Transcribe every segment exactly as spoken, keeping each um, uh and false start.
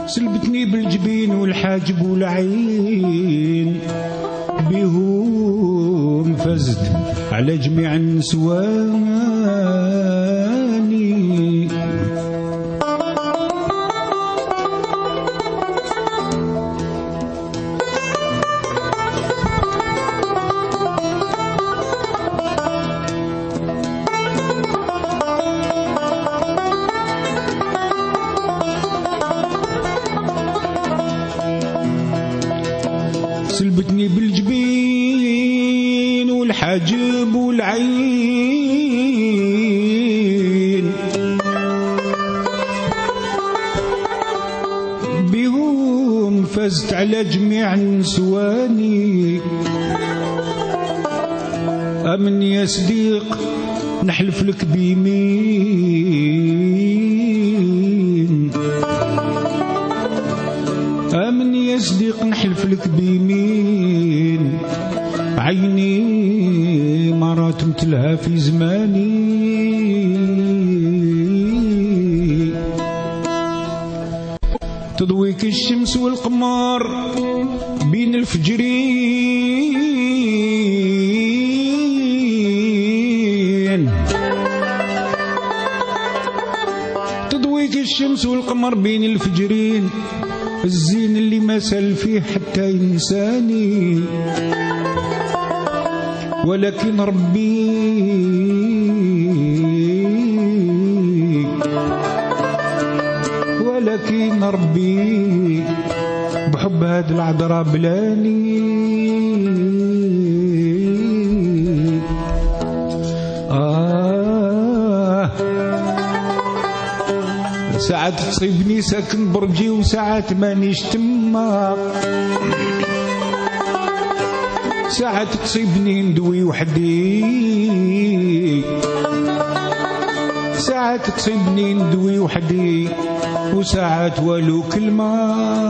سلبتني بالجبين والحاجب والعين بهم فزت على جميع النسواني. سلبتني بالجبين والحاجب والعين بهم فزت على جميع نسواني. أمن يا صديق نحلف لك بيمين، أمن يا صديق نحلف لك بيمين، عيني مرات مثلها في زماني. تضويك الشمس والقمر بين الفجرين، تضويك الشمس والقمر بين الفجرين، الزين اللي ما سال فيه حتى ينساني. ولكن ربي ولكن ربي بحب هاد العذراء بلاني. آه ساعات تصيبني ساكن برجي وساعات مانيش تما، ساعات تصيبني ندوي وحدي، ساعات تصيبني ندوي وحدي، وساعات والو كلمة.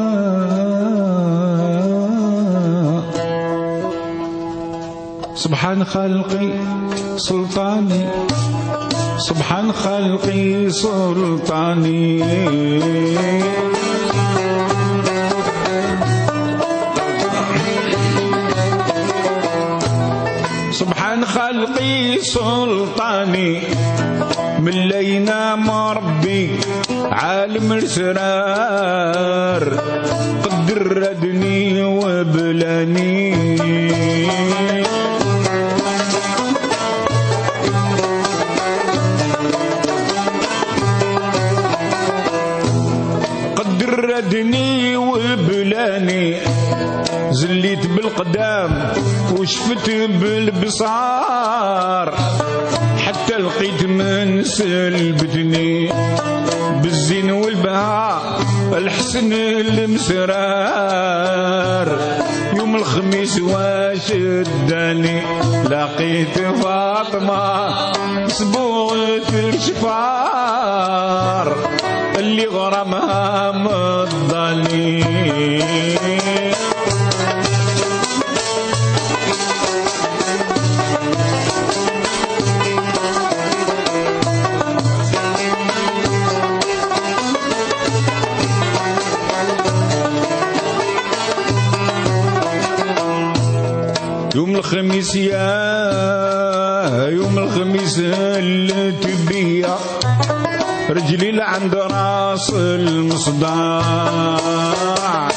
سبحان خالقي سلطاني، سبحان خالقي سلطاني، سبحان خالقي سلطاني، من لينام ربي عالم السرار، قدر ردني وبلاني. قدر ردني وبلاني، زليت بالقدام وشفت بالبصار، حتى لقيت من سلبتني بالزين والبهاء الحسن المسرار. يوم الخميس واشداني لقيت فاطمة صبوغة الشفار، اللي غرامها مضاني. يوم الخميس يا يوم الخميس اللي تبيا، رجلي لعند راس المصداع،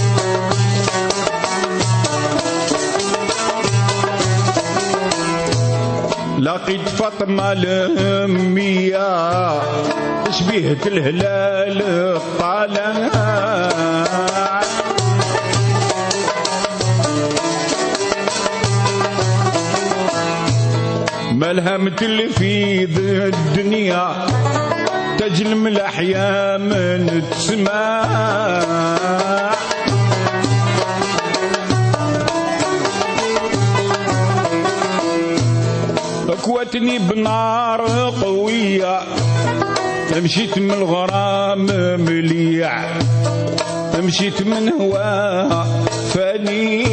لقيت فاطمة الهمية تشبيهة الهلال الطالع، مالها مثل في ذي الدنيا تجلم الأحياء من تسمع. أكوتني بنار قوية، مشيت من الغرام مليع، مشيت من هواه فاني،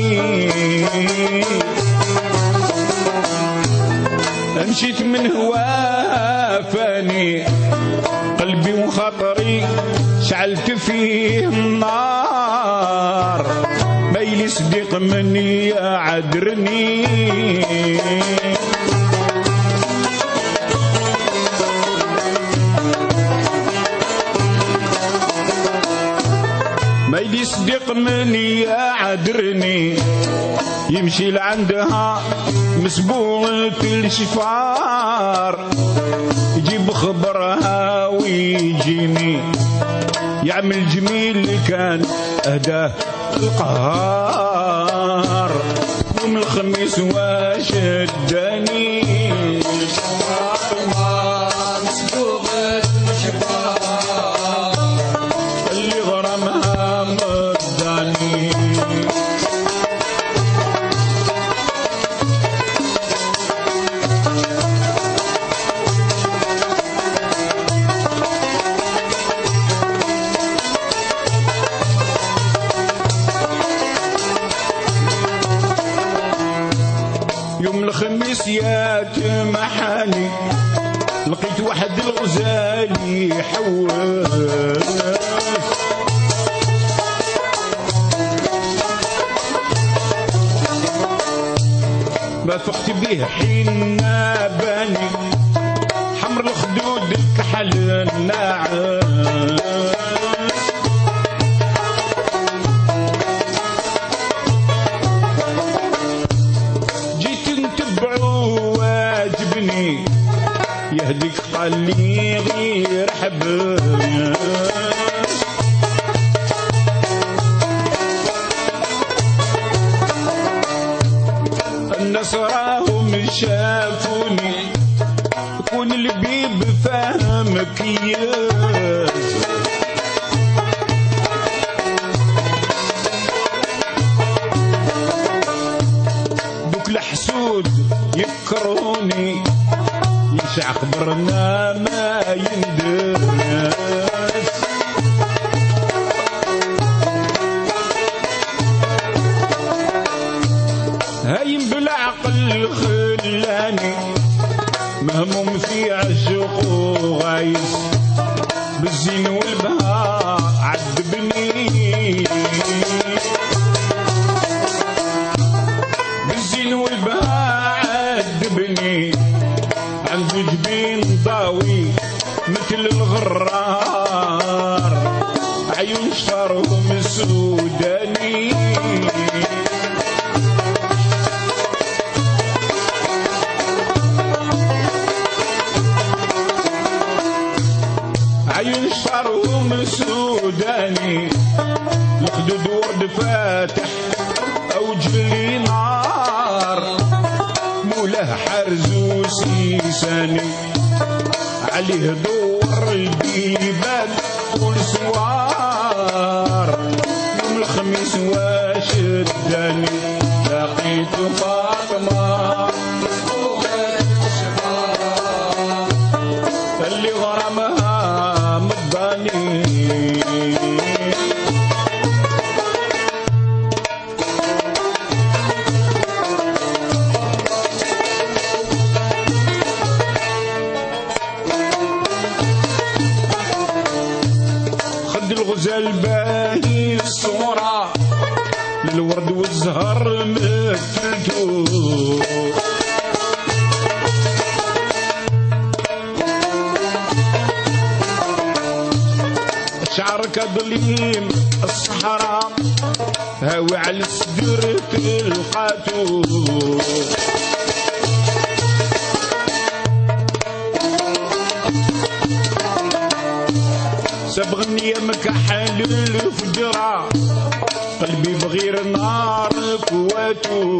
مشيت من هواه فاني، قلبي وخاطري شعلت فيه النار ما يصدق مني يعذرني ما يصدق مني يعذرني يمشي لعندها مسبوط الشفار يجيب خبرها ويجيني يعمل جميل اللي كان أهداه القهار يوم الخميس واشدني مسبوط الشفار اللي غرمها مداني يوم الخميس يا محاني لقيت واحد الغزال يحوس ما فقت به حين باني حمر الخدود كحل الناعم يهديك قال لي غير حبس الناس راهم شافوني كون البيب فاهمك ياس دوك الحسود يكرهوني يشع خبرنا ما يندس هايم بالعقل خلاني مهموم في عشق وغايس بالزين والبهاء عذبني بالزين والبهاء عذبني عنده جبين ضاوي مثل الغرار عيون شفرهم السوداني عيون شفرهم السوداني الخدود ورد فاتح او جلي نار مولاه حرز وسيساني عليه دور البيبان والسوار يوم الخميس واشداني لقيت فاطمة اللي غرامها مضاني الغزال باهي الصورة للورد والزهر مثلتو شعر كظليم الصحراء هاوي على الصدر تلقاتو سبغني مكحل الفجرة قلبي بغير نار كواتو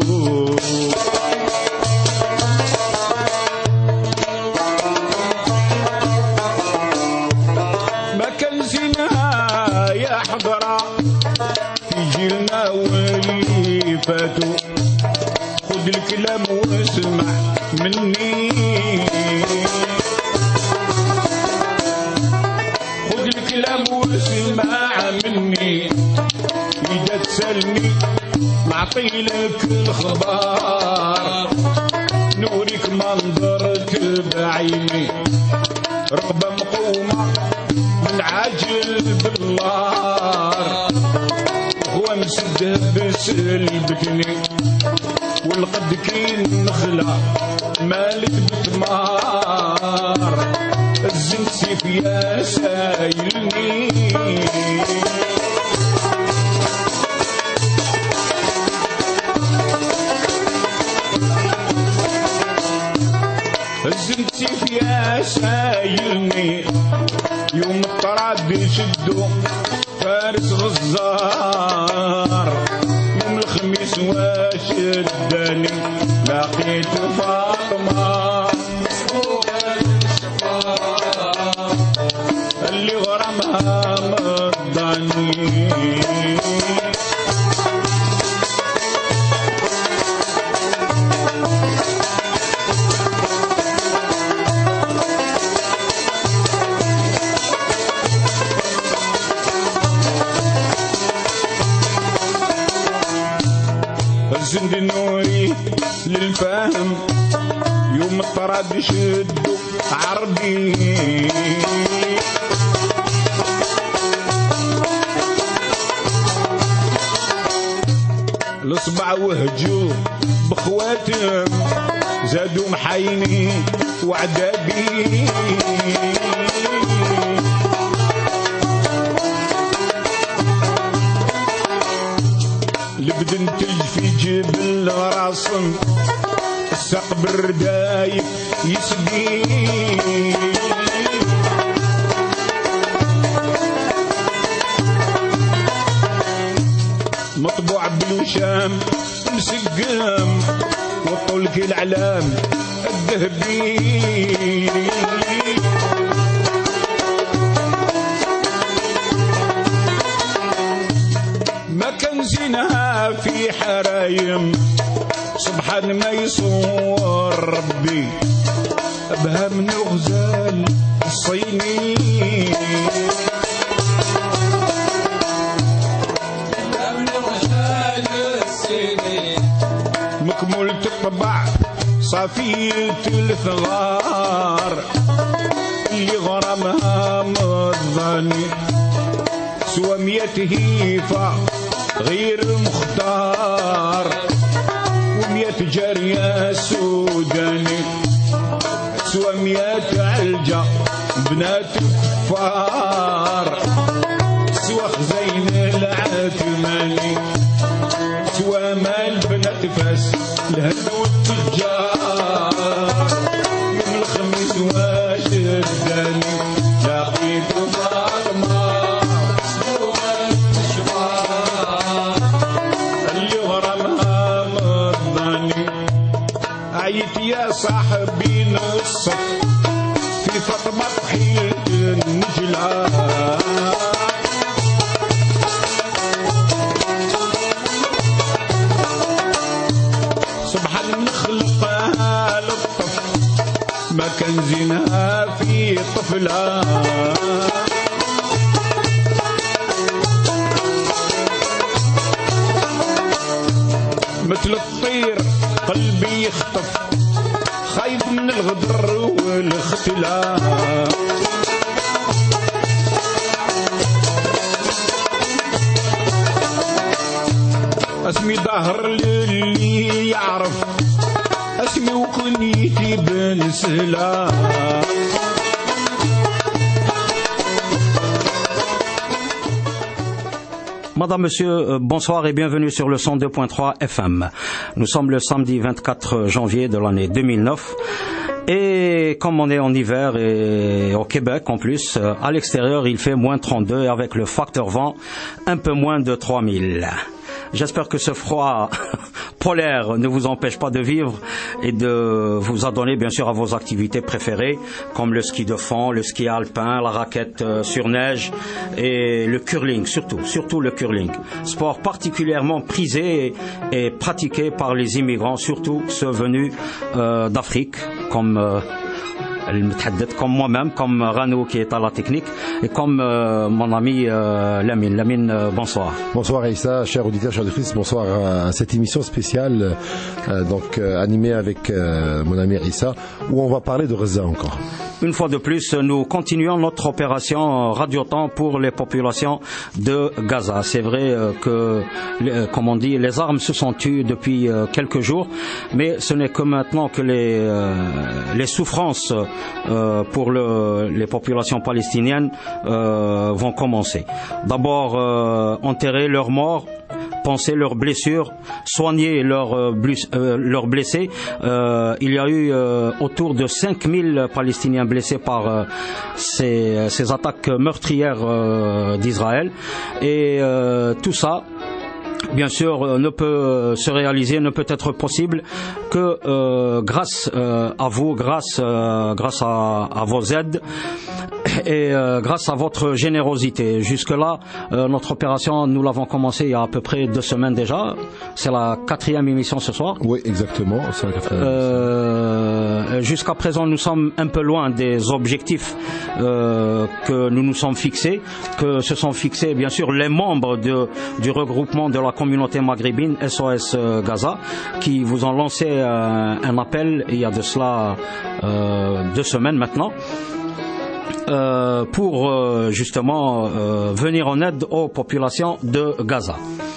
ما كان زينها يا حضرة في جيلنا واللي فاتو خذ الكلام واسمع مني الكلام واسمع مني إذا تسألني نعطيلك الخبار نوريك منظرك بعيني رغبة مقومة ونعاجل بالنار هو مسده بسلبتني والقد كين نخلع مالك بتمار الزنت سيف يا سايلني الزنت سيف يا سايلني يوم الطراد يشدو فارس غزار يوم الخميس وشدني لقيت فاطمة اللي غرامها مضاني زند نوري للفهم يوم الطراد يشدو عربي الاصبع وهجو بخواتم زادوا محايني وعدابي لبدن تلج في جبل راسم الساق بردايف يسقي مطبوع بالوشام مسقم وطولك العلام الذهبي ما كان زينها في حرايم سبحان ما يصور ربي أبها من الغزال الصيني من الغزال الصيني مكمولة الطبع صافية الثغار اللي غرامها مضاني سوى مية هيفا غير مختار ومية جارية سوداني سوى مية علجة بنات كفار سوى خزين العثماني سوى مال بنات فاس الهند والتجار من الخميس وشداني لقيت فاطمة عيت يا صاحبي نصف في فاطمة طحيت النجلة سبحان نخلقها للطف ما كان زينها في طفلة مثل الطير قلبي يخطف خايف من الغدر والاختلاف اسمي ظهر للي يعرف اسمي وكنيتي بن سلام Madame, Monsieur, bonsoir et bienvenue sur le cent deux point trois F M. Nous sommes le samedi vingt-quatre janvier de l'année deux mille neuf et comme on est en hiver et au Québec en plus, à l'extérieur il fait moins trente-deux avec le facteur vent un peu moins de trois mille. J'espère que ce froid polaire ne vous empêche pas de vivre et de vous adonner bien sûr à vos activités préférées comme le ski de fond, le ski alpin, la raquette sur neige et le curling, surtout, surtout le curling. Sport particulièrement prisé et, et pratiqué par les immigrants, surtout ceux venus euh, d'Afrique comme... Euh, comme moi-même, comme Rano qui est à la technique et comme euh, mon ami euh, Lamine. Lamine, euh, bonsoir. Bonsoir Aïssa, chers auditeurs, chers auditrices, bonsoir à cette émission spéciale euh, donc euh, animée avec euh, mon ami Aïssa où on va parler de Reza encore. une fois de plus, nous continuons notre opération Radio-Temps pour les populations de Gaza. C'est vrai que, comme on dit, les armes se sont tues depuis quelques jours, mais ce n'est que maintenant que les, les souffrances pour le, les populations palestiniennes vont commencer. D'abord, enterrer leurs morts, penser leurs blessures, soigner leurs, euh, leurs blessés. Euh, il y a eu euh, autour de cinq mille Palestiniens blessés par euh, ces, ces attaques meurtrières euh, d'Israël. Et euh, tout ça, bien sûr, ne peut se réaliser, ne peut être possible que euh, grâce euh, à vous, grâce, euh, grâce à, à vos aides et euh, grâce à votre générosité. Jusque-là, euh, notre opération, nous l'avons commencé il y a à peu près deux semaines déjà. C'est la quatrième émission ce soir. Oui, exactement. C'est la quatrième euh, Jusqu'à présent, nous sommes un peu loin des objectifs euh, que nous nous sommes fixés, que se sont fixés, bien sûr, les membres de, du regroupement de la communauté maghrébine S O S Gaza, qui vous ont lancé euh, un appel il y a de cela euh, deux semaines maintenant. Euh, pour euh, justement euh, venir en aide aux populations de Gaza.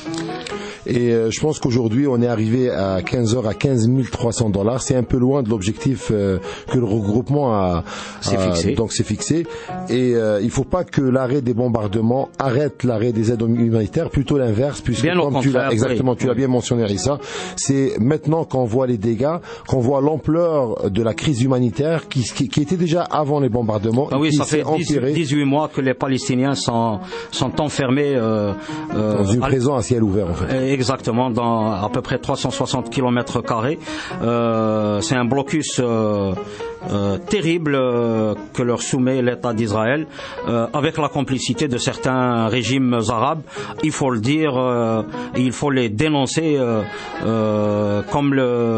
Et euh, je pense qu'aujourd'hui, on est arrivé à quinze heures à quinze mille trois cents dollars. C'est un peu loin de l'objectif euh, que le regroupement a, c'est a fixé. donc c'est fixé. Et euh, il ne faut pas que l'arrêt des bombardements arrête l'arrêt des aides humanitaires, plutôt l'inverse, puisque bien comme tu l'as exactement, oui. tu l'as bien mentionné, Rissa, c'est maintenant qu'on voit les dégâts, qu'on voit l'ampleur de la crise humanitaire qui, qui, qui était déjà avant les bombardements. Ah oui, qui ça fait dix-huit mois que les Palestiniens sont, sont enfermés euh, euh, dans une à, prison à ciel ouvert, en fait. Exactement, dans à peu près trois cent soixante kilomètres carrés. Euh, c'est un blocus euh, euh, terrible euh, que leur soumet l'État d'Israël, euh, avec la complicité de certains régimes arabes. Il faut le dire, euh, il faut les dénoncer, euh, euh, comme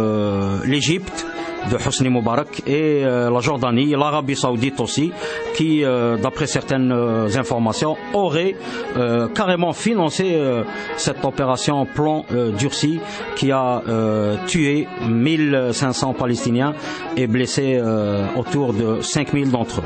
le, l'Égypte de Hosni Moubarak et euh, la Jordanie, l'Arabie Saoudite aussi, qui, euh, d'après certaines euh, informations, auraient euh, carrément financé euh, cette opération plan euh, durci qui a euh, tué mille cinq cents Palestiniens et blessé euh, autour de cinq mille d'entre eux.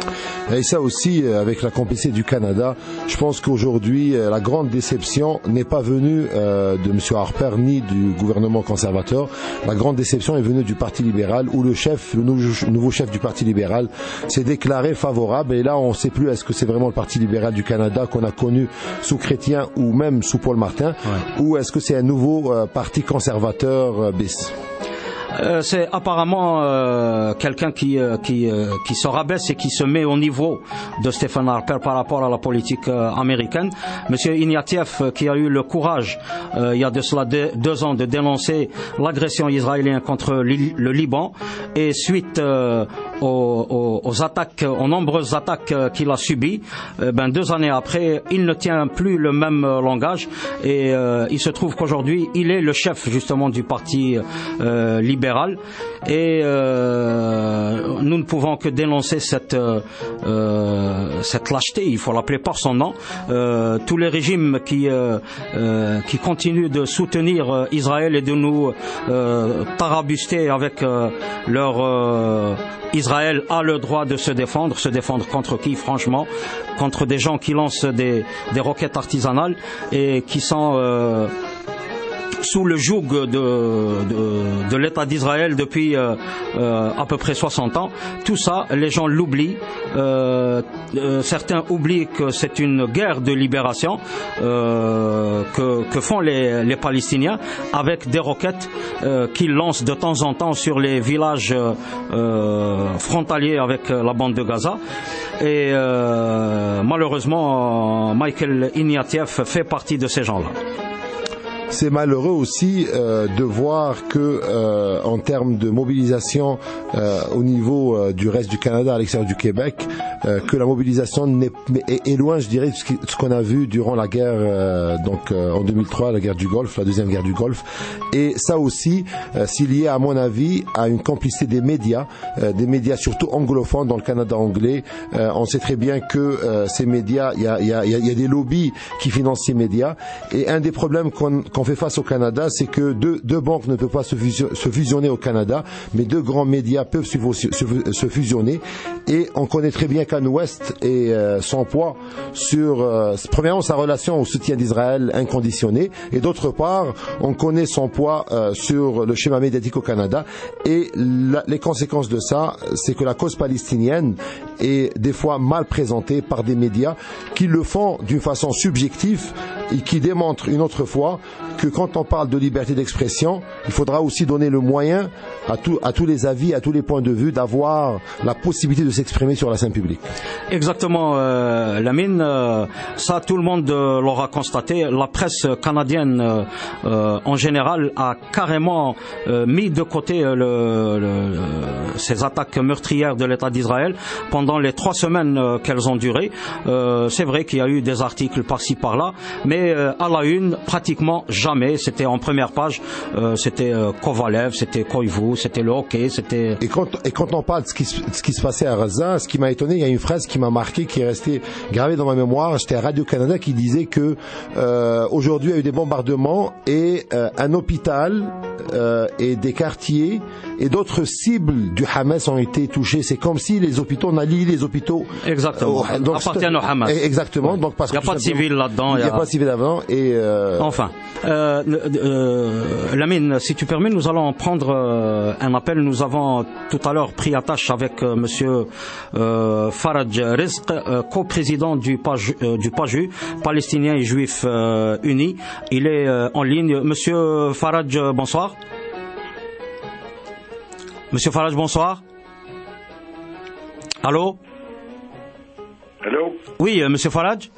Et ça aussi, avec la complicité du Canada, je pense qu'aujourd'hui, la grande déception n'est pas venue euh, de M. Harper ni du gouvernement conservateur. La grande déception est venue du Parti libéral, où le chef, le nouveau, nouveau chef du Parti libéral s'est déclaré favorable. Et là, on ne sait plus est-ce que c'est vraiment le Parti libéral du Canada qu'on a connu sous Chrétien ou même sous Paul Martin, ouais. ou est-ce que c'est un nouveau euh, parti conservateur euh, bis. Euh, c'est apparemment euh, quelqu'un qui, euh, qui, euh, qui se rabaisse et qui se met au niveau de Stephen Harper par rapport à la politique euh, américaine. Monsieur Ignatieff, euh, qui a eu le courage, euh, il y a de cela deux, deux ans, de dénoncer l'agression israélienne contre le Liban, et suite euh, aux, aux, aux attaques, aux nombreuses attaques euh, qu'il a subies, euh, ben deux années après, il ne tient plus le même euh, langage, et euh, il se trouve qu'aujourd'hui, il est le chef justement du parti euh, libéral. Et euh, nous ne pouvons que dénoncer cette, euh, cette lâcheté, il faut l'appeler par son nom. Euh, tous les régimes qui, euh, euh, qui continuent de soutenir Israël et de nous euh, tarabuster avec euh, leur euh, Israël a le droit de se défendre. Se défendre contre qui, franchement? Contre des gens qui lancent des, des roquettes artisanales et qui sont... Euh, sous le joug de, de, de l'État d'Israël depuis euh, euh, à peu près soixante ans. Tout ça, les gens l'oublient. Euh, euh, certains oublient que c'est une guerre de libération euh, que, que font les, les Palestiniens avec des roquettes euh, qu'ils lancent de temps en temps sur les villages euh, frontaliers avec la bande de Gaza. Et euh, malheureusement, Michael Ignatieff fait partie de ces gens-là. C'est malheureux aussi euh, de voir que, euh, en termes de mobilisation euh, au niveau euh, du reste du Canada, à l'extérieur du Québec, euh, que la mobilisation n'est, est, est loin, je dirais, de ce qu'on a vu durant la guerre, euh, donc euh, en deux mille trois, la guerre du Golfe, la deuxième guerre du Golfe. Et ça aussi, euh, c'est lié, à mon avis, à une complicité des médias, euh, des médias surtout anglophones dans le Canada anglais. Euh, on sait très bien que euh, ces médias, il y a, y, a, y a des lobbies qui financent ces médias. Et un des problèmes qu'on, qu'on fait face au Canada, c'est que deux, deux banques ne peuvent pas se, fusio- se fusionner au Canada, mais deux grands médias peuvent se, se, se fusionner. Et on connaît très bien qu'Ann West et euh, son poids sur, euh, premièrement, sa relation au soutien d'Israël inconditionné, et d'autre part, on connaît son poids euh, sur le schéma médiatique au Canada. Et la, les conséquences de ça, c'est que la cause palestinienne est des fois mal présentée par des médias qui le font d'une façon subjective et qui démontrent une autre fois que quand on parle de liberté d'expression, il faudra aussi donner le moyen à, tout, à tous les avis, à tous les points de vue, d'avoir la possibilité de s'exprimer sur la scène publique. Exactement, euh, Lamine. Euh, ça, tout le monde euh, l'aura constaté. La presse canadienne, euh, euh, en général, a carrément euh, mis de côté euh, le, le, ces attaques meurtrières de l'État d'Israël pendant les trois semaines euh, qu'elles ont duré. Euh, c'est vrai qu'il y a eu des articles par-ci par-là, mais euh, à la une, pratiquement jamais. C'était en première page, euh, c'était euh, Kovalev, c'était Koivu, c'était le hockey, c'était... Et quand, et quand on parle de ce qui, ce qui se passait à Gaza, ce qui m'a étonné, il y a une phrase qui m'a marqué, qui est restée gravée dans ma mémoire. J'étais à Radio-Canada qui disait que euh, aujourd'hui il y a eu des bombardements et euh, un hôpital euh, et des quartiers et d'autres cibles du Hamas ont été touchés. C'est comme si les hôpitaux, on a lié les hôpitaux... Exactement, euh, donc, appartiennent au Hamas. Exactement. Donc, parce il n'y a pas de civils là-dedans. Il n'y a, a pas de civils là-dedans. Et euh... Enfin, euh, euh, Lamine, si tu permets, nous allons prendre euh, un appel. Nous avons tout à l'heure pris attache avec euh, monsieur euh, Faraj Rizq, euh, co-président du P A J U, euh, du P A J U, Palestiniens et Juifs euh, Unis. Il est euh, en ligne. Monsieur Faraj, bonsoir. Monsieur Faraj, bonsoir. Allô? Allô? Oui, euh, monsieur Faraj?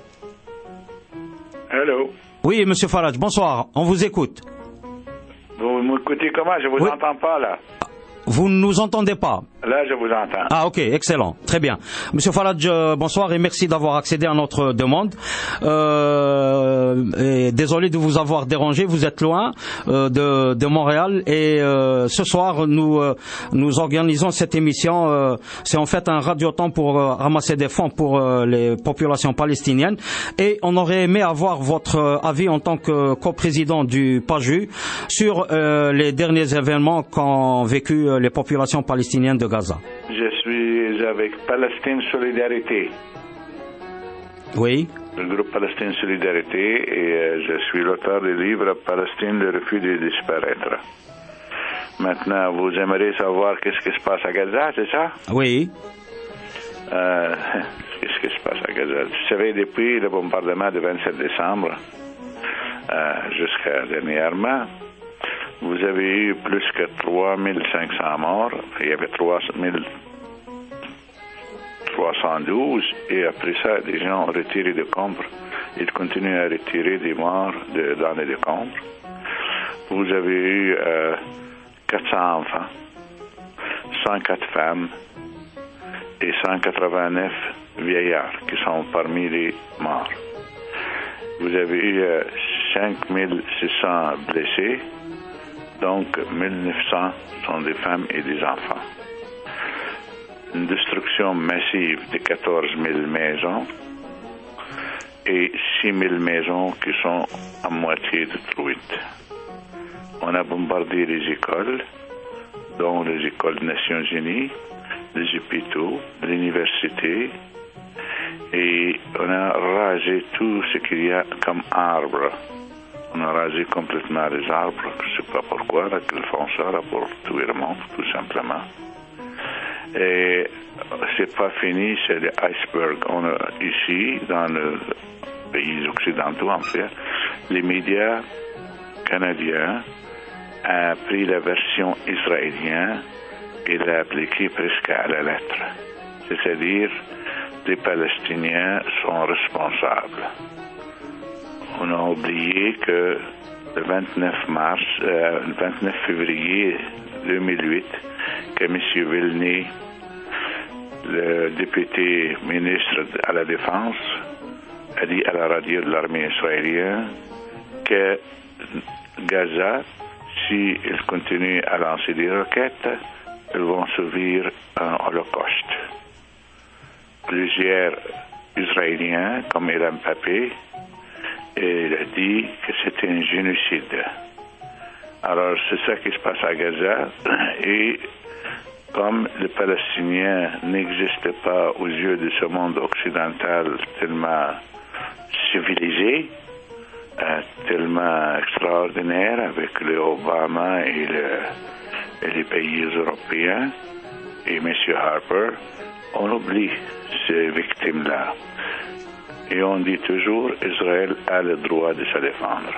Allô? Oui, monsieur Faraj, bonsoir. On vous écoute. Vous m'écoutez comment? Je vous oui. entends pas, là. Vous ne nous entendez pas? Là, je vous entends. Ah, ok, excellent, très bien. Monsieur Faraj, euh, bonsoir et merci d'avoir accédé à notre demande. Euh, et désolé de vous avoir dérangé, vous êtes loin euh, de, de Montréal et euh, ce soir nous euh, nous organisons cette émission. Euh, c'est en fait un radioton pour euh, ramasser des fonds pour euh, les populations palestiniennes et on aurait aimé avoir votre avis en tant que coprésident du P A J U sur euh, les derniers événements qu'ont vécu euh, les populations palestiniennes de Gaza. Je suis avec Palestine Solidarité. Oui. Le groupe Palestine Solidarité et euh, je suis l'auteur du livre Palestine, le refus de disparaître. Maintenant, vous aimeriez savoir qu'est-ce qui se passe à Gaza, c'est ça? Oui. Euh, qu'est-ce qui se passe à Gaza? Vous savez, depuis le bombardement du vingt-sept décembre euh, jusqu'à dernièrement, vous avez eu plus que trois mille cinq cents morts. Il y avait trois mille trois cent douze et après ça, des gens ont retiré des décombres. Ils continuent à retirer des morts de, dans les décombres. Vous avez eu euh, quatre cents enfants, cent quatre femmes et cent quatre-vingt-neuf vieillards qui sont parmi les morts. Vous avez eu euh, cinq mille six cents blessés. Donc, mille neuf cents sont des femmes et des enfants. Une destruction massive de quatorze mille maisons et six mille maisons qui sont à moitié détruites. On a bombardé les écoles, dont les écoles des Nations Unies, les hôpitaux, l'université, et on a rasé tout ce qu'il y a comme arbres. On a rasé complètement les arbres, je ne sais pas pourquoi, là, qu'ils font ça, là, pour tuer le monde, tout simplement. Et c'est pas fini, c'est l'iceberg. On a ici, dans les pays occidentaux, en fait, les médias canadiens ont pris la version israélienne et l'ont appliquée presque à la lettre. C'est-à-dire, les Palestiniens sont responsables. On a oublié que le vingt-neuf mars, euh, le vingt-neuf février deux mille huit, que M. Villeneuve le député ministre à la Défense a dit à la radio de l'armée israélienne que Gaza, si ils continuent à lancer des roquettes, ils vont subir un holocauste. Plusieurs Israéliens, comme Elam Papé, il a dit que c'était un génocide. Alors, c'est ça qui se passe à Gaza. Et comme les Palestiniens n'existent pas aux yeux de ce monde occidental tellement civilisé, euh, tellement extraordinaire avec le Obama et, le, et les pays européens et M. Harper, on oublie ces victimes-là. Et on dit toujours Israël a le droit de se défendre.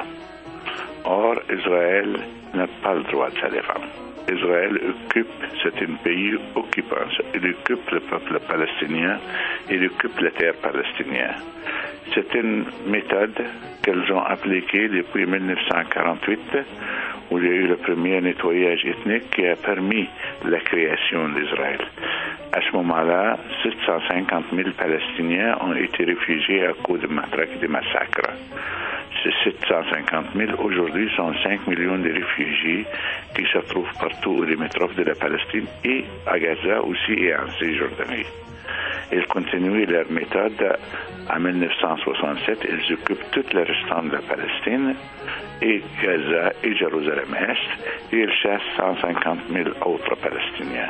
Or, Israël n'a pas le droit de se défendre. Israël occupe, c'est un pays occupant. Il occupe le peuple palestinien, il occupe la terre palestinienne. C'est une méthode qu'elles ont appliquée depuis mille neuf cent quarante-huit, où il y a eu le premier nettoyage ethnique qui a permis la création d'Israël. À ce moment-là, sept cent cinquante mille Palestiniens ont été réfugiés à cause de matraques et de massacres. Ces sept cent cinquante mille, aujourd'hui, sont cinq millions de réfugiés qui se trouvent partout aux limitrophes de la Palestine et à Gaza aussi et en Cisjordanie. Ils continuent leur méthode. En mille neuf cent soixante-sept, ils occupent tout le restant de la Palestine et Gaza et Jérusalem-Est et ils chassent cent cinquante mille autres Palestiniens.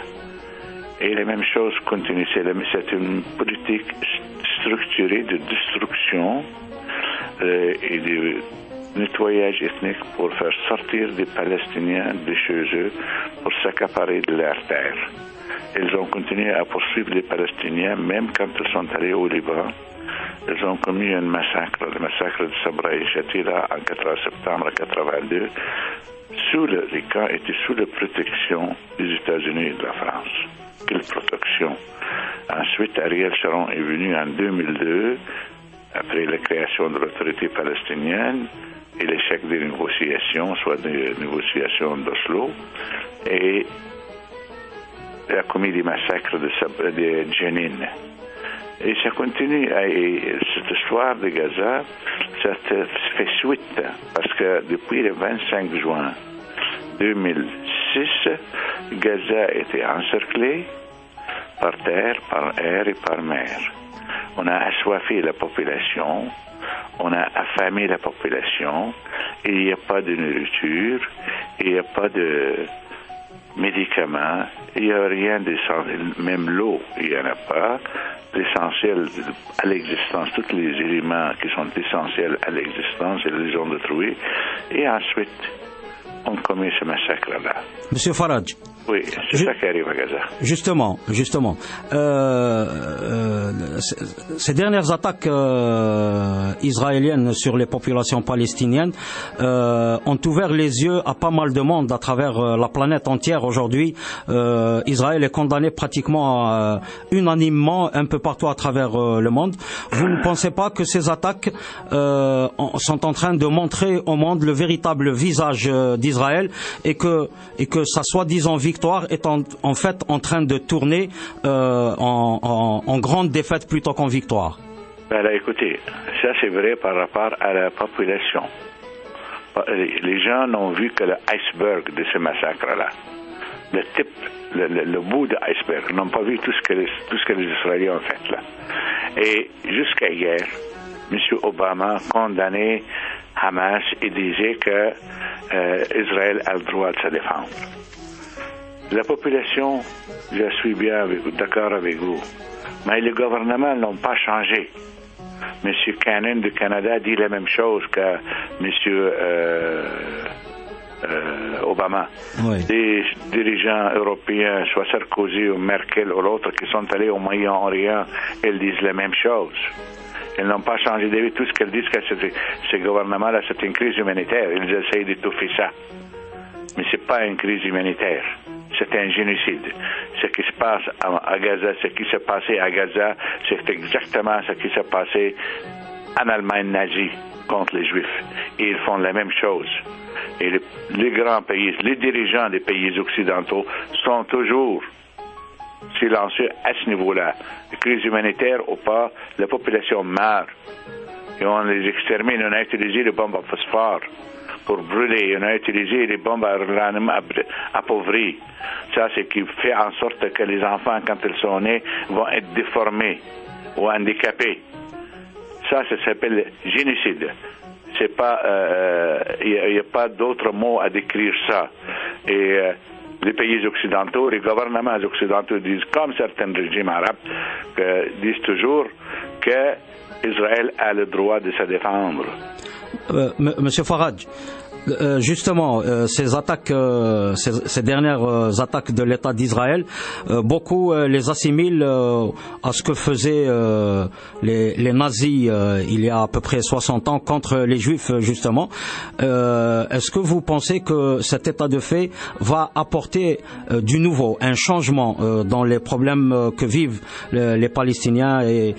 Et la même chose continue. C'est une politique structurée de destruction euh, et de nettoyage ethnique pour faire sortir des Palestiniens de chez eux pour s'accaparer de leur terre. Ils ont continué à poursuivre les Palestiniens même quand ils sont allés au Liban. Ils ont commis un massacre, le massacre de Sabra et Shatila en septembre quatre-vingt-deux. Sous le, les camps étaient sous la protection des États-Unis et de la France. Quelle protection! Ensuite, Ariel Sharon est venu en deux mille deux, après la création de l'autorité palestinienne et l'échec des négociations, soit des négociations d'Oslo, et il a commis des massacres de, de Jenin. Et ça continue. Et cette histoire de Gaza, ça fait suite, parce que depuis le vingt-cinq juin deux mille six, Gaza était encerclé par terre, par air et par mer. On a assoiffé la population, on a affamé la population, et il n'y a pas de nourriture, et il n'y a pas de médicaments, il n'y a rien d'essentiel, même l'eau, il n'y en a pas. L'essentiel à l'existence, tous les éléments qui sont essentiels à l'existence, ils les ont détruits. Et ensuite, on commet ce massacre-là. Monsieur Faraj. Oui, c'est Ju- ça qui arrive à Gaza. Justement, justement. Euh, euh, ces dernières attaques euh, israéliennes sur les populations palestiniennes euh, ont ouvert les yeux à pas mal de monde à travers euh, la planète entière aujourd'hui. Euh, Israël est condamné pratiquement euh, unanimement un peu partout à travers euh, le monde. Vous ne pensez pas que ces attaques euh, sont en train de montrer au monde le véritable visage euh, d'Israël et que, et que sa soi-disant victoire est en, en fait en train de tourner euh, en, en, en grande défaite plutôt qu'en victoire? Ben là, écoutez, ça c'est vrai par rapport à la population. Les gens n'ont vu que l'iceberg de ce massacre-là. Le type, le, le, le bout de l'iceberg. Ils n'ont pas vu tout ce que les, tout ce que les Israéliens ont fait là. Et jusqu'à hier, M. Obama condamnait Hamas et disait que euh, Israël a le droit de se défendre. La population, je suis bien avec, d'accord avec vous, mais les gouvernements n'ont pas changé. M. Cannon du Canada dit la même chose que M. Euh, euh, Obama. Oui. Des dirigeants européens, soit Sarkozy ou Merkel ou l'autre, qui sont allés au Moyen-Orient, ils disent la même chose. Ils n'ont pas changé d'avis. Tout ce qu'ils disent que ces gouvernements-là, c'est une crise humanitaire. Ils essayent d'étouffer ça. Mais ce n'est pas une crise humanitaire. C'est un génocide. Ce qui se passe à Gaza, ce qui s'est passé à Gaza, c'est exactement ce qui s'est passé en Allemagne nazie contre les Juifs. Et ils font la même chose. Et les, les grands pays, les dirigeants des pays occidentaux sont toujours silencieux à ce niveau-là. Crise humanitaire ou pas, la population meurt. Et on les extermine, on a utilisé les bombes à phosphore pour brûler, on a utilisé les bombes à uranium appauvries. Ça, c'est qui fait en sorte que les enfants, quand ils sont nés, vont être déformés ou handicapés. Ça, ça s'appelle génocide. C'est pas, il euh, n'y a, a pas d'autre mot à décrire ça. Et euh, les pays occidentaux, les gouvernements occidentaux disent, comme certains régimes arabes, que, disent toujours que Israël a le droit de se défendre. Euh, Monsieur Faraj, euh, justement, euh, ces attaques, euh, ces, ces dernières euh, attaques de l'État d'Israël, euh, beaucoup euh, les assimilent euh, à ce que faisaient euh, les, les nazis euh, il y a à peu près soixante ans contre les Juifs, justement. Euh, est-ce que vous pensez que cet état de fait va apporter euh, du nouveau, un changement euh, dans les problèmes euh, que vivent les, les Palestiniens et,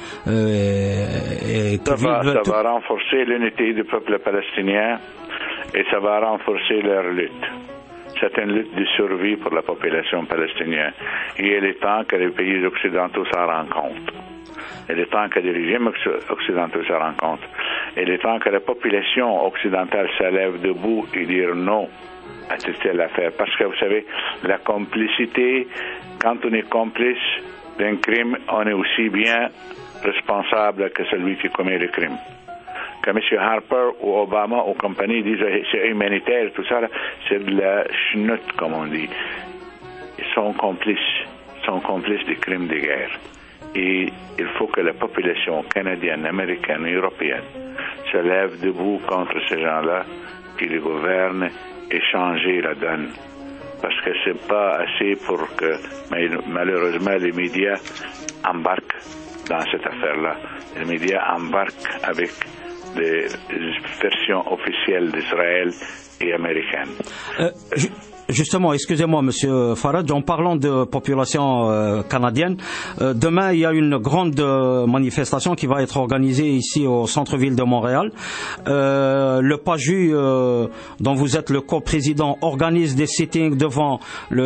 euh, et que ça va, vivent ça va renforcer l'unité du peuple palestinien et ça va renforcer leur lutte. C'est une lutte de survie pour la population palestinienne. Et il est temps que les pays occidentaux s'en rendent compte. Il est temps que les régimes occidentaux s'en rendent compte. Il est temps que la population occidentale se lève debout et dire non à toute telle affaire. Parce que vous savez, la complicité, quand on est complice d'un crime, on est aussi bien responsable que celui qui commet le crime. Que M. Harper ou Obama ou compagnie disent c'est humanitaire, tout ça, c'est de la chenoute, comme on dit. Ils sont complices, ils sont complices des crimes de guerre. Et il faut que la population canadienne, américaine et européenne se lève debout contre ces gens-là qui les gouvernent et changer la donne. Parce que c'est pas assez pour que, malheureusement, les médias embarquent dans cette affaire-là. Les médias embarquent avec des versions officielles d'Israël et américaines. Euh, ju- Justement, excusez-moi, Monsieur Faraj, en parlant de population euh, canadienne, euh, demain il y a une grande euh, manifestation qui va être organisée ici au centre-ville de Montréal. Euh, le P A J U, euh, dont vous êtes le coprésident, organise des sittings devant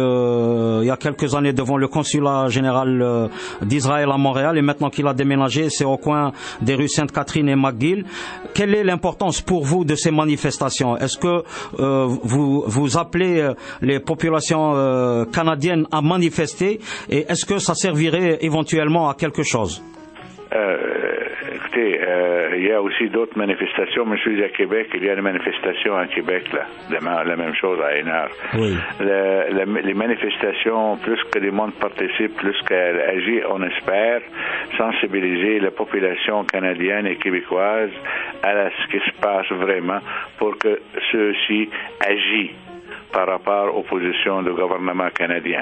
le, il y a quelques années devant le consulat général euh, d'Israël à Montréal, et maintenant qu'il a déménagé, c'est au coin des rues Sainte-Catherine et McGill. Quelle est l'importance pour vous de ces manifestations? Est-ce que euh, vous vous appelez euh, les populations euh, canadiennes à manifester, et est-ce que ça servirait éventuellement à quelque chose? euh, Écoutez, euh, il y a aussi d'autres manifestations. Je suis à Québec, il y a une manifestation à Québec, là, demain, la même chose à une heure. Oui. Le, le, les manifestations, plus que les monde participent, plus qu'elles agissent, on espère sensibiliser la population canadienne et québécoise à ce qui se passe vraiment pour que ceux-ci agissent par rapport aux positions du gouvernement canadien.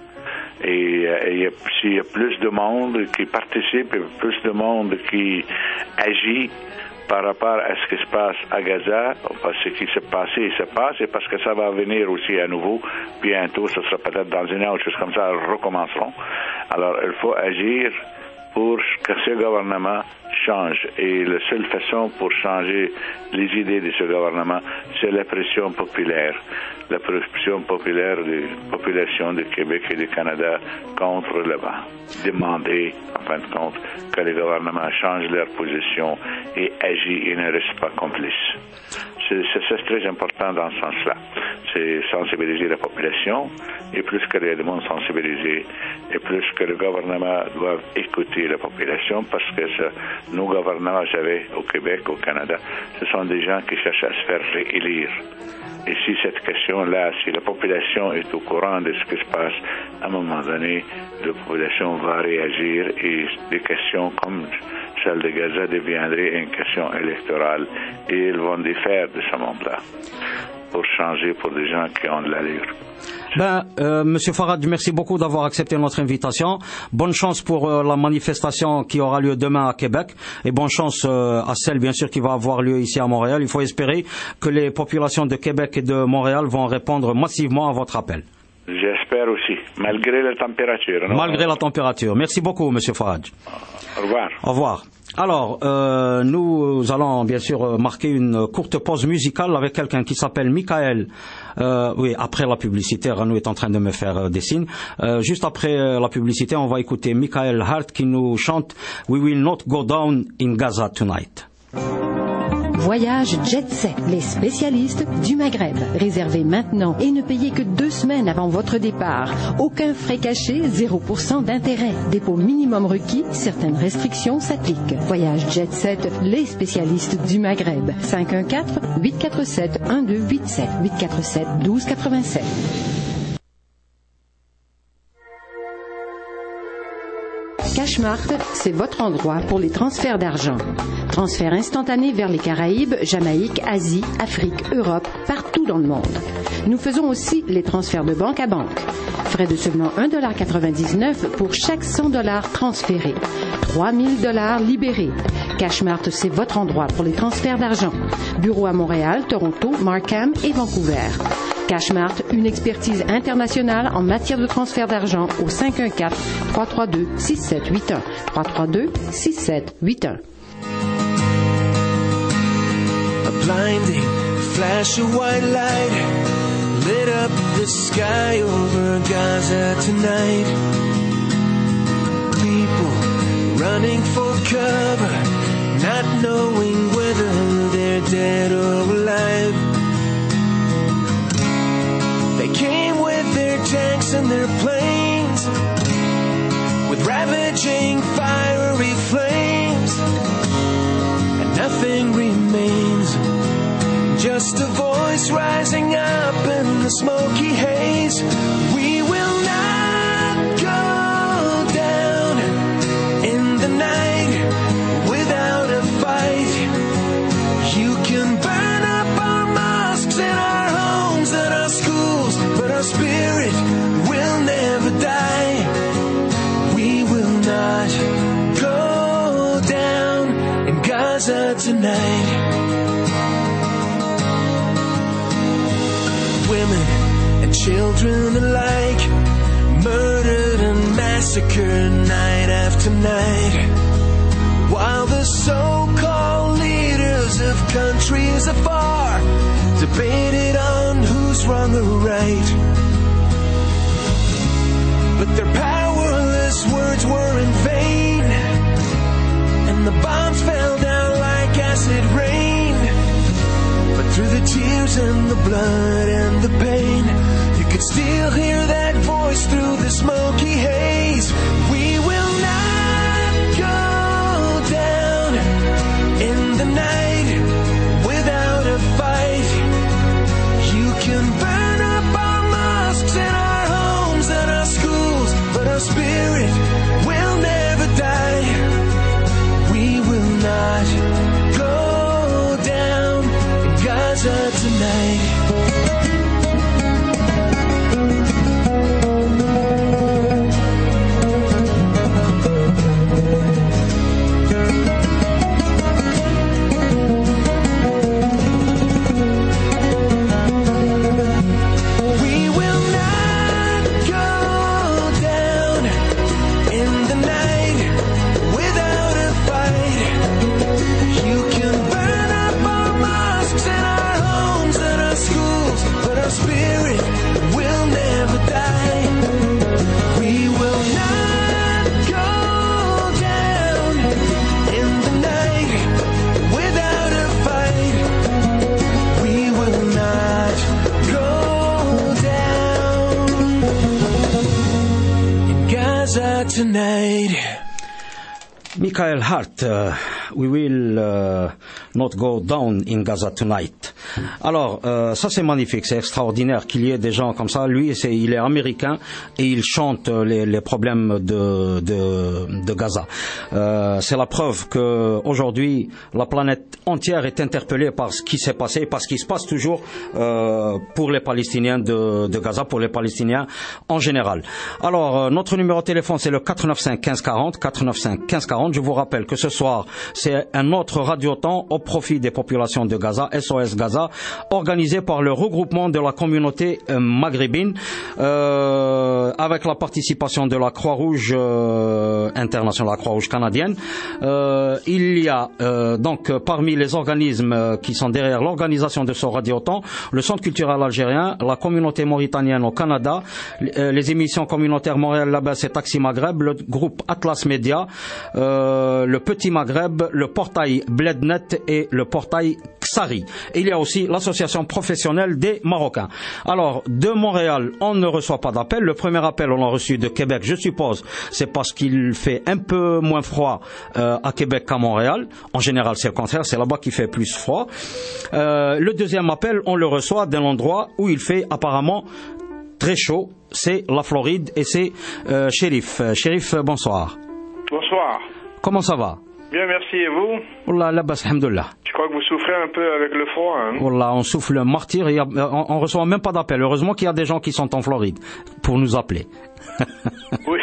Et euh, s'il y a plus de monde qui participe, et plus de monde qui agit par rapport à ce qui se passe à Gaza, parce que ce qui s'est passé, se passe, et parce que ça va venir aussi à nouveau bientôt, ce sera peut-être dans une heure, ou choses comme ça, recommenceront. Alors, il faut agir pour que ce gouvernement change. Et la seule façon pour changer les idées de ce gouvernement, c'est la pression populaire. La pression populaire des populations du Québec et du Canada contre le vent. Demander, en fin de compte, que les gouvernements changent leur position et agissent et ne restent pas complices. C'est, c'est, c'est très important dans ce sens-là. C'est sensibiliser la population, et plus que les monde sensibilisés, et plus que le gouvernement doit écouter la population, parce que ce, nos gouvernements, vous savez, au Québec, au Canada, ce sont des gens qui cherchent à se faire réélire. Et si cette question-là, si la population est au courant de ce qui se passe, à un moment donné, la population va réagir, et des questions comme celle de Gaza deviendraient une question électorale, et ils vont défaire de ce monde-là pour changer pour des gens qui ont de l'allure. Ben, euh, Monsieur Faraj, merci beaucoup d'avoir accepté notre invitation. Bonne chance pour euh, la manifestation qui aura lieu demain à Québec, et bonne chance euh, à celle, bien sûr, qui va avoir lieu ici à Montréal. Il faut espérer que les populations de Québec et de Montréal vont répondre massivement à votre appel. J'espère aussi, malgré la température. Non? Malgré la température. Merci beaucoup, Monsieur Faraj. Au revoir. Au revoir. Alors, euh, nous allons bien sûr marquer une courte pause musicale avec quelqu'un qui s'appelle Michael. Euh, oui, après la publicité, Ranou est en train de me faire euh, des signes. Euh, juste après euh, la publicité, on va écouter Michael Hart qui nous chante We Will Not Go Down in Gaza Tonight. Voyage Jet Set, les spécialistes du Maghreb. Réservez maintenant et ne payez que deux semaines avant votre départ. Aucun frais cachés, zéro pour cent d'intérêt. Dépôt minimum requis, certaines restrictions s'appliquent. Voyage Jet Set, les spécialistes du Maghreb. cinq un quatre, huit quatre sept, un deux huit sept, huit quatre sept, un deux huit sept. Cashmart, c'est votre endroit pour les transferts d'argent. Transferts instantanés vers les Caraïbes, Jamaïque, Asie, Afrique, Europe, partout dans le monde. Nous faisons aussi les transferts de banque à banque. Frais de seulement un dollar quatre-vingt-dix-neuf pour chaque cent dollars transférés. trois mille dollars libérés. Cashmart, c'est votre endroit pour les transferts d'argent. Bureau à Montréal, Toronto, Markham et Vancouver. Cashmart, une expertise internationale en matière de transfert d'argent au cinq un quatre, trois trois deux, six sept huit un. trois trois deux, six sept huit un. A blinding flash of white light lit up the sky over Gaza tonight. People running for cover, not knowing whether they're dead or alive. They came with their tanks and their planes, with ravaging fiery flames, and nothing remains, just a voice rising up in the smoky haze. We will not go down in the night without a fight. You can burn up our mosques and our homes and our schools, but our spirit will never die. We will not go down in Gaza tonight. Women and children alike, murdered and massacred night after night, while the so-called leaders of countries afar debated on who's wrong or right. But their powerless words were in vain, and the bombs fell down like acid rain. But through the tears and the blood and the pain, you could still hear that voice through the smoky haze. We will not go down in the night without a fight. You can burn up our mosques and our homes and our schools, but our spirit will never die. We will not go down in Gaza tonight. Tonight. Michael Hart, uh, we will uh, not go down in Gaza tonight. Alors, euh, ça c'est magnifique, c'est extraordinaire qu'il y ait des gens comme ça. Lui, c'est, il est américain et il chante les, les problèmes de, de, de Gaza. Euh, c'est la preuve que aujourd'hui, la planète entière est interpellée par ce qui s'est passé, par ce qui se passe toujours euh, pour les Palestiniens de, de Gaza, pour les Palestiniens en général. Alors, euh, notre numéro de téléphone c'est le quatre neuf cinq quinze quarante, quatre neuf cinq quinze quarante. Je vous rappelle que ce soir, c'est un autre radioton au profit des populations de Gaza, S O S Gaza, organisé par le regroupement de la communauté euh, maghrébine, euh, avec la participation de la Croix-Rouge euh, internationale, la Croix-Rouge canadienne. Euh, il y a euh, donc parmi les organismes qui sont derrière l'organisation de ce radioton, le Centre culturel algérien, la communauté mauritanienne au Canada, les émissions communautaires Montréal là-bas, c'est Taxi Maghreb, le groupe Atlas Média, euh, le Petit Maghreb, le portail Blednet et le portail Xari. Et il y a aussi l'association professionnelle des Marocains. Alors, de Montréal, on ne reçoit pas d'appel. Le premier appel, on l'a reçu de Québec, je suppose, c'est parce qu'il fait un peu moins froid euh, à Québec qu'à Montréal. En général, c'est le contraire, c'est là-bas qu'il fait plus froid. Euh, le deuxième appel, on le reçoit d'un endroit où il fait apparemment très chaud, c'est la Floride et c'est euh, Chérif. Chérif, bonsoir. Bonsoir. Comment ça va? Bien, merci, et vous? Wallah, la basse, alhamdoulilah. Je crois que vous souffrez un peu avec le froid. Hein? Wallah, on souffle un martyr, et on, on reçoit même pas d'appel. Heureusement qu'il y a des gens qui sont en Floride pour nous appeler. Oui.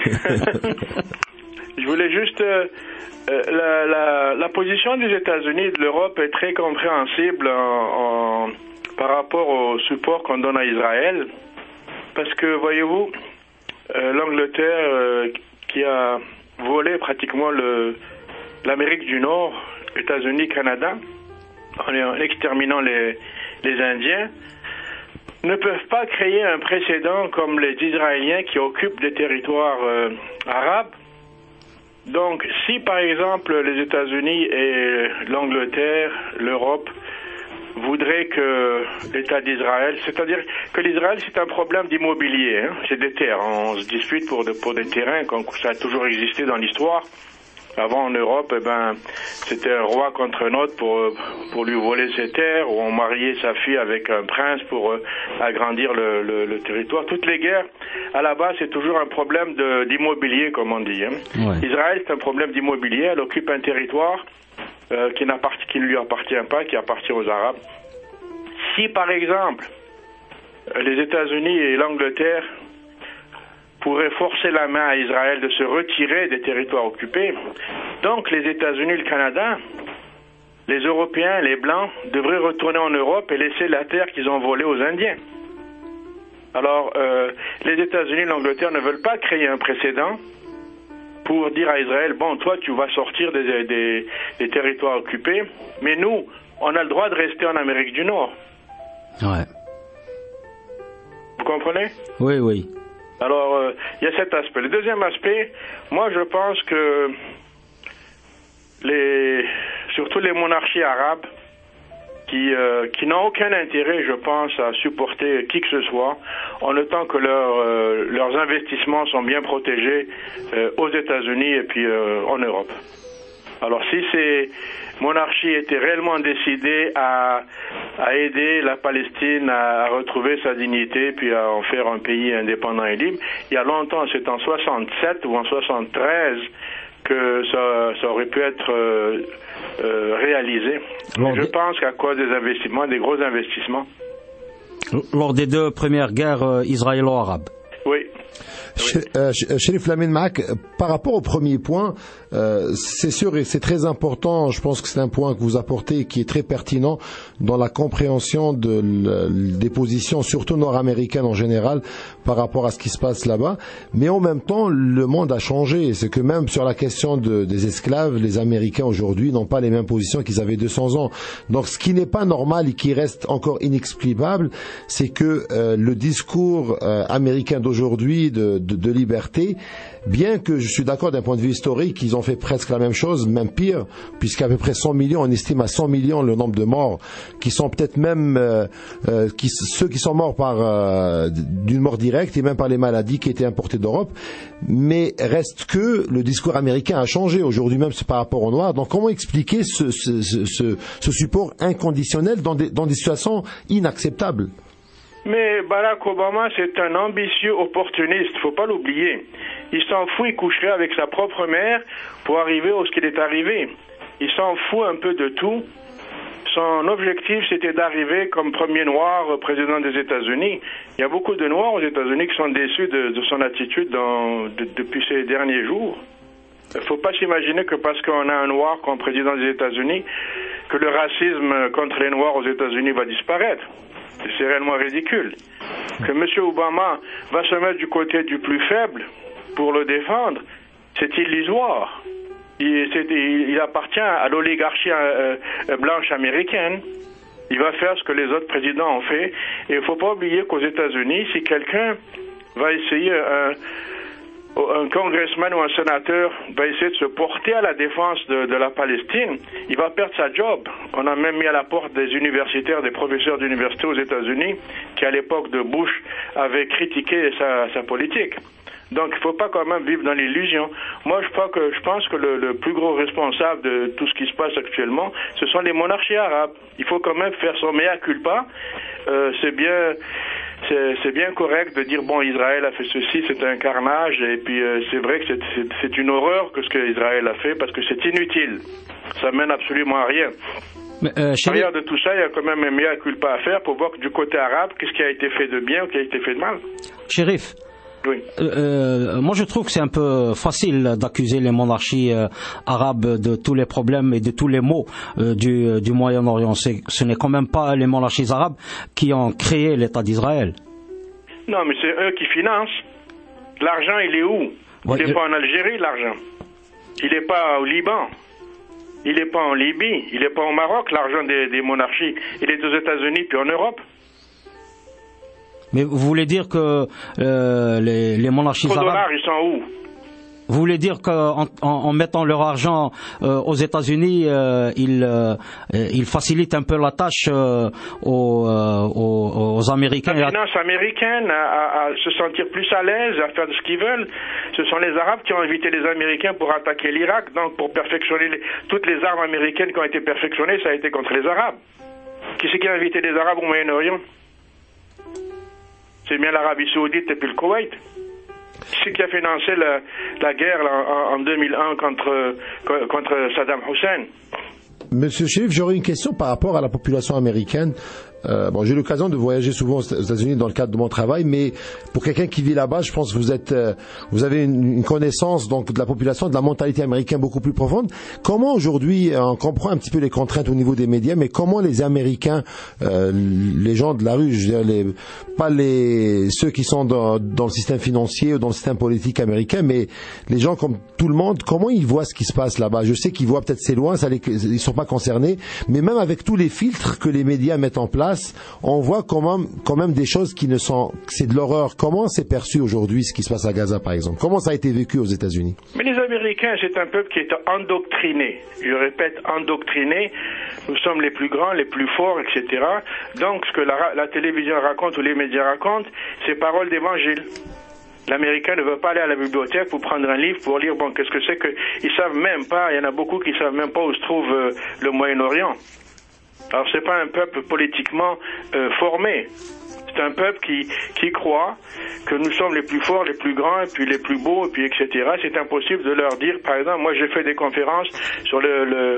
Je voulais juste... Euh, euh, la, la, la position des États-Unis et de l'Europe est très compréhensible en, en, par rapport au support qu'on donne à Israël. Parce que, voyez-vous, euh, l'Angleterre euh, qui a volé pratiquement le, l'Amérique du Nord, États-Unis, Canada, en, en exterminant les, les Indiens, ne peuvent pas créer un précédent comme les Israéliens qui occupent des territoires euh, arabes. Donc, si par exemple les États-Unis et l'Angleterre, l'Europe, voudraient que l'État d'Israël, c'est-à-dire que l'Israël c'est un problème d'immobilier, hein, c'est des terres, on se dispute pour, de, pour des terrains, comme ça a toujours existé dans l'histoire. Avant en Europe, eh ben, c'était un roi contre un autre pour, pour lui voler ses terres, ou on mariait sa fille avec un prince pour euh, agrandir le, le, le territoire. Toutes les guerres, à la base, c'est toujours un problème de, d'immobilier, comme on dit. Hein. Ouais. Israël, c'est un problème d'immobilier. Elle occupe un territoire euh, qui, qui ne lui appartient pas, qui appartient aux Arabes. Si, par exemple, les États-Unis et l'Angleterre pourrait forcer la main à Israël de se retirer des territoires occupés. Donc les États-Unis et le Canada, les Européens, les Blancs, devraient retourner en Europe et laisser la terre qu'ils ont volée aux Indiens. Alors, euh, les États-Unis et l'Angleterre ne veulent pas créer un précédent pour dire à Israël, bon, toi, tu vas sortir des, des, des territoires occupés, mais nous, on a le droit de rester en Amérique du Nord. Ouais. Vous comprenez? Oui, oui. Alors, euh, il y a cet aspect. Le deuxième aspect, moi, je pense que les, surtout les monarchies arabes, qui, euh, qui n'ont aucun intérêt, je pense, à supporter qui que ce soit, en autant que leur, euh, leurs investissements sont bien protégés euh, aux États-Unis et puis euh, en Europe. Alors, si ces monarchies étaient réellement décidées à, à aider la Palestine à, à retrouver sa dignité puis à en faire un pays indépendant et libre, il y a longtemps, c'est en soixante-sept ou en soixante-treize que ça, ça aurait pu être euh, euh, réalisé. Lors Je des... pense qu'à cause des investissements, des gros investissements. Lors des deux premières guerres euh, israélo-arabes. Oui. Oui. Euh, Chérif Lamine Mac, par rapport au premier point, euh, c'est sûr et c'est très important, je pense que c'est un point que vous apportez qui est très pertinent dans la compréhension de le, des positions, surtout nord-américaines en général, par rapport à ce qui se passe là-bas. Mais en même temps, le monde a changé. C'est que même sur la question de, des esclaves, les Américains aujourd'hui n'ont pas les mêmes positions qu'ils avaient deux cents ans. Donc ce qui n'est pas normal et qui reste encore inexplicable, c'est que euh, le discours euh, américain d'aujourd'hui de De, de liberté, bien que je suis d'accord d'un point de vue historique, ils ont fait presque la même chose, même pire, puisqu'à peu près cent millions, on estime à cent millions le nombre de morts, qui sont peut-être même euh, euh, qui, ceux qui sont morts par euh, d'une mort directe et même par les maladies qui étaient importées d'Europe. Mais reste que le discours américain a changé aujourd'hui même par rapport aux Noirs. Donc comment expliquer ce, ce, ce, ce support inconditionnel dans des, dans des situations inacceptables? Mais Barack Obama, c'est un ambitieux opportuniste, faut pas l'oublier. Il s'en fout, il coucherait avec sa propre mère pour arriver où ce qu'il est arrivé. Il s'en fout un peu de tout. Son objectif, c'était d'arriver comme premier noir président des États-Unis. Il y a beaucoup de Noirs aux États-Unis qui sont déçus de, de son attitude dans, de, depuis ces derniers jours. Il ne faut pas s'imaginer que parce qu'on a un noir comme président des États-Unis, que le racisme contre les noirs aux États-Unis va disparaître. C'est réellement ridicule. Que M. Obama va se mettre du côté du plus faible pour le défendre, c'est illusoire. Il, c'est, il, il appartient à l'oligarchie euh, blanche américaine. Il va faire ce que les autres présidents ont fait. Et il ne faut pas oublier qu'aux États-Unis, si quelqu'un va essayer, un, un congressman ou un sénateur va essayer de se porter à la défense de, de la Palestine, il va perdre sa job. On a même mis à la porte des universitaires, des professeurs d'université aux États-Unis qui, à l'époque de Bush, avaient critiqué sa, sa politique. Donc, il ne faut pas quand même vivre dans l'illusion. Moi, je pense que, je pense que le, le plus gros responsable de tout ce qui se passe actuellement, ce sont les monarchies arabes. Il faut quand même faire son mea culpa. Euh, c'est bien, c'est, c'est bien correct de dire, bon, Israël a fait ceci, c'est un carnage, et puis euh, c'est vrai que c'est, c'est, c'est une horreur que ce que Israël a fait, parce que c'est inutile. Ça mène absolument à rien. Mais, euh, Derrière de tout ça, il y a quand même un mea culpa à faire pour voir que du côté arabe, qu'est-ce qui a été fait de bien ou qui a été fait de mal. Chérif. Oui. Euh, moi, je trouve que c'est un peu facile d'accuser les monarchies euh, arabes de tous les problèmes et de tous les maux euh, du, du Moyen-Orient. C'est, ce n'est quand même pas les monarchies arabes qui ont créé l'État d'Israël. Non, mais c'est eux qui financent. L'argent, il est où? Ouais, il n'est je... pas en Algérie, l'argent. Il n'est pas au Liban. Il n'est pas en Libye. Il n'est pas au Maroc, l'argent des, des monarchies. Il est aux États-Unis puis en Europe. Mais vous voulez dire que euh, les, les monarchies arabes... Les dollars, ils sont où? Vous voulez dire qu'en en, en mettant leur argent euh, aux États-Unis, euh, ils, euh, ils facilitent un peu la tâche euh, aux, euh, aux, aux Américains? La finance américaine à, à, à se sentir plus à l'aise, à faire de ce qu'ils veulent. Ce sont les Arabes qui ont invité les Américains pour attaquer l'Irak. Donc pour perfectionner les, toutes les armes américaines qui ont été perfectionnées, ça a été contre les Arabes. Qui c'est qui a invité les Arabes au Moyen-Orient? C'est bien l'Arabie Saoudite et puis le Koweït. C'est qui a financé la, la guerre en, en deux mille un contre, contre Saddam Hussein. Monsieur Chérif, j'aurais une question par rapport à la population américaine. Euh, bon, j'ai eu l'occasion de voyager souvent aux États-Unis dans le cadre de mon travail, mais pour quelqu'un qui vit là-bas, je pense que vous êtes, euh, vous avez une, une connaissance donc de la population, de la mentalité américaine beaucoup plus profonde. Comment aujourd'hui, on comprend un petit peu les contraintes au niveau des médias, mais comment les Américains, euh, les gens de la rue, je veux dire, les, pas les ceux qui sont dans, dans le système financier ou dans le système politique américain, mais les gens comme tout le monde, comment ils voient ce qui se passe là-bas? Je sais qu'ils voient peut-être c'est loin, ça les, ils sont pas concernés, mais même avec tous les filtres que les médias mettent en place, on voit quand même, quand même des choses qui ne sont, c'est de l'horreur. Comment c'est perçu aujourd'hui ce qui se passe à Gaza, par exemple? Comment ça a été vécu aux États-Unis? Mais les Américains, c'est un peuple qui est endoctriné. Je répète, endoctriné. Nous sommes les plus grands, les plus forts, et cetera. Donc, ce que la, la télévision raconte ou les médias racontent, c'est paroles d'évangile. L'Américain ne veut pas aller à la bibliothèque pour prendre un livre pour lire, bon, qu'est-ce que c'est que, ils savent même pas, il y en a beaucoup qui savent même pas où se trouve euh, le Moyen-Orient. Alors c'est pas un peuple politiquement euh, formé. C'est un peuple qui qui croit que nous sommes les plus forts, les plus grands, et puis les plus beaux, et puis et cetera. C'est impossible de leur dire, par exemple, moi j'ai fait des conférences sur le, le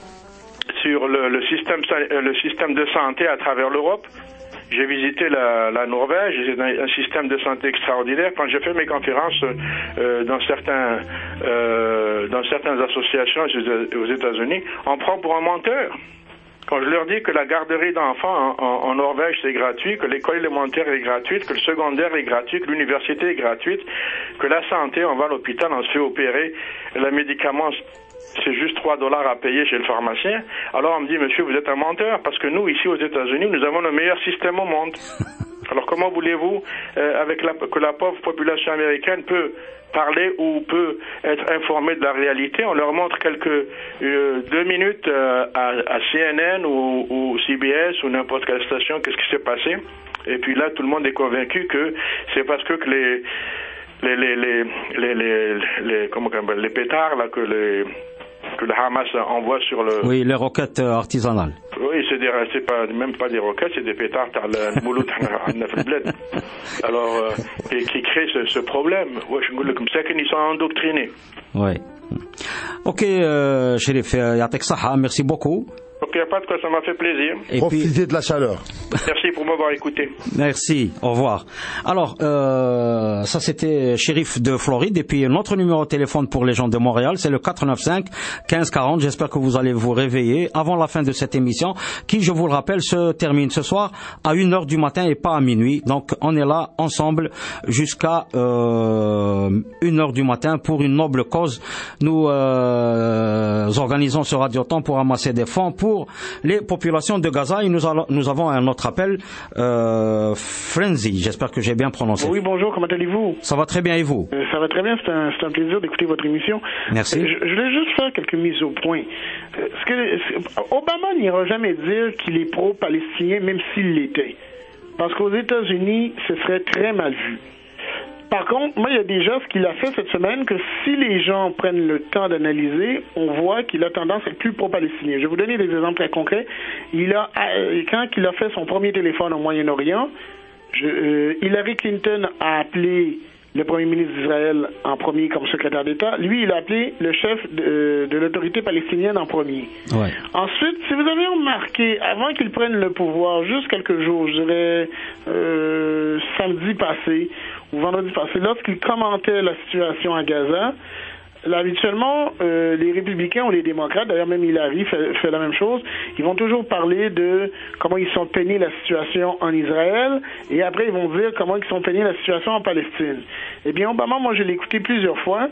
sur le, le système le système de santé à travers l'Europe. J'ai visité la, la Norvège, c'est un, un système de santé extraordinaire. Quand j'ai fait mes conférences euh, dans certains euh, dans certaines associations aux États-Unis, on prend pour un menteur. Quand je leur dis que la garderie d'enfants en, en, en Norvège c'est gratuit, que l'école élémentaire est gratuite, que le secondaire est gratuit, que l'université est gratuite, que la santé, on va à l'hôpital, on se fait opérer, le médicament c'est juste trois dollars à payer chez le pharmacien, alors on me dit, monsieur, vous êtes un menteur, parce que nous, ici aux États-Unis, nous avons le meilleur système au monde. Alors comment voulez-vous, euh, avec la, que la pauvre population américaine peut parler ou peut être informée de la réalité? On leur montre quelques euh, deux minutes euh, à, à C N N ou, ou C B S ou n'importe quelle station, qu'est-ce qui s'est passé? Et puis là, tout le monde est convaincu que c'est parce que, que les, les, les, les, les, les, les, comment on appelle, les pétards là, que les que le Hamas envoie sur le... Oui, les roquettes artisanales. Oui, c'est, des, c'est pas, même pas des roquettes, c'est des pétards le mouloud alors, euh, et qui créent ce, ce problème. Ouais, je comme ça qu'ils sont endoctrinés. Oui. Ok, euh, Chérif, Yatek Saha, merci beaucoup. Ok, il n'y a pas de quoi, ça m'a fait plaisir. Et Profitez puis, de la chaleur. Merci pour m'avoir écouté. merci, au revoir. Alors, euh, ça c'était Shérif de Floride, et puis notre numéro de téléphone pour les gens de Montréal, c'est le quatre neuf cinq, quinze quarante. J'espère que vous allez vous réveiller avant la fin de cette émission, qui, je vous le rappelle, se termine ce soir à une heure du matin et pas à minuit. Donc, on est là ensemble jusqu'à euh, une heure du matin pour une noble cause. Nous euh, organisons ce radioton pour amasser des fonds pour les populations de Gaza, et nous, allons, nous avons un autre appel, euh, Frenzy, j'espère que j'ai bien prononcé. Oui, bonjour, comment allez-vous? Ça va très bien, et vous? Euh, ça va très bien, c'est un, c'est un plaisir d'écouter votre émission. Merci. Euh, je, je voulais juste faire quelques mises au point. Euh, ce que, ce, Obama n'ira jamais dire qu'il est pro-palestinien, même s'il l'était. Parce qu'aux États-Unis, ce serait très mal vu. Par contre, moi, il y a déjà ce qu'il a fait cette semaine, que si les gens prennent le temps d'analyser, on voit qu'il a tendance à être plus pro-palestinien. Je vais vous donner des exemples très concrets. Il a, quand il a fait son premier téléphone au Moyen-Orient, je, euh, Hillary Clinton a appelé le premier ministre d'Israël en premier comme secrétaire d'État. Lui, il a appelé le chef de, de l'autorité palestinienne en premier. Ouais. Ensuite, si vous avez remarqué, avant qu'il prenne le pouvoir, juste quelques jours, je dirais euh, samedi passé ou vendredi passé, lorsqu'il commentait la situation à Gaza, là, habituellement, euh, les républicains ou les démocrates, d'ailleurs même Hillary fait, fait la même chose, ils vont toujours parler de comment ils sont peignés la situation en Israël, et après ils vont dire comment ils sont peignés la situation en Palestine. Eh bien, Obama, moi je l'ai écouté plusieurs fois,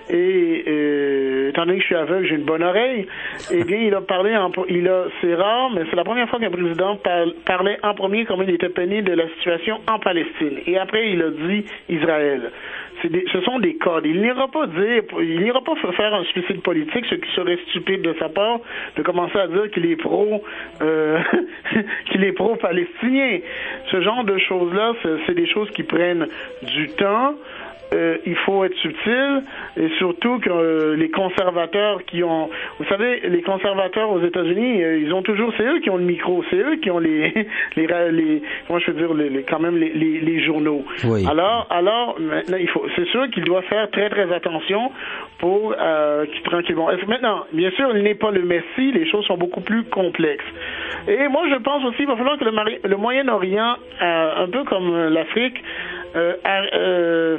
et euh, étant donné que je suis aveugle, j'ai une bonne oreille, eh bien il a parlé, en, il a, c'est rare, mais c'est la première fois qu'un président parle, parlait en premier comment il était peiné de la situation en Palestine, et après il a dit Israël. C'est des, ce sont des codes. Il n'ira pas dire, il n'ira pas faire un suicide politique, ce qui serait stupide de sa part, de commencer à dire qu'il est pro, euh, qu'il est pro-palestinien. Ce genre de choses-là, c'est, c'est des choses qui prennent du temps. Euh, il faut être subtil, et surtout que euh, les conservateurs qui ont, vous savez, les conservateurs aux États-Unis, euh, ils ont toujours, c'est eux qui ont le micro, c'est eux qui ont les, les, les comment je veux dire, les, les, quand même les, les, les journaux. Oui. Alors, alors, maintenant, il faut, c'est sûr qu'il doit faire très très attention pour euh, qu'il tranquillement. Maintenant, bien sûr, il n'est pas le Messie, les choses sont beaucoup plus complexes. Et moi, je pense aussi qu'il va falloir que le, Mari- le Moyen-Orient, euh, un peu comme l'Afrique, euh, euh,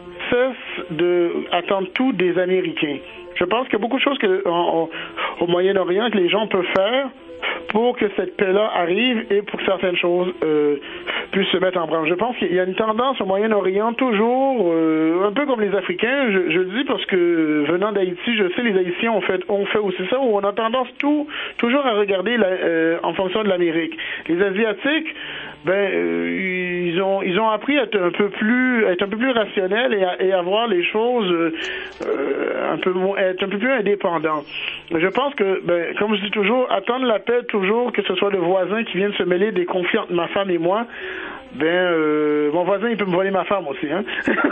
cesse de attendre tout des Américains. Je pense qu'il y a beaucoup de choses que, en, en, au Moyen-Orient que les gens peuvent faire pour que cette paix-là arrive et pour que certaines choses euh, puissent se mettre en branle. Je pense qu'il y a une tendance au Moyen-Orient toujours, euh, un peu comme les Africains, je, je dis parce que venant d'Haïti, je sais les Haïtiens ont fait, ont fait aussi ça, où on a tendance tout, toujours à regarder la, euh, en fonction de l'Amérique. Les Asiatiques, ben euh, ils ont ils ont appris à être un peu plus à être un peu plus rationnels et à, et à voir les choses euh, un peu être un peu plus indépendants. Je pense que ben comme je dis toujours, attendre la paix toujours, que ce soit le voisin qui vienne se mêler des conflits entre ma femme et moi, ben euh, mon voisin il peut me voler ma femme aussi, hein.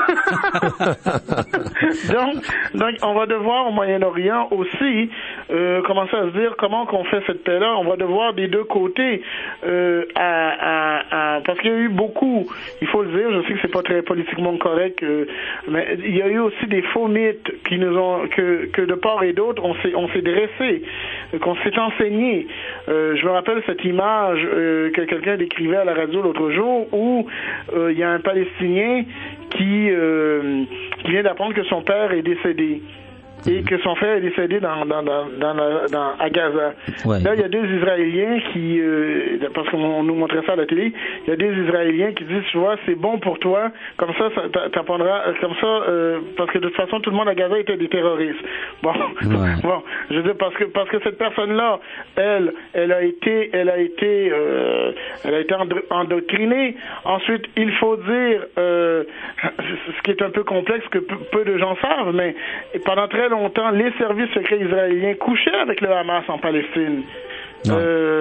donc donc on va devoir au Moyen-Orient aussi euh, commencer à se dire comment qu'on fait cette paix-là. On va devoir des deux côtés euh, à, à, à parce qu'il y a eu beaucoup, il faut le dire, je sais que c'est pas très politiquement correct, euh, mais il y a eu aussi des faux mythes qui nous ont que que de part et d'autre on s'est on s'est dressé, qu'on s'est enseigné. Euh, je me rappelle cette image euh, que quelqu'un décrivait à la radio l'autre jour, où euh, il y a un Palestinien qui, euh, qui vient d'apprendre que son père est décédé et que son frère est décédé dans, dans, dans, dans, la, dans à Gaza. Ouais. Là, il y a deux Israéliens qui, euh, parce qu'on nous montrait ça à la télé, il y a deux Israéliens qui disent, tu vois, c'est bon pour toi, comme ça, ça t'apprendra, comme ça, euh, parce que de toute façon, tout le monde à Gaza était des terroristes. Bon, ouais. bon, je veux dire, parce que parce que cette personne-là, elle, elle a été, elle a été, euh, elle a été endoctrinée. Ensuite, il faut dire, euh, ce qui est un peu complexe, que peu, peu de gens savent, mais pendant très longtemps, les services secrets israéliens couchaient avec le Hamas en Palestine. Euh,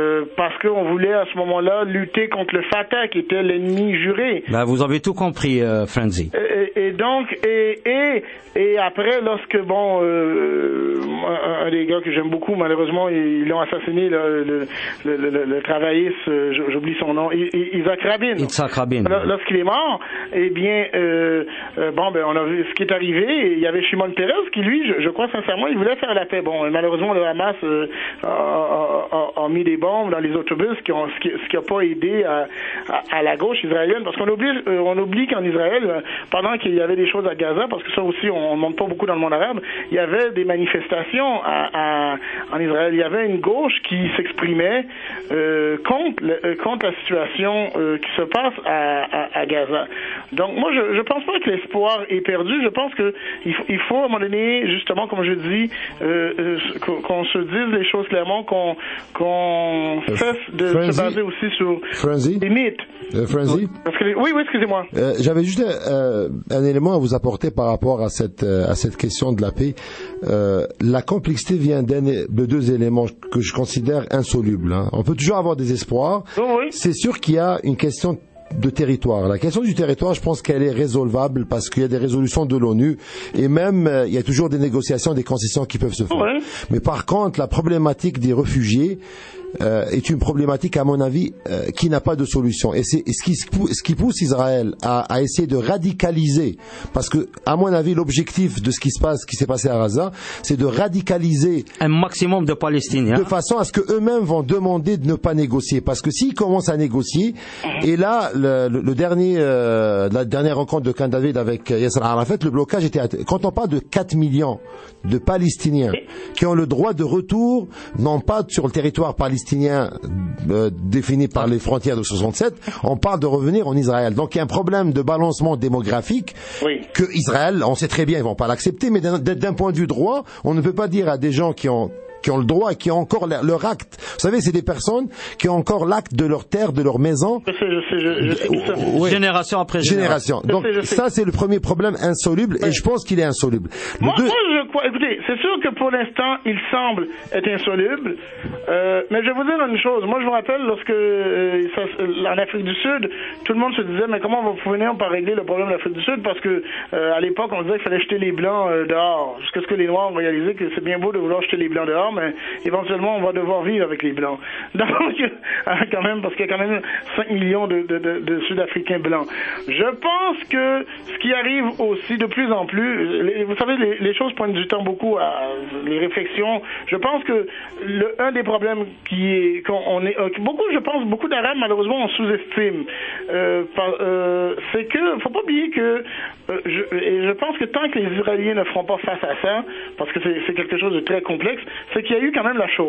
parce qu'on voulait à ce moment-là lutter contre le Fatah, qui était l'ennemi juré. Ben, vous avez tout compris, euh, Frenzy. Et, et donc, et, et, et après, lorsque, bon, euh, un, un des gars que j'aime beaucoup, malheureusement, ils l'ont assassiné, là, le, le, le, le, le travailliste, j'oublie son nom, Isaac Rabin. Isaac Rabin. Lorsqu'il est mort, eh bien, euh, euh, bon, ben, on a vu ce qui est arrivé. Il y avait Shimon Peres qui, lui, je, je crois sincèrement, il voulait faire la paix. Bon, malheureusement, le Hamas euh, a, a, a mis des bombes dans les autobus, qui ont, ce qui, ce qui a pas aidé à, à, à la gauche israélienne, parce qu'on oublie, euh, on oublie qu'en Israël, pendant qu'il y avait des choses à Gaza, parce que ça aussi, on ne monte pas beaucoup dans le monde arabe, il y avait des manifestations à, à, en Israël. Il y avait une gauche qui s'exprimait euh, contre, le, contre la situation euh, qui se passe à, à, à Gaza. Donc, moi, je ne pense pas que l'espoir est perdu. Je pense que il faut, il faut à un moment donné, justement, comme je dis, euh, euh, qu'on se dise les choses clairement, qu'on qu'on cesse de Frenzy. se baser aussi sur Frenzy. des mythes. Euh, Frenzy. Parce que, oui, oui, excusez-moi. Euh, J'avais juste euh, un élément à vous apporter par rapport à cette euh, à cette question de la paix. Euh, la complexité vient d'un de deux éléments que je considère insolubles. Hein. On peut toujours avoir des espoirs. Oh, oui. C'est sûr qu'il y a une question de territoire. La question du territoire, je pense qu'elle est résolvable parce qu'il y a des résolutions de l'ONU et même euh, il y a toujours des négociations, des concessions qui peuvent se faire. Ouais. Mais par contre, la problématique des réfugiés euh, est une problématique, à mon avis, euh, qui n'a pas de solution. Et c'est ce qui, ce qui pousse Israël à, à essayer de radicaliser, parce que, à mon avis, l'objectif de ce qui se passe, ce qui s'est passé à Gaza, c'est de radicaliser un maximum de Palestiniens, de façon à ce que eux-mêmes vont demander de ne pas négocier. Parce que s'ils commencent à négocier, et là, le, le, le dernier, euh, la dernière rencontre de Camp David avec Yasser Arafat, le blocage était, quand on parle de quatre millions de Palestiniens qui ont le droit de retour, non pas sur le territoire palestinien euh, défini par les frontières de soixante-sept, on parle de revenir en Israël. Donc il y a un problème de balancement démographique Oui. que Israël, on sait très bien, ils vont pas l'accepter, mais d'un, d'un point de vue droit, on ne peut pas dire à des gens qui ont qui ont le droit et qui ont encore leur, leur acte. Vous savez, c'est des personnes qui ont encore l'acte de leur terre, de leur maison. Je sais, je sais, je, je sais tout ça. Oui. génération après génération. Génération. Donc Je sais, je sais. ça, c'est le premier problème insoluble et je pense qu'il est insoluble. Le Moi, deux- moi, je crois, écoutez, c'est sûr que pour l'instant, il semble être insoluble, euh, mais je vais vous dire une chose. Moi, je vous rappelle, lorsque, euh, ça, en Afrique du Sud, tout le monde se disait, mais comment vous pouvez venir pas régler le problème de l'Afrique du Sud, parce que, euh, à l'époque, on disait qu'il fallait jeter les Blancs euh, dehors. Jusqu'à ce que les Noirs ont réalisé que c'est bien beau de vouloir jeter les Blancs dehors, mais éventuellement, on va devoir vivre avec les Blancs. Donc, quand même, parce qu'il y a quand même cinq millions de, de, de, de Sud-Africains blancs. Je pense que ce qui arrive aussi de plus en plus, les, vous savez, les, les choses prennent du temps beaucoup, à, les réflexions. Je pense que le, un des problèmes qui est, qu'on on est, beaucoup, je pense, beaucoup d'Arabes, malheureusement, on sous-estime. Euh, par, euh, c'est que, faut pas oublier que, euh, je, et je pense que tant que les Israéliens ne feront pas face à ça, parce que c'est, c'est quelque chose de très complexe, c'est qu'il y a eu quand même la Shoah.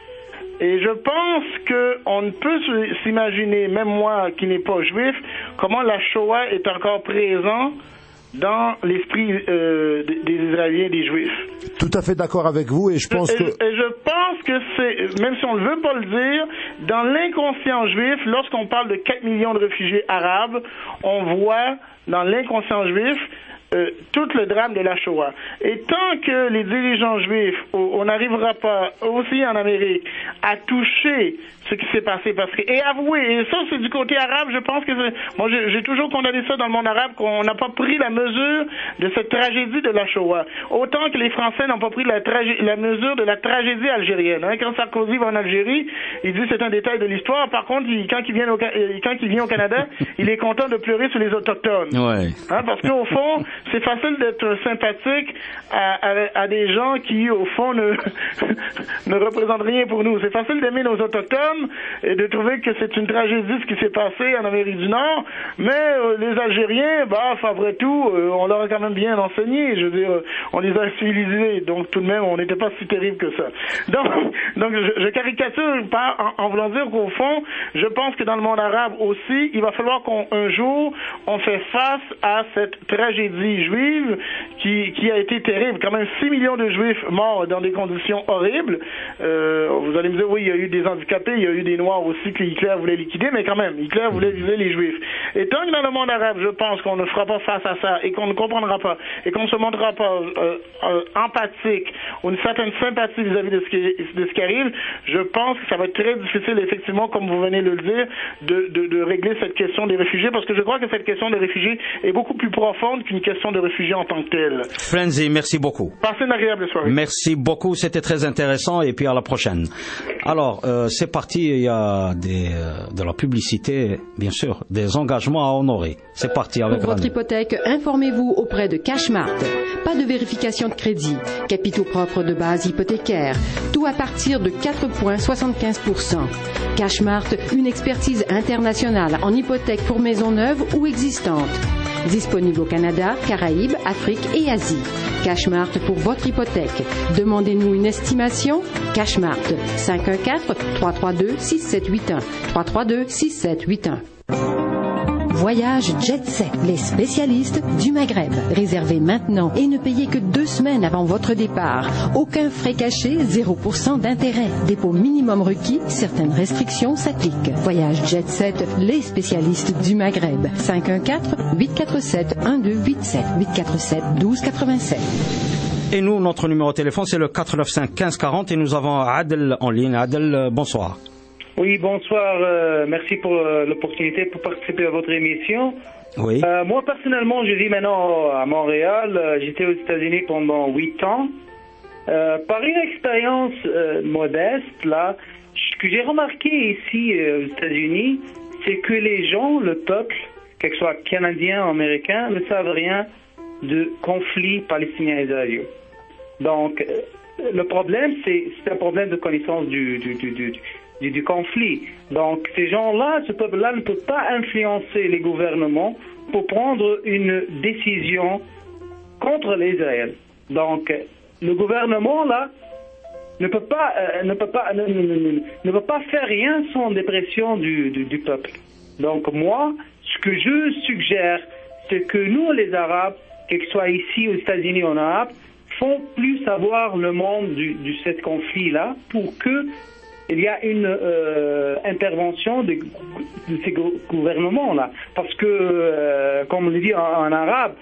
Et je pense qu'on ne peut s'imaginer, même moi qui n'ai pas juif, comment la Shoah est encore présente dans l'esprit euh, des, des Israéliens et des Juifs. Tout à fait d'accord avec vous et je pense et, que... Et je pense que c'est, même si on ne veut pas le dire, dans l'inconscient juif, lorsqu'on parle de quatre millions de réfugiés arabes, on voit dans l'inconscient juif Euh, tout le drame de la Shoah. Et tant que les dirigeants juifs, on n'arrivera pas, aussi en Amérique, à toucher ce qui s'est passé, parce que, et avouer, et ça c'est du côté arabe, je pense que c'est, moi j'ai, j'ai toujours condamné ça dans le monde arabe, qu'on n'a pas pris la mesure de cette tragédie de la Shoah. Autant que les Français n'ont pas pris la, tragé- la mesure de la tragédie algérienne. Hein. Quand Sarkozy va en Algérie, il dit c'est un détail de l'histoire, par contre, il, quand, il vient au, quand il vient au Canada, il est content de pleurer sur les autochtones. Ouais. Hein, parce qu'au fond, c'est facile d'être sympathique à, à, à des gens qui, au fond, ne, ne représentent rien pour nous. C'est facile d'aimer nos autochtones et de trouver que c'est une tragédie ce qui s'est passé en Amérique du Nord, mais euh, les Algériens, bah, après tout, euh, on leur a quand même bien enseigné. Je veux dire, on les a civilisés, donc tout de même, on n'était pas si terrible que ça. Donc, donc je, je caricature pas en, en voulant dire qu'au fond, je pense que dans le monde arabe aussi, il va falloir qu'un jour, on fait face à cette tragédie juive qui, qui a été terrible. Quand même six millions de juifs morts dans des conditions horribles. Euh, vous allez me dire, oui, il y a eu des handicapés, il il y a eu des Noirs aussi que Hitler voulait liquider, mais quand même, Hitler voulait viser les Juifs. Et tant que dans le monde arabe, je pense qu'on ne fera pas face à ça et qu'on ne comprendra pas et qu'on ne se montrera pas euh, euh, empathique ou une certaine sympathie vis-à-vis de ce qui, de ce qui arrive, je pense que ça va être très difficile, effectivement, comme vous venez de le dire, de, de, de régler cette question des réfugiés, parce que je crois que cette question des réfugiés est beaucoup plus profonde qu'une question de réfugiés en tant que telle. Frenzy, merci beaucoup. Passez une agréable soirée. Merci beaucoup, c'était très intéressant, et puis à la prochaine. Alors, euh, c'est parti, il y a des, euh, de la publicité, bien sûr, des engagements à honorer. C'est parti avec Pour votre René. hypothèque, informez-vous auprès de Cashmart. Pas de vérification de crédit, capitaux propres de base hypothécaire, tout à partir de quatre virgule soixante-quinze pour cent. Cashmart, une expertise internationale en hypothèque pour maisons neuves ou existantes. Disponible au Canada, Caraïbes, Afrique et Asie. Cashmart pour votre hypothèque. Demandez-nous une estimation. Cashmart, cinq un quatre, trois trois deux, six sept huit un. trois trois deux, six sept huit un. Voyage Jet Set, les spécialistes du Maghreb. Réservez maintenant et ne payez que deux semaines avant votre départ. Aucun frais cachés, zéro pour cent d'intérêt. Dépôt minimum requis, certaines restrictions s'appliquent. Voyage Jet Set, les spécialistes du Maghreb. cinq un quatre, huit quatre sept, un deux huit sept, huit quatre sept, un deux huit sept. Et nous, notre numéro de téléphone, c'est le quatre neuf cinq, quinze quarante, et nous avons Adel en ligne. Adel, euh, bonsoir. Oui, bonsoir. Euh, merci pour euh, l'opportunité pour participer à votre émission. Oui. Euh, moi, personnellement, je vis maintenant à Montréal. Euh, J'étais aux États-Unis pendant huit ans. Euh, par une expérience euh, modeste, là, ce que j'ai remarqué ici euh, aux États-Unis, c'est que les gens, le peuple, quel que soit canadien ou américain, ne savent rien de conflits palestiniens-israéliens. Donc, euh, le problème, c'est un problème de connaissance du, du, du, du Du, du conflit. Donc ces gens-là, ce peuple-là ne peut pas influencer les gouvernements pour prendre une décision contre l'Israël. Donc le gouvernement là ne peut pas euh, ne peut pas ne, ne, ne, ne peut pas faire rien sans dépression du, du, du peuple. Donc moi, ce que je suggère, c'est que nous les Arabes, que ce soit ici aux États-Unis ou en Europe, font plus savoir le monde du, du cet conflit-là pour que il y a une euh, intervention de, de ces gouvernements-là. Parce que, euh, comme on le dit en, en arabe,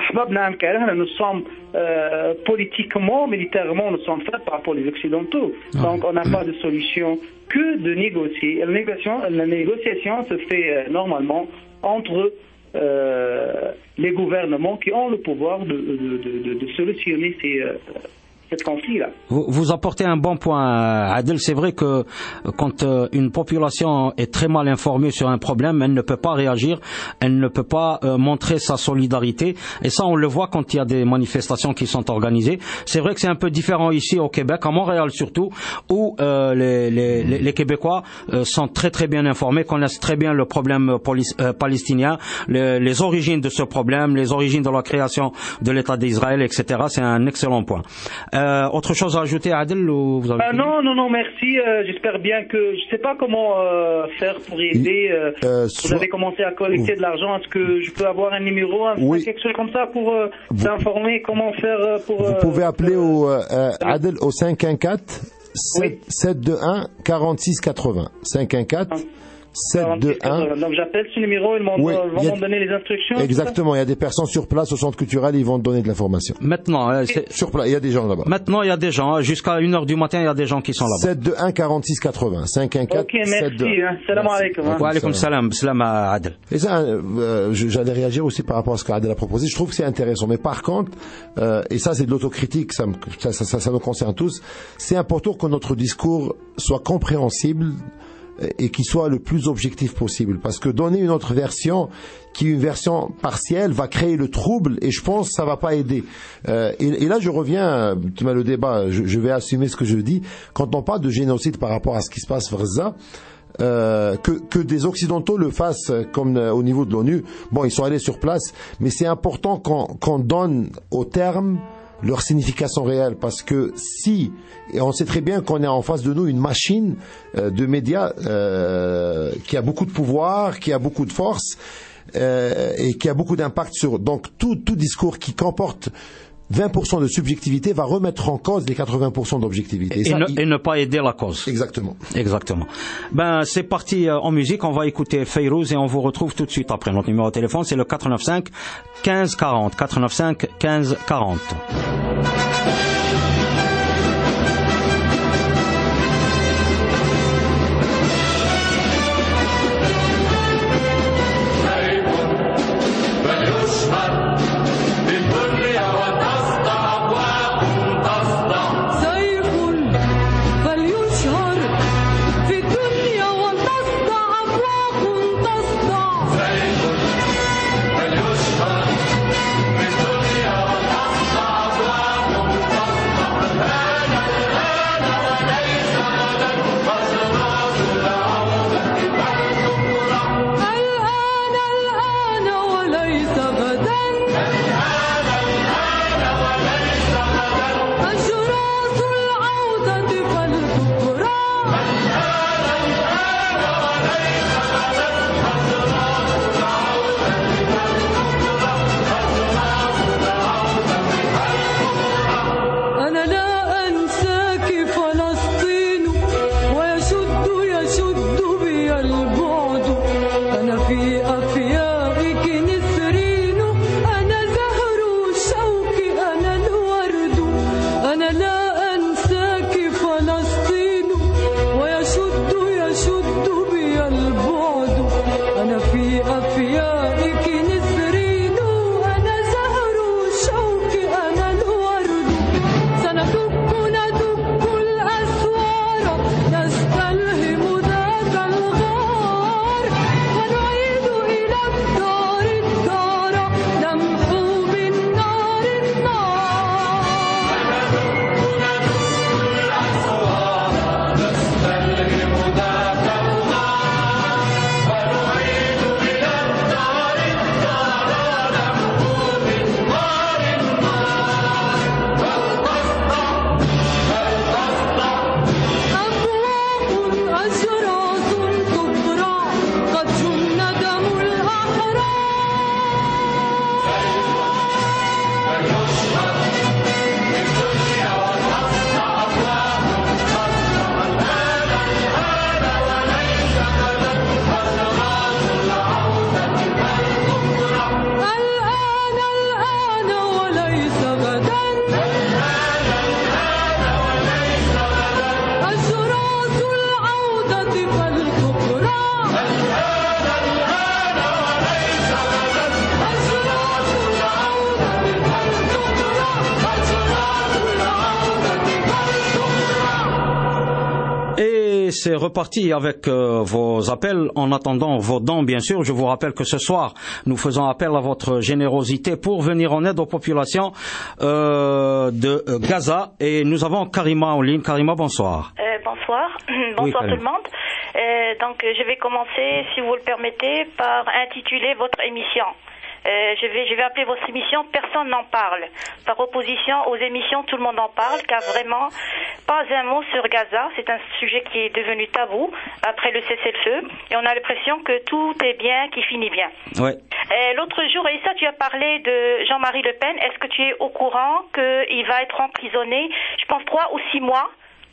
nous sommes euh, politiquement, militairement, nous sommes faits par rapport aux Occidentaux. Donc, on n'a pas de solution que de négocier. La négociation, la négociation se fait euh, normalement entre euh, les gouvernements qui ont le pouvoir de, de, de, de, de solutionner ces... Euh, Cette conflit-là. Vous, vous apportez un bon point, Adel. C'est vrai que quand euh, une population est très mal informée sur un problème, elle ne peut pas réagir, elle ne peut pas euh, montrer sa solidarité. Et ça, on le voit quand il y a des manifestations qui sont organisées. C'est vrai que c'est un peu différent ici au Québec, à Montréal surtout, où euh, les, les, les Québécois euh, sont très très bien informés, connaissent très bien le problème polis, euh, palestinien, les, les origines de ce problème, les origines de la création de l'État d'Israël, et cetera. C'est un excellent point. Euh, autre chose à ajouter, Adel, ou vous avez euh, Non, non, non, merci. Euh, J'espère bien que... Je ne sais pas comment euh, faire pour aider. Euh, euh, vous soit... avez commencé à collecter de l'argent. Est-ce que je peux avoir un numéro, un, oui. quelque chose comme ça pour euh, vous... s'informer comment faire pour... Vous euh, pouvez appeler euh, au, euh, Adel au cinq un quatre, sept deux un, quarante-six quatre-vingts. cinq un quatre, sept deux un. Donc j'appelle ce numéro, ils m'ont oui, a... donné les instructions. Exactement, il y a des personnes sur place au centre culturel, ils vont te donner de l'information. Maintenant, sur place, il y a des gens là-bas. Maintenant, il y a des gens, jusqu'à une heure du matin, il y a des gens qui sont là-bas. sept deux un, quarante-six quatre-vingts. cinq un quatre, okay, sept deux un. Ok, merci. Salam alaikum. Wa alaikum salam, salam à Adel. Et ça, euh, j'allais réagir aussi par rapport à ce qu'Adel a proposé. Je trouve que c'est intéressant. Mais par contre, euh, et ça c'est de l'autocritique, ça, ça, ça, ça, ça nous concerne tous, c'est important que notre discours soit compréhensible et qui soit le plus objectif possible, parce que donner une autre version qui est une version partielle va créer le trouble, et je pense que ça va pas aider. Euh, et, et là je reviens, tu m'as le débat, je, je vais assumer ce que je dis, quand on parle de génocide par rapport à ce qui se passe à Gaza, euh, que, que des Occidentaux le fassent comme au niveau de l'ONU, bon ils sont allés sur place, mais c'est important qu'on qu'on donne au terme leur signification réelle, parce que si, et on sait très bien qu'on est en face de nous une machine euh, de médias euh, qui a beaucoup de pouvoir, qui a beaucoup de force euh, et qui a beaucoup d'impact sur, donc tout, tout discours qui comporte vingt pour cent de subjectivité va remettre en cause les quatre-vingts pour cent d'objectivité. Et, ça, ne, il... et ne pas aider la cause. Exactement. Exactement. Ben, c'est parti en musique. On va écouter Fayrouz et on vous retrouve tout de suite après. Notre numéro de téléphone, c'est le quatre neuf cinq quinze quarante. quatre neuf cinq quinze quarante. C'est reparti avec euh, vos appels. En attendant vos dons, bien sûr, je vous rappelle que ce soir, nous faisons appel à votre générosité pour venir en aide aux populations euh, de Gaza. Et nous avons Karima en ligne. Karima, bonsoir. Euh, bonsoir. Bonsoir oui, tout le monde. Euh, donc, je vais commencer, si vous le permettez, par intituler votre émission. Euh, je vais, je vais appeler votre émission « Personne n'en parle ». Par opposition aux émissions « Tout le monde en parle », car vraiment, pas un mot sur Gaza. C'est un sujet qui est devenu tabou après le cessez-le-feu. Et on a l'impression que tout est bien, qui finit bien. Ouais. Euh, l'autre jour, Issa, tu as parlé de Jean-Marie Le Pen. Est-ce que tu es au courant qu'il va être emprisonné, je pense, trois ou six mois?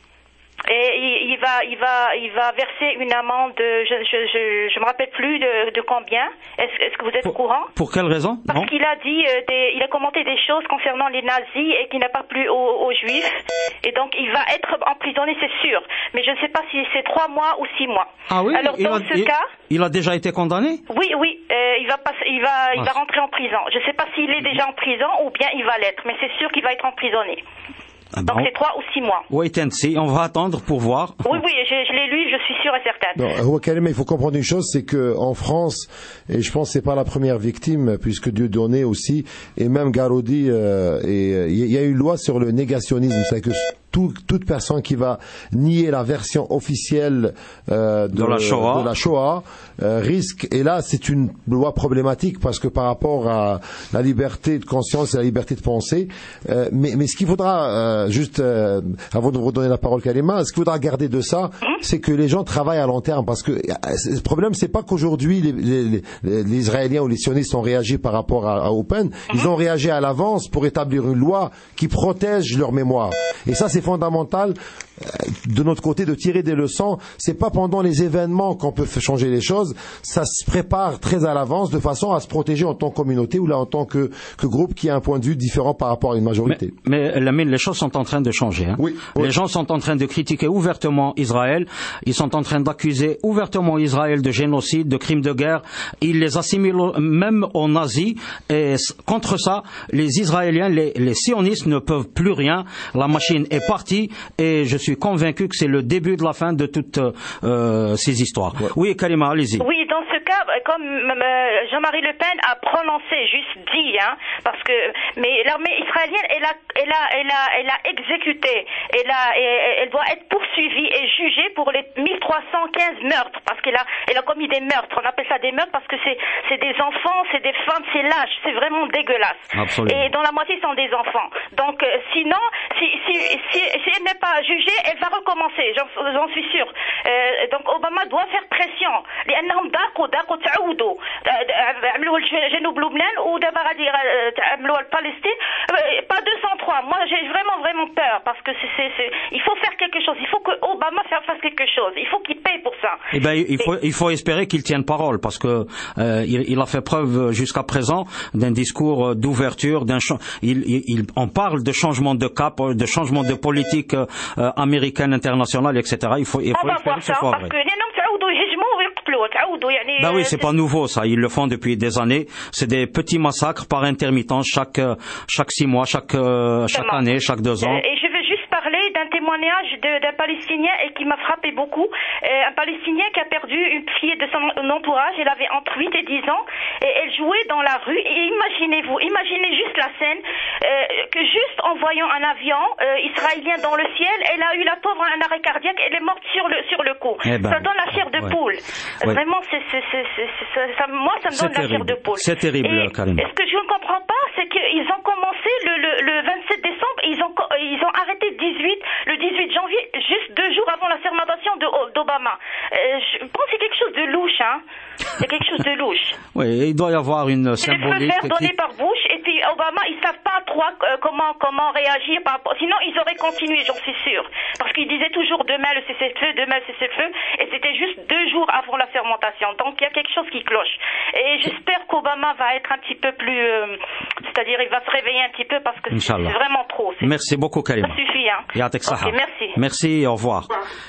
Et il, il va, il va, il va verser une amende. De, je, je, je, je me rappelle plus de, de combien. Est-ce, est-ce que vous êtes pour, au courant? Pour quelle raison? Parce non. qu'il a dit, euh, des, il a commenté des choses concernant les nazis et qu'il n'a pas plu aux, aux juifs. Et donc il va être emprisonné, c'est sûr. Mais je ne sais pas si c'est trois mois ou six mois. Ah oui. Alors il dans a, ce il, cas, il a déjà été condamné? Oui, oui. Euh, il va passer, il va, ah. il va rentrer en prison. Je ne sais pas s'il est déjà en prison ou bien il va l'être, mais c'est sûr qu'il va être emprisonné. Ah donc bon. c'est trois ou six mois. Wait and see, on va attendre pour voir. Oui, oui, je, je l'ai lu, je suis sûre et certaine. Non, Karima, il faut comprendre une chose, c'est que en France, et je pense que c'est pas la première victime, puisque Dieudonné aussi, et même Garodi, euh, et il y a une loi sur le négationnisme, c'est que tout, toute personne qui va nier la version officielle euh, de, de la Shoah, de la Shoah euh, risque, et là c'est une loi problématique parce que par rapport à la liberté de conscience et la liberté de penser, euh, mais, mais ce qu'il faudra, euh, juste euh, avant de vous donner la parole Karima, ce qu'il faudra garder de ça, c'est que les gens travaillent à long terme, parce que le problème c'est pas qu'aujourd'hui les, les, les, les Israéliens ou les sionistes ont réagi par rapport à, à Open, ils ont réagi à l'avance pour établir une loi qui protège leur mémoire, et ça c'est fondamental de notre côté de tirer des leçons. C'est pas pendant les événements qu'on peut changer les choses, ça se prépare très à l'avance de façon à se protéger en tant que communauté ou là en tant que, que groupe qui a un point de vue différent par rapport à une majorité. Mais, mais Lamine, les choses sont en train de changer. Hein. Oui, les oui. gens sont en train de critiquer ouvertement Israël, ils sont en train d'accuser ouvertement Israël de génocide, de crimes de guerre, ils les assimilent même aux nazis, et contre ça, les Israéliens, les, les sionistes ne peuvent plus rien, la machine est partie, et je suis convaincu que c'est le début de la fin de toutes euh, ces histoires. Ouais. Oui, Karima, allez-y. Oui, dans ce cas, comme euh, Jean-Marie Le Pen a prononcé, juste dit, hein, parce que, mais l'armée israélienne, elle a, elle a, elle a, elle a exécuté, elle a, elle, elle doit être poursuivie et jugée pour les mille trois cent quinze meurtres, parce qu'elle a, elle a commis des meurtres. On appelle ça des meurtres parce que c'est, c'est des enfants, c'est des femmes, c'est lâche, c'est vraiment dégueulasse. Absolument. Et dont la moitié sont des enfants. Donc, euh, sinon, si, si, si, si elle n'est pas jugée, elle va recommencer, j'en, j'en suis sûre. Euh, donc Obama doit faire pression. لأنهم داقوا داقوا تعودوا عملوا جنوب لبنان ودابا غادي تعملوا الفلسطين. Pas deux cent trois. Moi, j'ai vraiment vraiment peur parce que c'est, c'est, c'est, il faut faire quelque chose. Il faut que Obama fasse quelque chose. Il faut qu'il paye pour ça. Eh ben, il faut, il faut espérer qu'il tienne parole parce que euh, il, il a fait preuve jusqu'à présent d'un discours d'ouverture, d'un il, il, on parle de changement de cap, de changement de politique euh, américaine, internationale, et cetera. Il faut, il faut espérer que ce soit vrai. Ben oui, c'est pas nouveau ça. Ils le font depuis des années. C'est des petits massacres par intermittence chaque chaque six mois, chaque chaque année, chaque deux ans. Et je veux juste parler d'un témoignage de, d'un Palestinien et qui m'a frappé beaucoup. Euh, un Palestinien qui a perdu une fille de son entourage. Elle avait entre huit et dix ans et elle jouait dans la rue. Et imaginez-vous, imaginez juste la scène euh, que juste en voyant un avion euh, israélien dans le ciel, elle a eu la pauvre un arrêt cardiaque. Elle est morte sur le sur le coup. Eh ben, ça donne la chair de ouais. poule. Ouais. Vraiment, c'est, c'est, c'est, c'est, c'est, ça, moi, ça me c'est donne terrible. La chair de poule. C'est terrible, et, Karim. et ce que je ne comprends pas, c'est qu'ils ont commencé le, le, le vingt-sept décembre, ils ont, ils ont arrêté dix-huit, le dix-huit janvier, juste deux jours avant la sermentation de, d'Obama. Euh, je pense que c'est quelque chose de louche, hein. C'est quelque chose de louche. Oui, il doit y avoir une c'est symbolique. C'est le feu vert donné qui... par Bush, et puis Obama, ils savent pas trop euh, comment, comment réagir par rapport. Sinon, ils auraient continué, j'en suis sûre. Parce qu'ils disaient toujours demain le cessez-le-feu, demain le cessez-le-feu, et c'était juste deux jours avant la fermentation. Donc, il y a quelque chose qui cloche. Et j'espère qu'Obama va être un petit peu plus, euh, c'est-à-dire, il va se réveiller un petit peu parce que c'est, c'est vraiment trop. C'est... Merci beaucoup, Karim. Ça suffit, hein. Okay, merci. Merci, au revoir.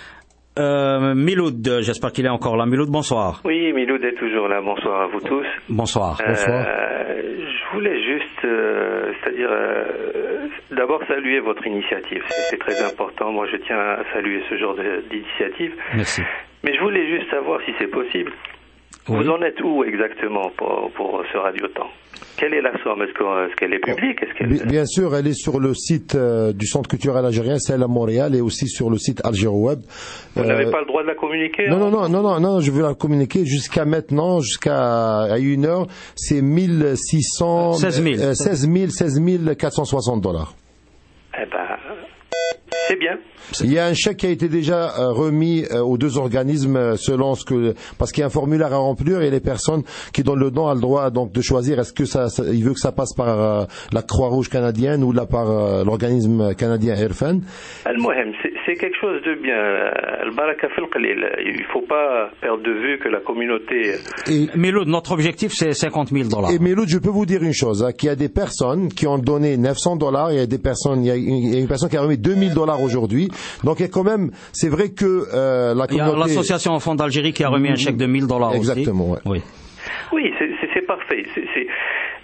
Euh, Miloud, j'espère qu'il est encore là. Miloud, bonsoir. Oui, Miloud est toujours là. Bonsoir à vous tous. Bonsoir. Euh, bonsoir. Je voulais juste, euh, c'est-à-dire, euh, d'abord saluer votre initiative. C'est, c'est très important. Moi, je tiens à saluer ce genre de, d'initiative. Merci. Mais je voulais juste savoir si c'est possible. Oui. Vous en êtes où exactement pour, pour ce radiotemps? Quelle est la somme? Est-ce, que, est-ce qu'elle est publique? Est-ce qu'elle... Bien, bien sûr, elle est sur le site euh, du Centre culturel algérien, celle à Montréal, et aussi sur le site AlgéroWeb. Vous euh... n'avez pas le droit de la communiquer? Non, non, non, non, non, non, je veux la communiquer jusqu'à maintenant, jusqu'à à une heure, c'est mille six cents, seize mille, euh, seize mille, seize mille quatre cent soixante dollars. Eh ben, c'est bien. Il y a un chèque qui a été déjà euh, remis euh, aux deux organismes euh, selon ce que, parce qu'il y a un formulaire à remplir et les personnes qui donnent le don ont le droit donc de choisir est-ce que ça, ça il veut que ça passe par euh, la Croix-Rouge canadienne ou là par euh, l'organisme canadien Irfan. Al-Mohem, c'est, c'est quelque chose de bien. Al-Baraka fil qalil. Il faut pas perdre de vue que la communauté. Et Miloud, notre objectif c'est cinquante mille dollars. Et Miloud, je peux vous dire une chose, hein, qu'il y a des personnes qui ont donné neuf cents dollars, il y a des personnes, il y a une, il y a une personne qui a remis deux mille dollars aujourd'hui. Donc, il y a quand même, c'est vrai que euh, la communauté... Il y a l'association Enfants d'Algérie qui a remis un chèque de mille dollars aussi. Exactement, ouais. Oui. Oui, c'est, c'est, c'est parfait. C'est, c'est...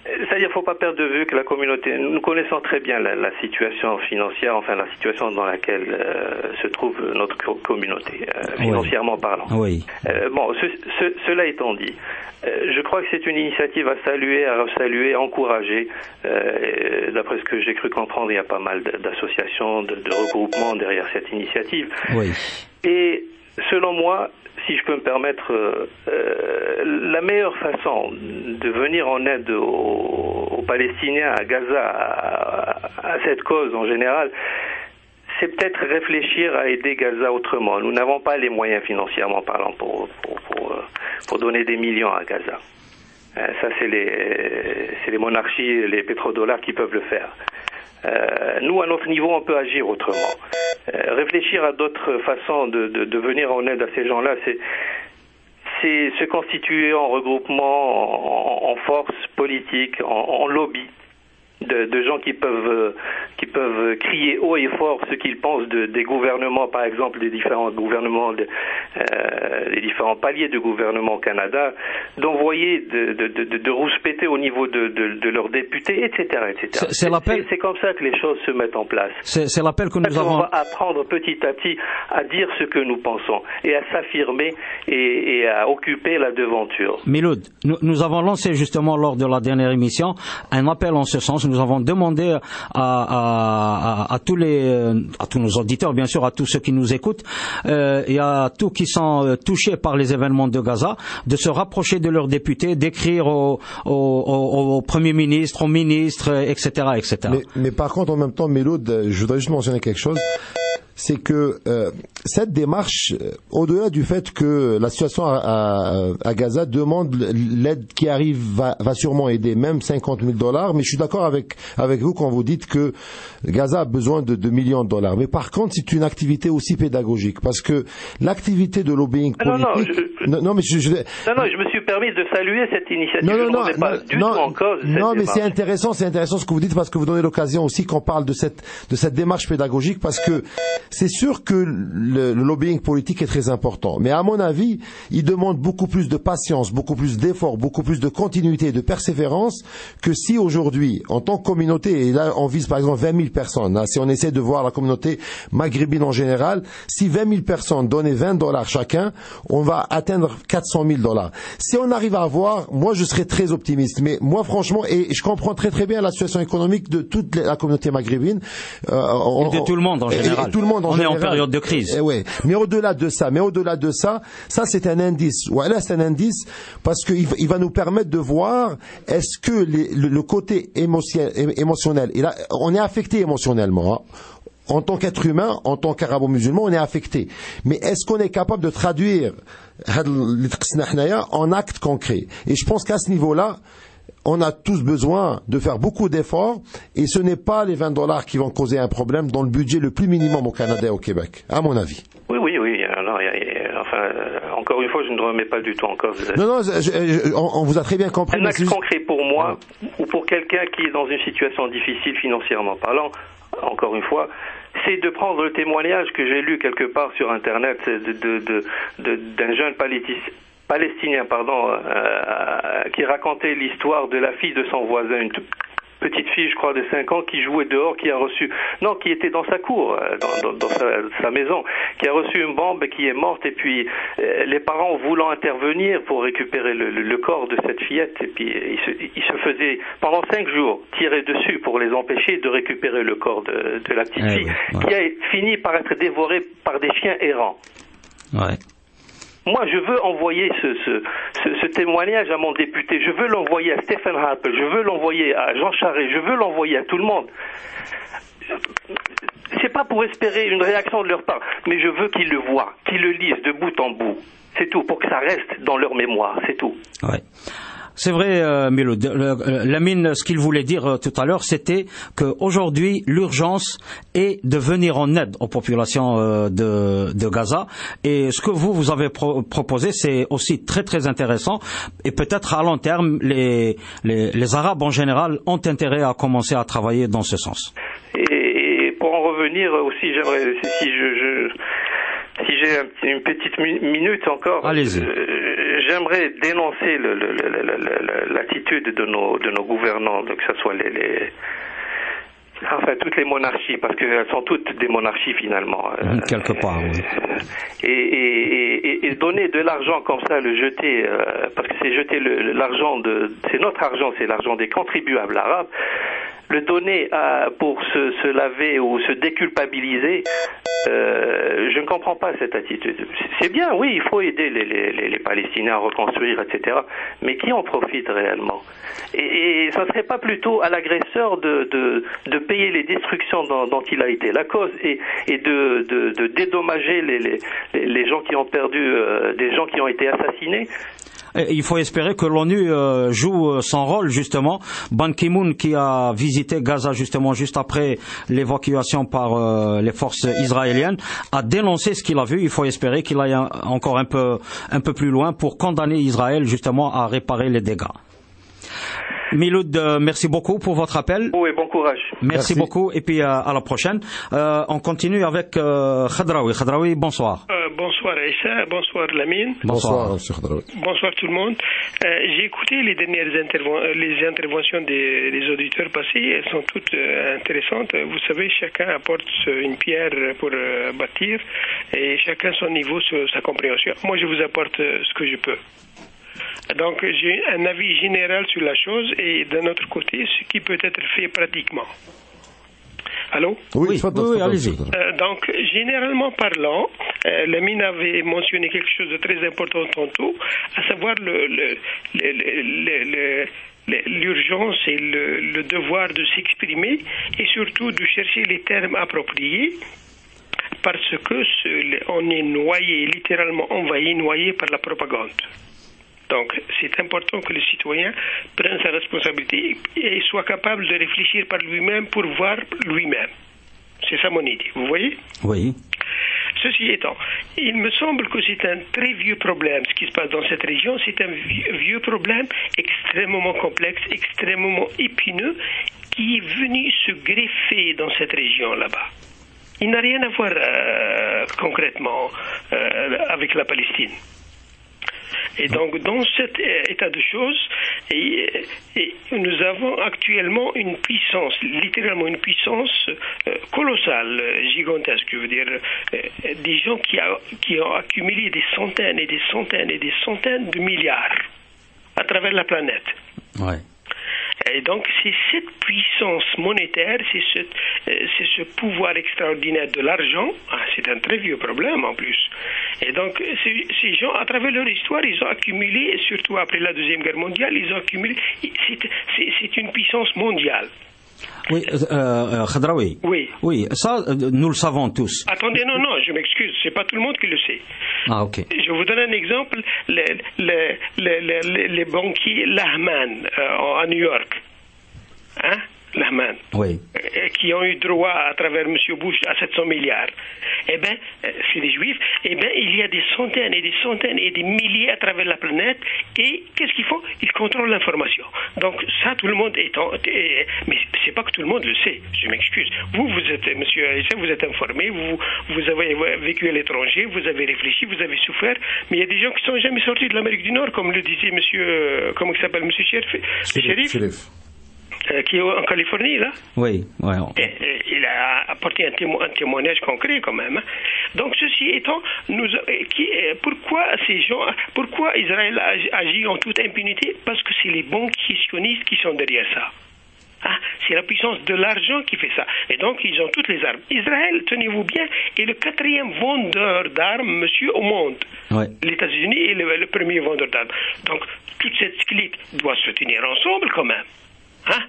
C'est-à-dire qu'il ne faut pas perdre de vue que la communauté, nous connaissons très bien la, la situation financière, enfin la situation dans laquelle euh, se trouve notre communauté, euh, financièrement oui. parlant. Oui. Euh, bon, ce, ce, cela étant dit, euh, je crois que c'est une initiative à saluer, à saluer, à encourager. Euh, d'après ce que j'ai cru comprendre, il y a pas mal d'associations, de, de regroupements derrière cette initiative. Oui. Et selon moi, si je peux me permettre, euh, euh, la meilleure façon de venir en aide aux, aux Palestiniens, à Gaza, à, à cette cause en général, c'est peut-être réfléchir à aider Gaza autrement. Nous n'avons pas les moyens financièrement parlant pour, pour, pour, pour donner des millions à Gaza. Ça, c'est les, c'est les monarchies, les pétrodollars qui peuvent le faire. Euh, nous, à notre niveau, on peut agir autrement. Euh, réfléchir à d'autres façons de, de, de venir en aide à ces gens-là, c'est, c'est se constituer en regroupement, en, en force politique, en, en lobby. De, de gens qui peuvent qui peuvent crier haut et fort ce qu'ils pensent de, des gouvernements, par exemple des différents gouvernements, de, euh, des différents paliers de gouvernement au Canada, d'envoyer de, de, de, de rouspéter au niveau de, de, de leurs députés, et cetera, et cetera. C'est, c'est, l'appel... c'est, c'est comme ça que les choses se mettent en place. C'est, c'est l'appel que nous avons. On va apprendre petit à petit à dire ce que nous pensons et à s'affirmer et, et à occuper la devanture. Miloud, nous, nous avons lancé justement lors de la dernière émission un appel en ce sens. Nous avons demandé à, à, à, à tous les, à tous nos auditeurs, bien sûr, à tous ceux qui nous écoutent, euh, et à tous qui sont touchés par les événements de Gaza, de se rapprocher de leurs députés, d'écrire au, au, au, au Premier ministre, au ministre, et cetera, et cetera. Mais, mais par contre, en même temps, Miloud, je voudrais juste mentionner quelque chose. C'est que euh, cette démarche, euh, au-delà du fait que la situation à, à, à Gaza demande l'aide qui arrive va, va sûrement aider, même cinquante mille dollars, mais je suis d'accord avec avec vous quand vous dites que Gaza a besoin de, de millions de dollars. Mais par contre, c'est une activité aussi pédagogique, parce que l'activité de lobbying politique... Non, non, je, non, non, mais je, je... non, non, je me suis permis de saluer cette initiative. Non, non, je non, ne pas non, du non, tout en cause. Non, mais démarche. c'est intéressant, c'est intéressant ce que vous dites, parce que vous donnez l'occasion aussi qu'on parle de cette de cette démarche pédagogique, parce que c'est sûr que le, le lobbying politique est très important, mais à mon avis, il demande beaucoup plus de patience, beaucoup plus d'efforts, beaucoup plus de continuité et de persévérance que si aujourd'hui, en tant que communauté, et là on vise par exemple vingt mille personnes, hein, si on essaie de voir la communauté maghrébine en général, si vingt mille personnes donnaient vingt dollars chacun, on va atteindre quatre cent mille dollars. Si on arrive à avoir, moi je serais très optimiste, mais moi franchement, et je comprends très très bien la situation économique de toute la communauté maghrébine. Euh, on, et de tout le monde en général. Et tout le monde en on général. est en période de crise. Eh ouais. Mais au-delà de ça, mais au-delà de ça, ça c'est un indice. Voilà, c'est un indice parce qu'il il va nous permettre de voir est-ce que les, le, le côté émotionnel, et là, on est affecté émotionnellement. Hein. En tant qu'être humain, en tant qu'arabo-musulman, on est affecté. Mais est-ce qu'on est capable de traduire en actes concrets? Et je pense qu'à ce niveau-là, on a tous besoin de faire beaucoup d'efforts, et ce n'est pas les vingt dollars qui vont causer un problème dans le budget le plus minimum au Canada et au Québec, à mon avis. Oui, oui, oui. Alors, enfin, encore une fois, je ne remets pas du tout en cause. Non, non, je, je, on, on vous a très bien compris. Un acte concret pour moi, ou pour quelqu'un qui est dans une situation difficile financièrement parlant, encore une fois, c'est de prendre le témoignage que j'ai lu quelque part sur Internet de, de, de, de, d'un jeune palestinien. Palestinien, pardon, euh, qui racontait l'histoire de la fille de son voisin, une petite fille, je crois, de cinq ans, qui jouait dehors, qui a reçu, non, qui était dans sa cour, dans, dans, dans sa, sa maison, qui a reçu une bombe, qui est morte, et puis euh, les parents voulant intervenir pour récupérer le, le, le corps de cette fillette, et puis ils se, ils se faisaient, pendant cinq jours, tirer dessus pour les empêcher de récupérer le corps de, de la petite ouais, fille, ouais, ouais. qui a fini par être dévorée par des chiens errants. Ouais. Moi, je veux envoyer ce, ce, ce, ce témoignage à mon député. Je veux l'envoyer à Stephen Harper. Je veux l'envoyer à Jean Charest. Je veux l'envoyer à tout le monde. C'est pas pour espérer une réaction de leur part, mais je veux qu'ils le voient, qu'ils le lisent de bout en bout. C'est tout, pour que ça reste dans leur mémoire. C'est tout. Ouais. C'est vrai, euh, Miloud. Lamine, ce qu'il voulait dire euh, tout à l'heure, c'était qu'aujourd'hui, l'urgence est de venir en aide aux populations euh, de, de Gaza. Et ce que vous, vous avez pro- proposé, c'est aussi très, très intéressant. Et peut-être à long terme, les, les, les Arabes en général ont intérêt à commencer à travailler dans ce sens. Et, et pour en revenir aussi, j'aimerais, si je... je... Si j'ai un, une petite minute encore, allez-y. Euh, j'aimerais dénoncer le, le, le, le, le, l'attitude de nos, de nos gouvernants, que ce soit les, les enfin toutes les monarchies, parce qu'elles sont toutes des monarchies finalement. Quelque part, oui. Et, et, et, et donner de l'argent comme ça, le jeter, euh, parce que c'est jeter le, l'argent de, c'est notre argent, c'est l'argent des contribuables arabes. Le donner à, pour se, se laver ou se déculpabiliser, euh, je ne comprends pas cette attitude. C'est bien, oui, il faut aider les, les, les Palestiniens à reconstruire, et cetera. Mais qui en profite réellement? Et, et ça ne serait pas plutôt à l'agresseur de, de, de payer les destructions dont, dont il a été la cause et, et de, de, de dédommager les, les, les gens qui ont perdu, euh, des gens qui ont été assassinés? Il faut espérer que l'ONU euh, joue son rôle, justement. Ban Ki-moon, qui a visité Gaza justement juste après l'évacuation par euh, les forces israéliennes, a dénoncé ce qu'il a vu. Il faut espérer qu'il aille encore un peu, un peu plus loin pour condamner Israël justement à réparer les dégâts. Miloud, euh, merci beaucoup pour votre appel. Oui, bon courage. Merci, merci. beaucoup et puis euh, à la prochaine. Euh, on continue avec euh, Khadraoui. Khadraoui, bonsoir. Euh, bonsoir Aïssa, bonsoir Lamine. Bonsoir. Bonsoir, bonsoir tout le monde. Euh, j'ai écouté les dernières interven- les interventions des, des auditeurs passés. Elles sont toutes euh, intéressantes. Vous savez, chacun apporte une pierre pour euh, bâtir et chacun son niveau, sa compréhension. Moi, je vous apporte ce que je peux. Donc, j'ai un avis général sur la chose et d'un autre côté, ce qui peut être fait pratiquement. Allô? Oui, oui, oui, oui allez-y. Euh, donc, généralement parlant, euh, Lamine avait mentionné quelque chose de très important tantôt, à savoir le, le, le, le, le, l'urgence et le, le devoir de s'exprimer et surtout de chercher les termes appropriés parce que ce, on est noyé, littéralement envahi, noyé par la propagande. Donc, c'est important que le citoyen prenne sa responsabilité et soit capable de réfléchir par lui-même pour voir lui-même. C'est ça mon idée, vous voyez? Oui. Ceci étant, il me semble que c'est un très vieux problème, ce qui se passe dans cette région. C'est un vieux, vieux problème extrêmement complexe, extrêmement épineux, qui est venu se greffer dans cette région là-bas. Il n'a rien à voir euh, concrètement euh, avec la Palestine. Et donc, dans cet état de choses, et, et nous avons actuellement une puissance, littéralement une puissance euh, colossale, gigantesque, je veux dire, euh, des gens qui, a, qui ont accumulé des centaines et des centaines et des centaines de milliards à travers la planète. Ouais. Et donc, c'est cette puissance monétaire, c'est ce, euh, c'est ce pouvoir extraordinaire de l'argent. Ah, c'est un très vieux problème en plus. Et donc, ces, ces gens, à travers leur histoire, ils ont accumulé, surtout après la Deuxième Guerre mondiale, ils ont accumulé. C'est, c'est, c'est une puissance mondiale. Oui, euh, Khadraoui. Oui. Oui, ça, nous le savons tous. Attendez, non, non, je m'excuse, c'est pas tout le monde qui le sait. Ah, ok. Je vous donne un exemple, les, les, les, les, les banquiers Lehman euh, à New York. Hein? Lehman, oui. euh, qui ont eu droit à travers M. Bush à sept cents milliards. Eh bien, euh, c'est des Juifs. Eh bien, il y a des centaines et des centaines et des milliers à travers la planète. Et qu'est-ce qu'ils font? Ils contrôlent l'information. Donc, ça, tout le monde est... En, est mais c'est pas que tout le monde le sait. Je m'excuse. Vous, vous êtes, M. Aïssa, vous êtes informé. Vous, vous avez vécu à l'étranger. Vous avez réfléchi. Vous avez souffert. Mais il y a des gens qui sont jamais sortis de l'Amérique du Nord, comme le disait M. Euh, comment il s'appelle? M. Shérif. Euh, qui est en Californie, là. Oui, oui. Et, et, il a apporté un, témo- un témoignage concret, quand même. Hein. Donc, ceci étant, nous, qui, pourquoi ces gens, pourquoi Israël agit en toute impunité? Parce que c'est les banquiers sionistes qui sont derrière ça. Ah, c'est la puissance de l'argent qui fait ça. Et donc, ils ont toutes les armes. Israël, tenez-vous bien, est le quatrième vendeur d'armes, monsieur, au monde. Ouais. Les États-Unis est le, le premier vendeur d'armes. Donc, toute cette clique doit se tenir ensemble, quand même. Hein?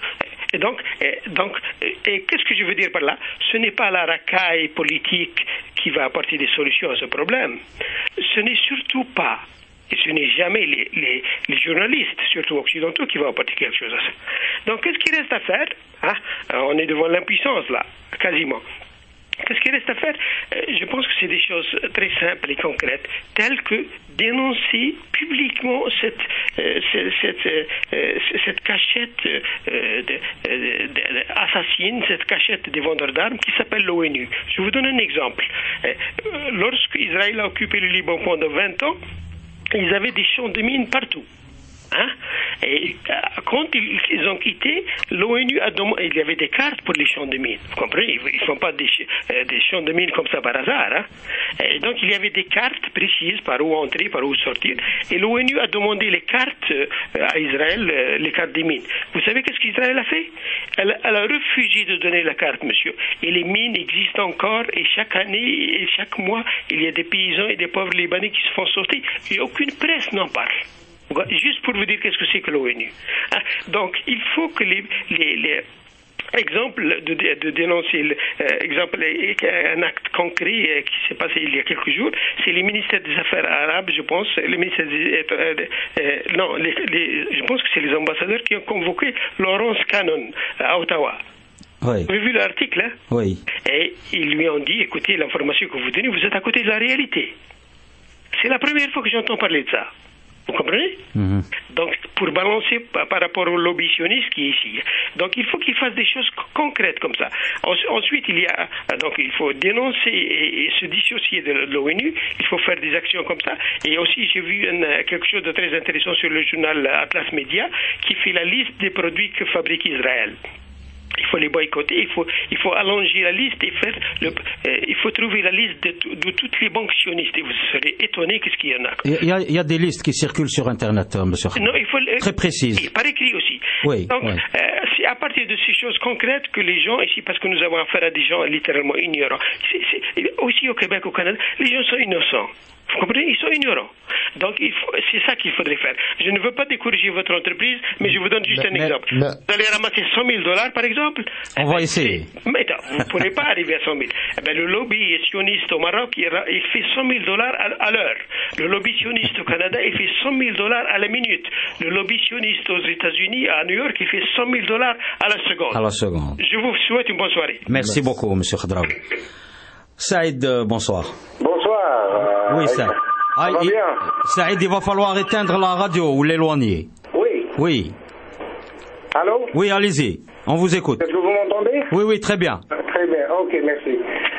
Et donc, et, donc et, et qu'est-ce que je veux dire par là? Ce n'est pas la racaille politique qui va apporter des solutions à ce problème. Ce n'est surtout pas, et ce n'est jamais les, les, les journalistes, surtout occidentaux, qui vont apporter quelque chose à ça. Donc, qu'est-ce qu'il reste à faire? Hein? On est devant l'impuissance, là, quasiment. Qu'est-ce qu'il reste à faire? euh, Je pense que c'est des choses très simples et concrètes, telles que dénoncer publiquement cette, euh, cette, cette, euh, cette cachette euh, de, de, de, assassine, cette cachette des vendeurs d'armes qui s'appelle l'ONU. Je vous donne un exemple. Euh, lorsque Israël a occupé le Liban pendant vingt ans, ils avaient des champs de mines partout. Hein? Et quand ils, ils ont quitté, l'ONU a demandé, il y avait des cartes pour les champs de mines. Vous comprenez? Ils ne font pas des, euh, des champs de mines comme ça par hasard. Hein? Et donc il y avait des cartes précises par où entrer, par où sortir. Et l'ONU a demandé les cartes euh, à Israël, euh, les cartes des mines. Vous savez qu'est-ce qu'Israël a fait? elle, elle a refusé de donner la carte, monsieur. Et les mines existent encore. Et chaque année et chaque mois, il y a des paysans et des pauvres Libanais qui se font sortir. Et aucune presse n'en parle. Juste pour vous dire qu'est-ce que c'est que l'ONU. Hein? Donc, il faut que les, les, les exemple de, de, de dénoncer le, euh, exemple un acte concret euh, qui s'est passé il y a quelques jours, c'est les ministères des Affaires arabes, je pense, les ministères des, euh, euh, non, les, les, je pense que c'est les ambassadeurs qui ont convoqué Lawrence Cannon à Ottawa. Oui. Vous avez vu l'article, hein? Oui. Et ils lui ont dit, écoutez, l'information que vous donnez, vous êtes à côté de la réalité. C'est la première fois que j'entends parler de ça. Vous comprenez? Mm-hmm. Donc, pour balancer par, par rapport au lobby sioniste qui est ici. Donc, il faut qu'il fasse des choses concrètes comme ça. Ensuite, il y a, donc, il faut dénoncer et, et se dissocier de l'ONU. Il faut faire des actions comme ça. Et aussi, j'ai vu une, quelque chose de très intéressant sur le journal Atlas Media qui fait la liste des produits que fabrique Israël. Il faut les boycotter, il faut, il faut allonger la liste et faire le, euh, il faut trouver la liste de, de toutes les banques sionistes et vous serez étonné qu'est-ce qu'il y en a. Il y a, il y a des listes qui circulent sur Internet, euh, monsieur. Non, il faut très précises. Et par écrit aussi. Oui. Donc, oui. Euh, c'est à partir de ces choses concrètes que les gens ici, parce que nous avons affaire à des gens littéralement ignorants. C'est, c'est, aussi au Québec, au Canada, les gens sont innocents. Vous comprenez? Ils sont ignorants. Donc, il faut, c'est ça qu'il faudrait faire. Je ne veux pas décourager votre entreprise, mais je vous donne juste mais, un exemple. Mais, vous allez ramasser cent mille dollars, par exemple. On va essayer. Mais vous ne pourrez pas arriver à cent mille. Eh bien, le lobby sioniste au Maroc, il, il fait cent mille dollars à, à l'heure. Le lobby sioniste au Canada, il fait cent mille dollars à la minute. Le lobby sioniste aux États-Unis, à New York, il fait cent mille dollars à la seconde. À la seconde. Je vous souhaite une bonne soirée. Merci, Merci. beaucoup, monsieur Khadraoui. Saïd, bonsoir. Bonsoir. Euh, oui, Saïd. Ah, il, Saïd, il va falloir éteindre la radio ou l'éloigner. Oui. Oui. Allô? Oui, allez-y. On vous écoute. Est-ce que vous m'entendez? Oui, oui, très bien. Très bien. Ok, merci.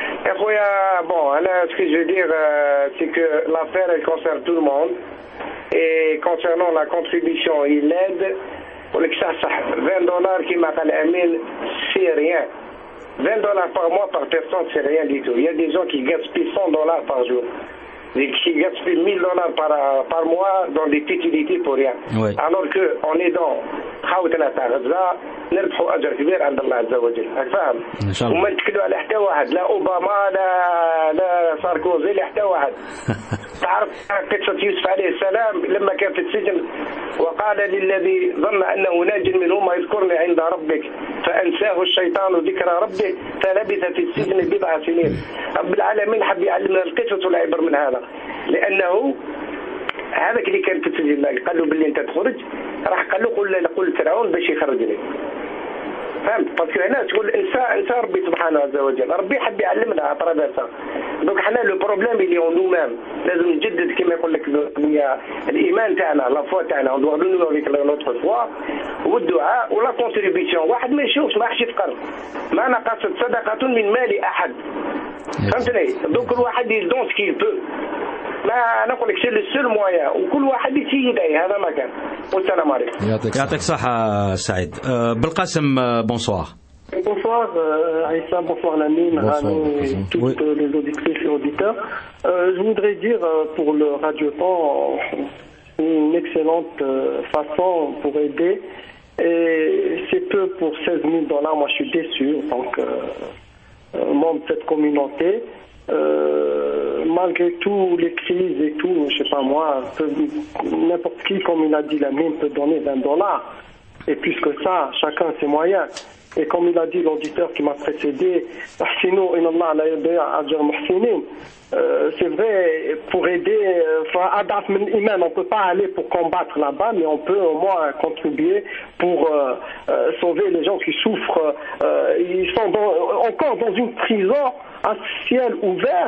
Bon, là, ce que je veux dire, euh, c'est que l'affaire, elle concerne tout le monde. Et concernant la contribution et l'aide, pour que ça, ça vingt dollars qui m'appelle Amine, c'est rien. vingt dollars par mois par personne, c'est rien du tout. Il y a des gens qui gaspillent cent dollars par jour. Qui gaspillent mille dollars par, par mois dans des futilités pour rien. Oui. Alors qu'on est dans خاوتنا تاع غزة نربحوا أجر كبير عند الله عز وجل. هاك فاهم؟ وما نتكلوا على حتى واحد لا أوباما لا لا ساركوزي لا حتى واحد. تعرف قصة يوسف عليه السلام لما كان في السجن وقال للذي ظن أنه ناج منهما اذكرني عند ربك فأنساه الشيطان ذكر ربه فلبث في السجن بضع سنين. رب العالمين حب يعلمنا القصة والعبر من هذا لأنه هذاك اللي كان في السجن قال له باللي انت تخرج راح قال له قول قول فرعون باش يخرجني فهمت باسكو هنا تقول انسى انسى ربي سبحانه عز وجل ربي حب يعلمنا على طرابلسه دونك حنا لو بروبليم اللي اون نو ميم لازم نجدد كما يقول لك الايمان تاعنا لا فوا تاعنا اون دو نو افيك نوتر فوا والدعاء ولا كونتريبيسيون واحد ما يشوفش ما راحش يفقر ما نقصت صدقه من مال احد فهمتني دونك الواحد يدون سكي بو ما نقول لك سي لو سول مويان وكل واحد يسيد هذا ما كان والسلام عليكم يعطيك الصحة سعيد بالقاسم بونسوار Bonsoir euh, Aïssa, bonsoir Lamine, Rano et toutes oui. les auditrices et auditeurs. Euh, je voudrais dire euh, pour le Radioton, une excellente euh, façon pour aider. Et c'est peu pour seize mille dollars, moi je suis déçu en tant que euh, membre de cette communauté. Euh, malgré tout les crises et tout, je sais pas moi, peut, n'importe qui, comme il a dit Lamine, peut donner vingt dollars. Et plus que ça, chacun ses moyens. Et comme il a dit l'auditeur qui m'a précédé, euh, c'est vrai, pour aider, on ne peut pas aller pour combattre là-bas, mais on peut au moins contribuer pour euh, euh, sauver les gens qui souffrent. Euh, ils sont dans, encore dans une prison, un ciel ouvert,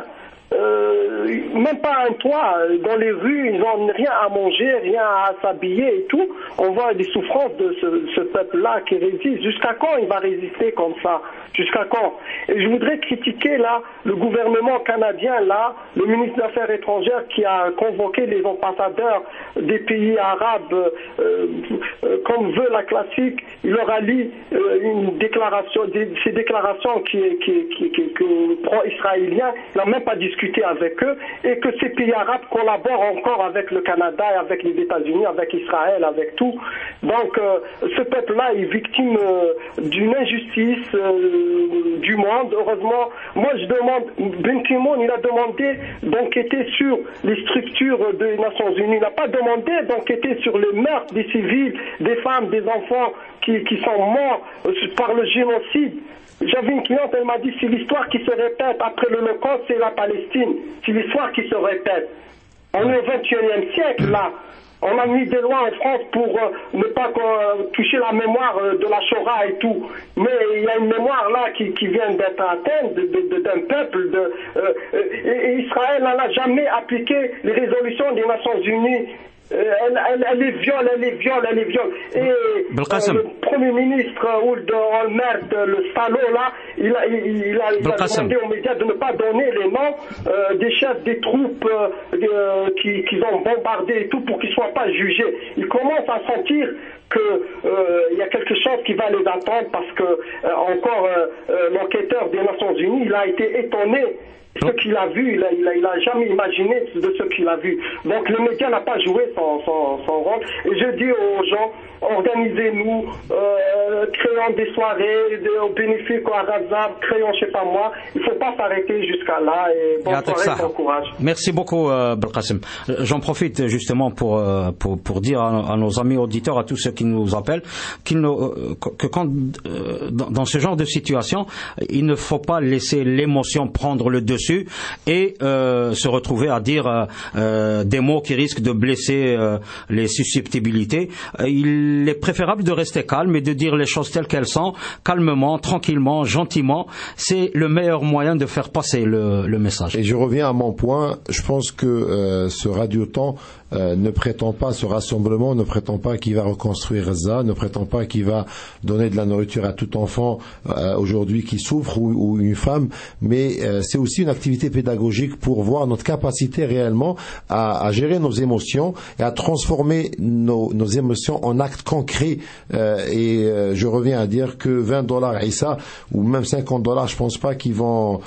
euh, même pas un toit. Dans les rues, ils n'ont rien à manger, rien à s'habiller et tout. On voit des souffrances de ce, ce peuple-là qui résiste. Jusqu'à quand il va résister comme ça? Jusqu'à quand? Et je voudrais critiquer là le gouvernement canadien, là, le ministre des Affaires étrangères qui a convoqué les ambassadeurs des pays arabes euh, euh, comme veut la classique. Il leur a lu euh, une déclaration, des, ces déclarations qui, qui, qui, qui, qui pro-israéliens. Il n'a même pas discuté avec eux et que ces pays arabes collaborent encore avec le Canada, avec les États-Unis, avec Israël, avec tout. Donc euh, ce peuple-là est victime euh, d'une injustice euh, du monde. Heureusement, moi je demande, Ben Ki-moon, il a demandé d'enquêter sur les structures des Nations Unies. Il n'a pas demandé d'enquêter sur les meurtres des civils, des femmes, des enfants qui, qui sont morts par le génocide. J'avais une cliente, elle m'a dit, si l'histoire qui se répète après l'Holocauste, c'est la Palestine. C'est l'histoire qui se répète. On est au vingt et unième siècle, là. On a mis des lois en France pour euh, ne pas euh, toucher la mémoire euh, de la Shoah et tout. Mais il y a une mémoire là qui, qui vient d'être atteinte de, de, de, d'un peuple. De, euh, et, et Israël n'a jamais appliqué les résolutions des Nations Unies. Euh, elle, elle, elle les viole, elle les viole, elle les viole. Et euh, le Premier ministre Ould Olmert, le salaud là, il a, il, il a, il a demandé aux médias de ne pas donner les noms euh, des chefs des troupes euh, qui, qui ont bombardé et tout pour qu'ils ne soient pas jugés. Il commence à sentir que euh, il y a quelque chose qui va les attendre parce que euh, encore euh, euh, l'enquêteur des Nations Unies, il a été étonné. Ce qu'il a vu, il a, il, a, il a jamais imaginé de ce qu'il a vu. Donc le média n'a pas joué son, son, son rôle. Et je dis aux gens, organisez-nous, euh, créons des soirées de, au bénéfice à Gaza, créons je sais pas moi. Il ne faut pas s'arrêter jusqu'à là. Et bonne soirée, bon courage. Merci beaucoup, euh, Belkacem. J'en profite justement pour, euh, pour, pour dire à, à nos amis auditeurs, à tous ceux qui nous appellent, qu'il ne, euh, que quand, euh, dans, dans ce genre de situation, il ne faut pas laisser l'émotion prendre le dessus et euh, se retrouver à dire euh, euh, des mots qui risquent de blesser euh, les susceptibilités. Euh, il est préférable de rester calme et de dire les choses telles qu'elles sont, calmement, tranquillement, gentiment. C'est le meilleur moyen de faire passer le, le message. Et je reviens à mon point. Je pense que euh, ce radioton euh, ne prétend pas, ce rassemblement ne prétend pas qu'il va reconstruire Gaza, ne prétend pas qu'il va donner de la nourriture à tout enfant euh, aujourd'hui qui souffre ou, ou une femme, mais euh, c'est aussi une activité pédagogique pour voir notre capacité réellement à, à gérer nos émotions et à transformer nos, nos émotions en actes concrets. Euh, et euh, je reviens à dire que vingt dollars Issa ou même cinquante dollars, je pense pas qu'ils vont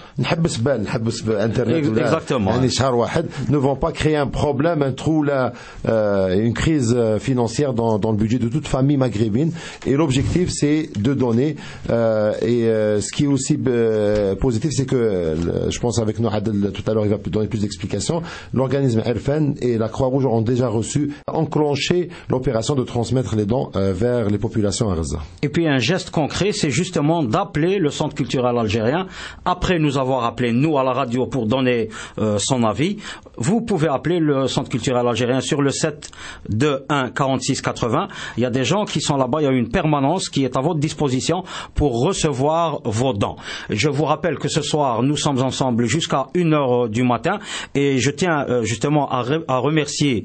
Internet exactement ne vont pas créer un problème, un trou là, euh, une crise financière dans, dans le budget de toute famille maghrébine. Et l'objectif c'est de donner. Euh, et euh, ce qui est aussi euh, positif, c'est que euh, je pense avec Nohadel tout à l'heure, il va donner plus d'explications. L'organisme Erfen et la Croix-Rouge ont déjà reçu, enclenché l'opération de transmettre les dons euh, vers les populations à Gaza. Et puis un geste concret, c'est justement d'appeler le Centre culturel algérien. Après nous avoir appelé, nous, à la radio, pour donner euh, son avis, vous pouvez appeler le Centre culturel algérien sur le sept deux un quarante-six quatre-vingts. Il y a des gens qui sont là-bas, il y a une permanence qui est à votre disposition pour recevoir vos dons. Je vous rappelle que ce soir, nous sommes ensemble jusqu'à une heure du matin et je tiens euh, justement à, re- à remercier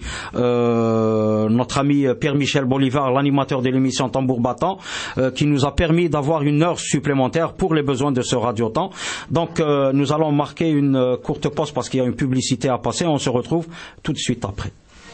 euh, notre ami Pierre-Michel Bolivar, l'animateur de l'émission Tambour Battant, euh, qui nous a permis d'avoir une heure supplémentaire pour les besoins de ce radioton. Donc euh, nous allons marquer une euh, courte pause parce qu'il y a une publicité à passer. On se retrouve tout de suite après.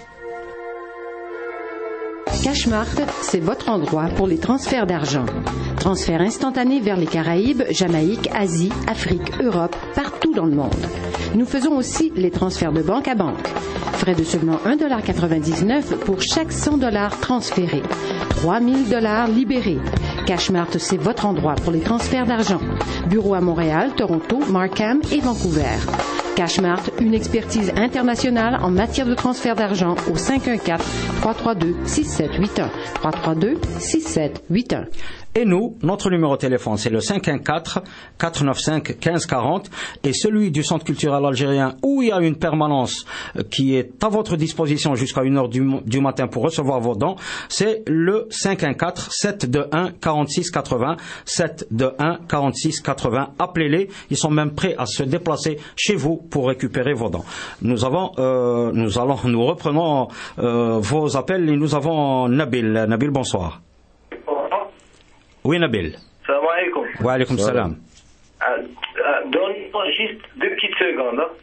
Cashmart, c'est votre endroit pour les transferts d'argent. Transferts instantanés vers les Caraïbes, Jamaïque, Asie, Afrique, Europe, partout dans le monde. Nous faisons aussi les transferts de banque à banque. Frais de seulement un dollar quatre-vingt-dix-neuf pour chaque cent dollars transférés. trois mille dollars libérés. Cashmart, c'est votre endroit pour les transferts d'argent. Bureau à Montréal, Toronto, Markham et Vancouver. Cashmart, une expertise internationale en matière de transfert d'argent au cinq un quatre, trois trois deux, six sept huit un. trois trois deux, six sept huit un. Et nous, notre numéro de téléphone, c'est le cinq un quatre, quatre neuf cinq, un cinq quatre zéro et celui du Centre culturel algérien où il y a une permanence qui est à votre disposition jusqu'à une heure du, du matin pour recevoir vos dons, c'est le cinq un quatre, sept deux un, quarante-six quatre-vingts, sept deux un, quarante-six quatre-vingts. Appelez-les, ils sont même prêts à se déplacer chez vous pour récupérer vos dons. Nous avons, euh, nous allons, nous reprenons euh, vos appels et nous avons Nabil. Nabil, bonsoir. Oui, Nabil. Salam alaikum. Wa alaikum salam. Euh, euh, Donne-moi juste deux petites secondes. Hein.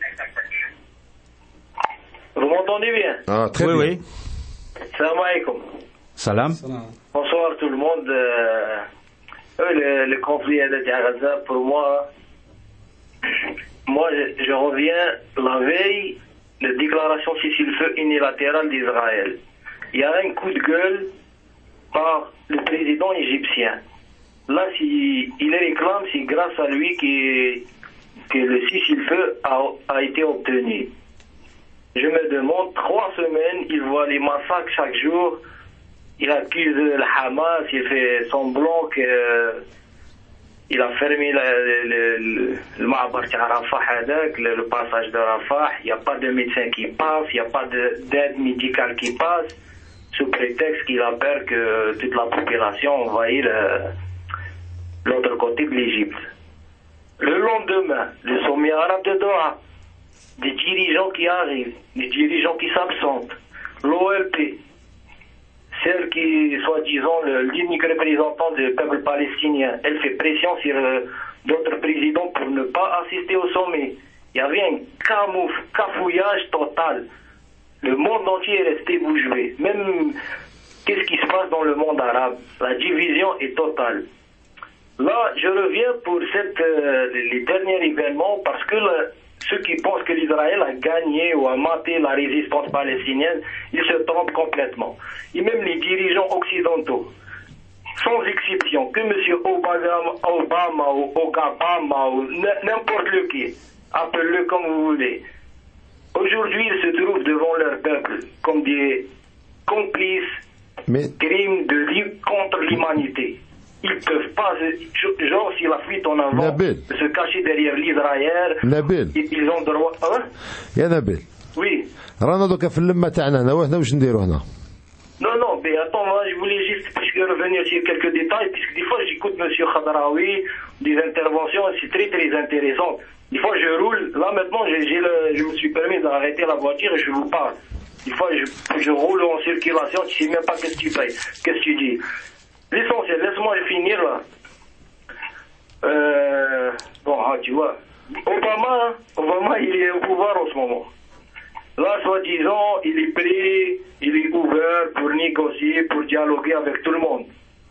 Vous m'entendez bien? Ah, très oui, bien. Oui. Salam alaikum. Salam. Bonsoir tout le monde. Euh, le, le conflit à Gaza, pour moi, moi je, je reviens la veille de déclaration cessez-le-feu unilatérale d'Israël. Il y a un coup de gueule par le président égyptien. Là, si il réclame, c'est grâce à lui que, que le cessez-le-feu a, a été obtenu. Je me demande, trois semaines, il voit les massacres chaque jour, il accuse le Hamas, il fait semblant qu'il a fermé le, le, le, le Ma'bar Rafah, le, le passage de Rafah, il n'y a pas de médecin qui passe, il n'y a pas d'aide médicale qui passe, sous prétexte qu'il a peur que toute la population envahisse l'autre côté de l'Égypte. Le lendemain, le sommet arabe de Doha, des dirigeants qui arrivent, des dirigeants qui s'absentent, l'O L P, celle qui est soi-disant l'unique représentant du peuple palestinien, elle fait pression sur euh, d'autres présidents pour ne pas assister au sommet. Il y avait un camouf, cafouillage total. Le monde entier est resté bouche bée. Même qu'est-ce qui se passe dans le monde arabe? La division est totale. Là, je reviens pour cette, euh, les derniers événements parce que le, ceux qui pensent que l'Israël a gagné ou a maté la résistance palestinienne, ils se trompent complètement. Et même les dirigeants occidentaux, sans exception, que M. Obama, Obama ou Obama ou n'importe lequel, appelez-le comme vous voulez, aujourd'hui ils se trouvent devant leur peuple comme des complices Mais... crimes de lutte contre l'humanité. Ils ne peuvent pas, genre si la fuite en avant, Nabil. se cacher derrière l'Israël. Nabil. Ils ont droit. Hein? يا نبيل. Oui. رانا دوكا في اللمة تاعنا هنا وهنا واش نديرو هنا؟ Non, non, mais attends, moi, je voulais juste revenir sur quelques détails, puisque des fois j'écoute M. Khadraoui, des interventions, c'est très très intéressant. Des fois je roule, là maintenant j'ai, j'ai le, je me suis permis d'arrêter la voiture et je vous parle. Des fois je, je roule en circulation, tu sais même pas qu'est-ce que tu fais, qu'est-ce que tu dis. L'essentiel, laisse-moi finir là. Euh, bon, ah, tu vois, Obama, Obama il est au pouvoir en ce moment. Là, soi-disant, il est prêt, il est ouvert pour négocier, pour dialoguer avec tout le monde.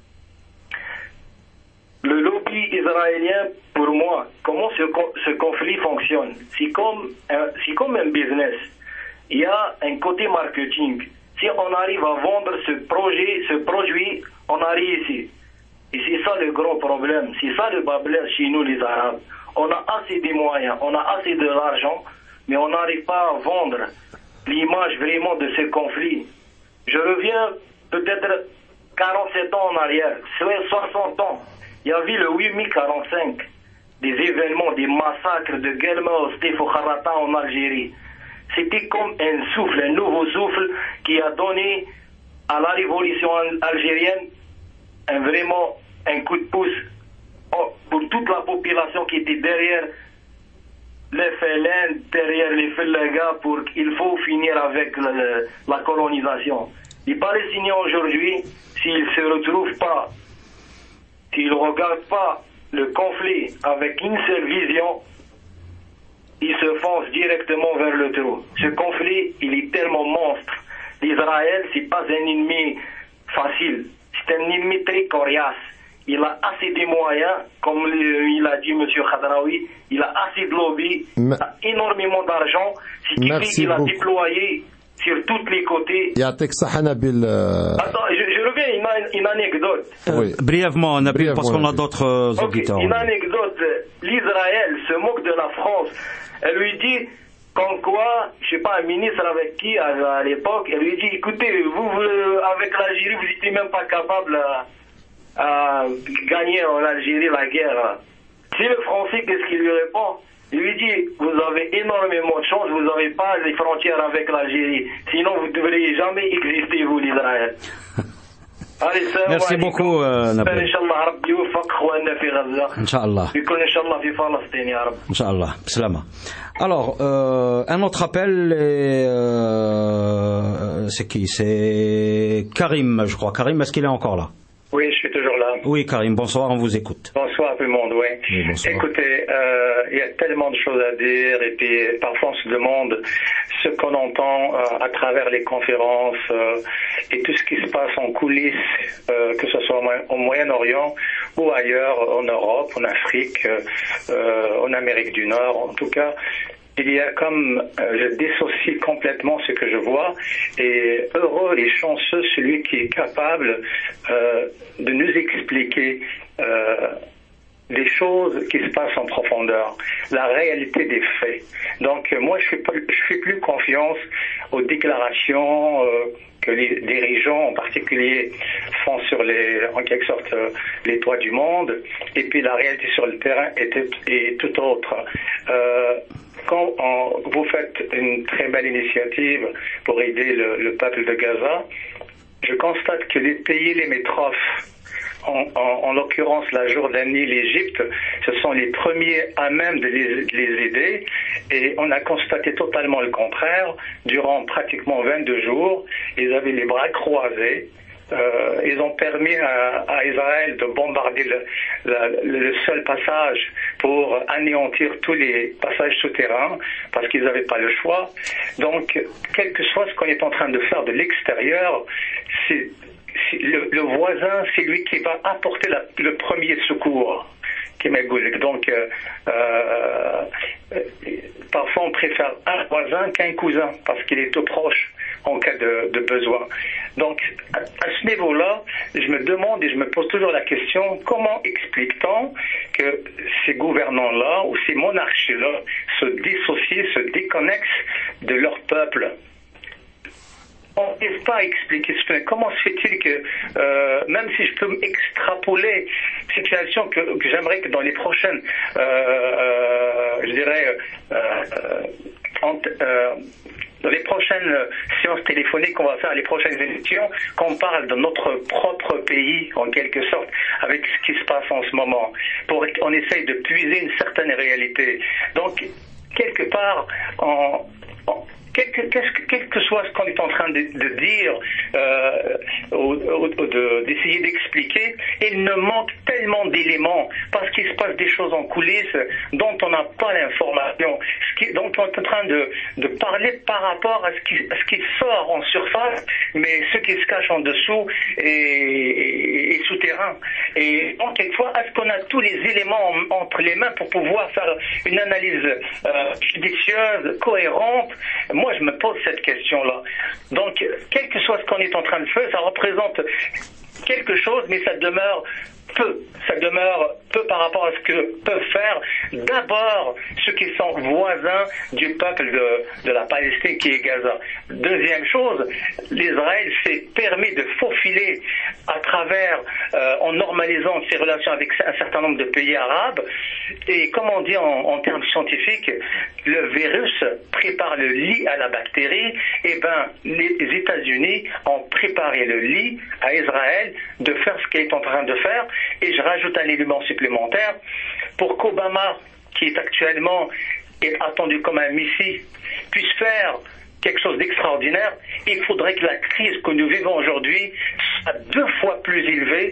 Le lobby israélien, pour moi, comment ce, ce conflit fonctionne? C'est comme, un, c'est comme un business. Il y a un côté marketing. Si on arrive à vendre ce projet, ce produit, on a réussi. Et c'est ça le gros problème. C'est ça le bâbler chez nous, les Arabes. On a assez de moyens, on a assez de l'argent, mais on n'arrive pas à vendre l'image vraiment de ce conflit. Je reviens peut-être quarante-sept ans en arrière, soixante ans. Il y avait le huit mai quarante-cinq, des événements, des massacres de Guelma, Ostif, Kharata en Algérie. C'était comme un souffle, un nouveau souffle qui a donné à la révolution algérienne un, vraiment un coup de pouce pour toute la population qui était derrière les F L N, derrière les Fellaga, pour qu'il faut finir avec le, la colonisation. Les Palestiniens aujourd'hui, s'ils ne se retrouvent pas, s'ils ne regardent pas le conflit avec une seule vision, ils se foncent directement vers le trou. Ce conflit, il est tellement monstre. L'Israël, c'est pas un ennemi facile, c'est un ennemi très coriace. Il a assez de moyens, comme il a dit M. Khadraoui, il a assez de lobby, il a énormément d'argent, ce qui fait qu'il a déployé sur tous les côtés. يعطيك الصحة نبيل. Attends, je, je reviens, une, une anecdote. Oui. Euh, brièvement, Nabil, parce qu'on a d'autres euh, okay. auditeurs. Une anecdote, l'Israël se moque de la France. Elle lui dit, comme quoi, je sais pas, un ministre avec qui à, à l'époque, elle lui dit, écoutez, vous, vous avec l'Algérie, vous n'étiez même pas capable... À, à gagner en Algérie la guerre. Si le Français, qu'est-ce qu'il lui répond? Il lui dit, vous avez énormément de chance, vous n'avez pas les frontières avec l'Algérie. Sinon, vous ne devriez jamais exister, vous, l'Israël. Merci beaucoup, euh, Nabil. Inch'Allah. Inch'Allah. Salama. Alors, euh, un autre appel, et, euh, c'est qui? C'est Karim, je crois. Karim, est-ce qu'il est encore là? Oui, je suis toujours là. Oui, Karim, bonsoir, on vous écoute. Bonsoir tout le monde, oui. Oui, bonsoir. Écoutez, euh, il y a tellement de choses à dire et puis parfois on se demande ce qu'on entend euh, à travers les conférences euh, et tout ce qui se passe en coulisses, euh, que ce soit au Moyen-Orient ou ailleurs, en Europe, en Afrique, euh, en Amérique du Nord, en tout cas. Il y a comme, euh, je dissocie complètement ce que je vois, et heureux et chanceux celui qui est capable euh, de nous expliquer euh, des choses qui se passent en profondeur, la réalité des faits. Donc euh, moi je fais, pas, je fais plus confiance aux déclarations euh, que les dirigeants en particulier font sur les, en quelque sorte, euh, les toits du monde, et puis la réalité sur le terrain est, est tout autre. Euh, Quand on, vous faites une très belle initiative pour aider le, le peuple de Gaza, je constate que les pays limitrophes, en, en, en l'occurrence la Jordanie, l'Égypte, ce sont les premiers à même de les, de les aider, et on a constaté totalement le contraire. Durant pratiquement vingt-deux jours, ils avaient les bras croisés. Euh, ils ont permis à, à Israël de bombarder le, le, le seul passage pour anéantir tous les passages souterrains parce qu'ils n'avaient pas le choix. Donc, quel que soit ce qu'on est en train de faire de l'extérieur, c'est, c'est le, le voisin, c'est lui qui va apporter la, le premier secours. Donc, euh, euh, parfois on préfère un voisin qu'un cousin parce qu'il est tout proche en cas de, de besoin. Donc, à, à ce niveau-là, je me demande et je me pose toujours la question, comment explique-t-on que ces gouvernants-là ou ces monarchies-là se dissocient, se déconnectent de leur peuple? On n'arrive pas à expliquer ce. Comment se fait-il que, euh, même si je peux extrapoler une situation que, que j'aimerais que dans les prochaines, euh, euh, je dirais, euh, en, euh, dans les prochaines séances téléphoniques qu'on va faire, les prochaines émissions, qu'on parle de notre propre pays, en quelque sorte, avec ce qui se passe en ce moment, pour qu'on essaye de puiser une certaine réalité. Donc, quelque part, en, en Quel que, quel que soit ce qu'on est en train de, de dire, euh, ou, ou de, d'essayer d'expliquer, il ne manque tellement d'éléments parce qu'il se passe des choses en coulisses dont on n'a pas l'information, ce qui, dont on est en train de, de parler par rapport à ce, qui, à ce qui sort en surface, mais ce qui se cache en dessous est, est, est souterrain. Et donc, quelquefois, est-ce qu'on a tous les éléments en, entre les mains pour pouvoir faire une analyse euh, judicieuse, cohérente? Moi, je me pose cette question-là. Donc, quel que soit ce qu'on est en train de faire, ça représente quelque chose, mais ça demeure peu. Ça demeure peu par rapport à ce que peuvent faire d'abord ceux qui sont voisins du peuple de, de la Palestine qui est Gaza. Deuxième chose, l'Israël s'est permis de faufiler à travers, euh, en normalisant ses relations avec un certain nombre de pays arabes. Et comme on dit en, en termes scientifiques, le virus prépare le lit à la bactérie. Et ben, les États-Unis ont préparé le lit à Israël de faire ce qu'il est en train de faire. Et je rajoute un élément supplémentaire pour qu'Obama, qui est actuellement est attendu comme un messie, puisse faire quelque chose d'extraordinaire. Il faudrait que la crise que nous vivons aujourd'hui soit deux fois plus élevée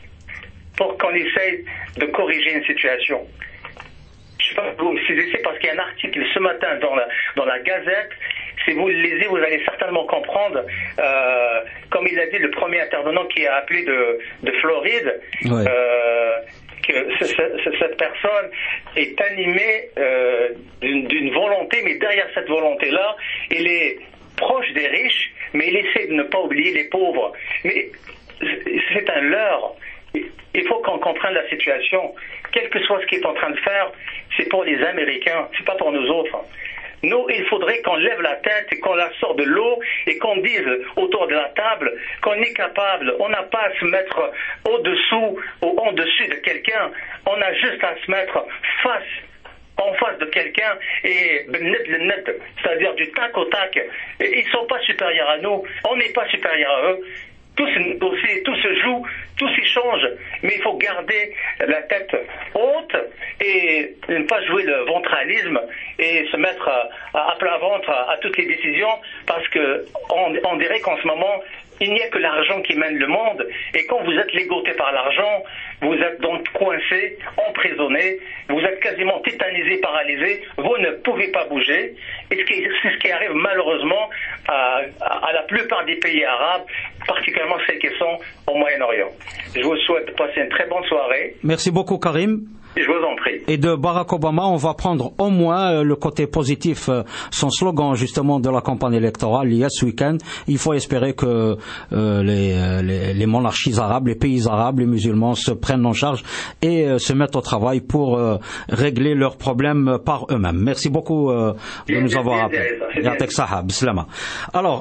pour qu'on essaye de corriger une situation. Je ne sais pas si vous me saisissez parce qu'il y a un article ce matin dans la, dans la Gazette. Si vous le lisez, vous allez certainement comprendre, euh, comme il a dit le premier intervenant qui a appelé de, de Floride, ouais. euh, que ce, ce, cette personne est animée euh, d'une, d'une volonté, mais derrière cette volonté-là, il est proche des riches, mais il essaie de ne pas oublier les pauvres. Mais c'est un leurre. Il faut qu'on comprenne la situation. Quel que soit ce qu'il est en train de faire, c'est pour les Américains, c'est pas pour nous autres. Nous, il faudrait qu'on lève la tête et qu'on la sorte de l'eau et qu'on dise autour de la table qu'on est capable. On n'a pas à se mettre au-dessous ou en-dessus de quelqu'un. On a juste à se mettre face en face de quelqu'un et c'est-à-dire du tac au tac. Et ils ne sont pas supérieurs à nous. On n'est pas supérieurs à eux. Tout se négocie, tout se joue, tout s'y change, mais il faut garder la tête haute et ne pas jouer le ventralisme et se mettre à, à plat ventre à, à toutes les décisions, parce que on, on dirait qu'en ce moment, il n'y a que l'argent qui mène le monde, et quand vous êtes ligoté par l'argent, vous êtes donc coincé, emprisonné, vous êtes quasiment tétanisé, paralysé, vous ne pouvez pas bouger, et c'est ce qui arrive malheureusement à, à, à la plupart des pays arabes, particulièrement celles qui sont au Moyen-Orient. Je vous souhaite de passer une très bonne soirée. Merci beaucoup, Karim. Je vous en prie. Et de Barack Obama, on va prendre au moins le côté positif, son slogan justement de la campagne électorale, Yes Weekend. Il faut espérer que euh, les, les, les monarchies arabes, les pays arabes, les musulmans se prennent en charge et euh, se mettent au travail pour euh, régler leurs problèmes par eux-mêmes. Merci beaucoup euh, de nous avoir appelé. Alors,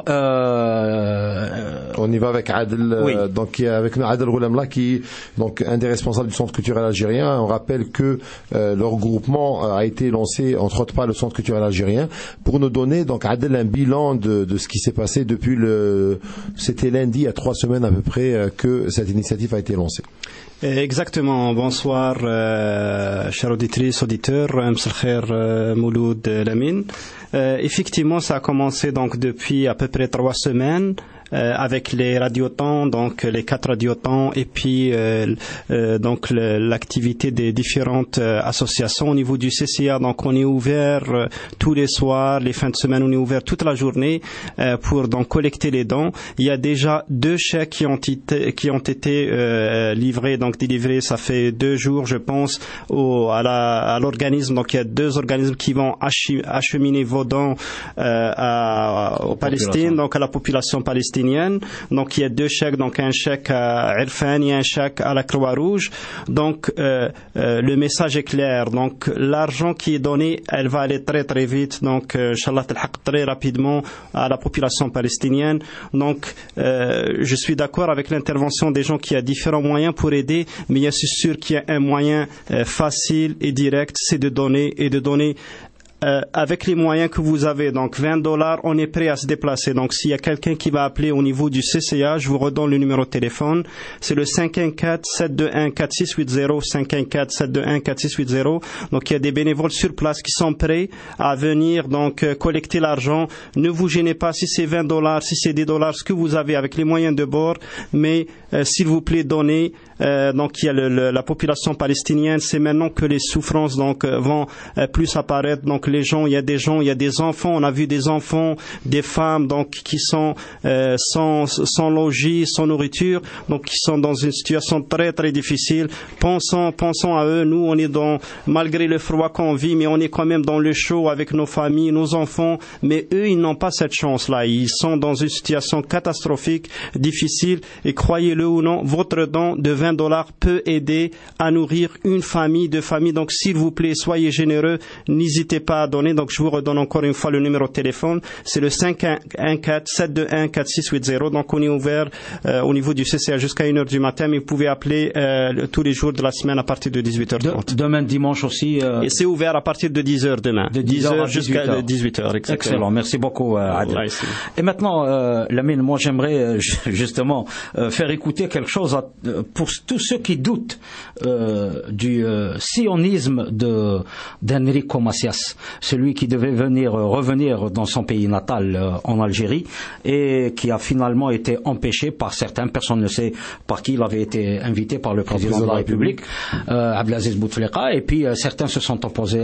euh, on y va avec Adel, oui. euh, donc avec Adel Roulamla, qui donc un des responsables du Centre culturel algérien. On rappelle que euh, leur groupement a été lancé, entre autres par le Centre culturel algérien, pour nous donner donc Adel un bilan de, de ce qui s'est passé depuis le, c'était lundi, il y a trois semaines à peu près euh, que cette initiative a été lancée. Exactement. Bonsoir, euh, chers auditrices, auditeurs. M'sal khair, euh, Mouloud Lamine. Euh, effectivement, ça a commencé donc depuis à peu près trois semaines. Euh, avec les radiotons, donc les quatre radiotons, et puis euh, euh, donc le, l'activité des différentes euh, associations au niveau du C C A. Donc on est ouvert euh, tous les soirs, les fins de semaine, on est ouvert toute la journée euh, pour donc collecter les dons. Il y a déjà deux chèques qui ont été qui ont été euh, livrés, donc délivrés. Ça fait deux jours, je pense, au, à, la, à l'organisme. Donc il y a deux organismes qui vont acheminer vos dons euh, à, aux Palestines, donc à la population palestinienne. Donc il y a deux chèques, donc un chèque à Irfan et un chèque à la Croix-Rouge. Donc euh, euh, le message est clair. Donc l'argent qui est donné, elle va aller très très vite. Donc inchallah telhaq très rapidement à la population palestinienne. Donc euh, je suis d'accord avec l'intervention des gens qui a différents moyens pour aider, mais il y a c'est sûr qu'il y a un moyen euh, facile et direct, c'est de donner et de donner. Euh, avec les moyens que vous avez, donc vingt dollars, on est prêt à se déplacer. Donc s'il y a quelqu'un qui va appeler au niveau du C C A, je vous redonne le numéro de téléphone, c'est le cinq un quatre, sept deux un, quatre six huit zéro, cinq un quatre, sept deux un, quatre six huit zéro. Donc il y a des bénévoles sur place qui sont prêts à venir donc euh, collecter l'argent. Ne vous gênez pas si c'est vingt dollars, si c'est dix dollars, ce que vous avez avec les moyens de bord, mais euh, s'il vous plaît, donnez. Euh, donc il y a le, le, la population palestinienne, c'est maintenant que les souffrances donc euh, vont euh, plus apparaître. Donc les gens, il y a des gens, il y a des enfants, on a vu des enfants, des femmes donc qui sont euh, sans, sans logis, sans nourriture, donc qui sont dans une situation très très difficile. Pensons, pensons à eux. Nous, on est dans, malgré le froid qu'on vit, mais on est quand même dans le chaud avec nos familles, nos enfants. Mais eux, ils n'ont pas cette chance-là. Ils sont dans une situation catastrophique, difficile. Et croyez-le ou non, votre don de vingt dollars peut aider à nourrir une famille, deux familles. Donc s'il vous plaît, soyez généreux, n'hésitez pas à donner. Donc je vous redonne encore une fois le numéro de téléphone, c'est le cinq un quatre, sept deux un, quatre six huit zéro. Donc on est ouvert euh, au niveau du C C A jusqu'à une heure du matin, mais vous pouvez appeler euh, tous les jours de la semaine à partir de dix-huit heures trente. De, demain dimanche aussi euh... Et c'est ouvert à partir de dix heures demain, de dix heures jusqu'à dix-huit heures. Exactement. Excellent, merci beaucoup euh, Adel. Et maintenant euh, Lamine, moi j'aimerais euh, justement euh, faire écouter quelque chose à, euh, pour tous ceux qui doutent euh, du euh, sionisme de d'Enrico Macias, celui qui devait venir euh, revenir dans son pays natal euh, en Algérie et qui a finalement été empêché par certains, personne ne sait par qui. Il avait été invité par le président de la République, euh, Abdelaziz Bouteflika, et puis euh, certains se sont opposés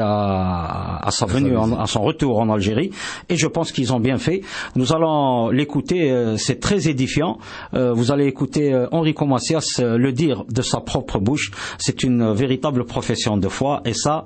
à, à sa venue, en, à son retour en Algérie, et je pense qu'ils ont bien fait. Nous allons l'écouter, euh, c'est très édifiant. Euh, vous allez écouter euh, Enrico Macias euh, le dire de sa propre bouche. C'est une véritable profession de foi, et ça,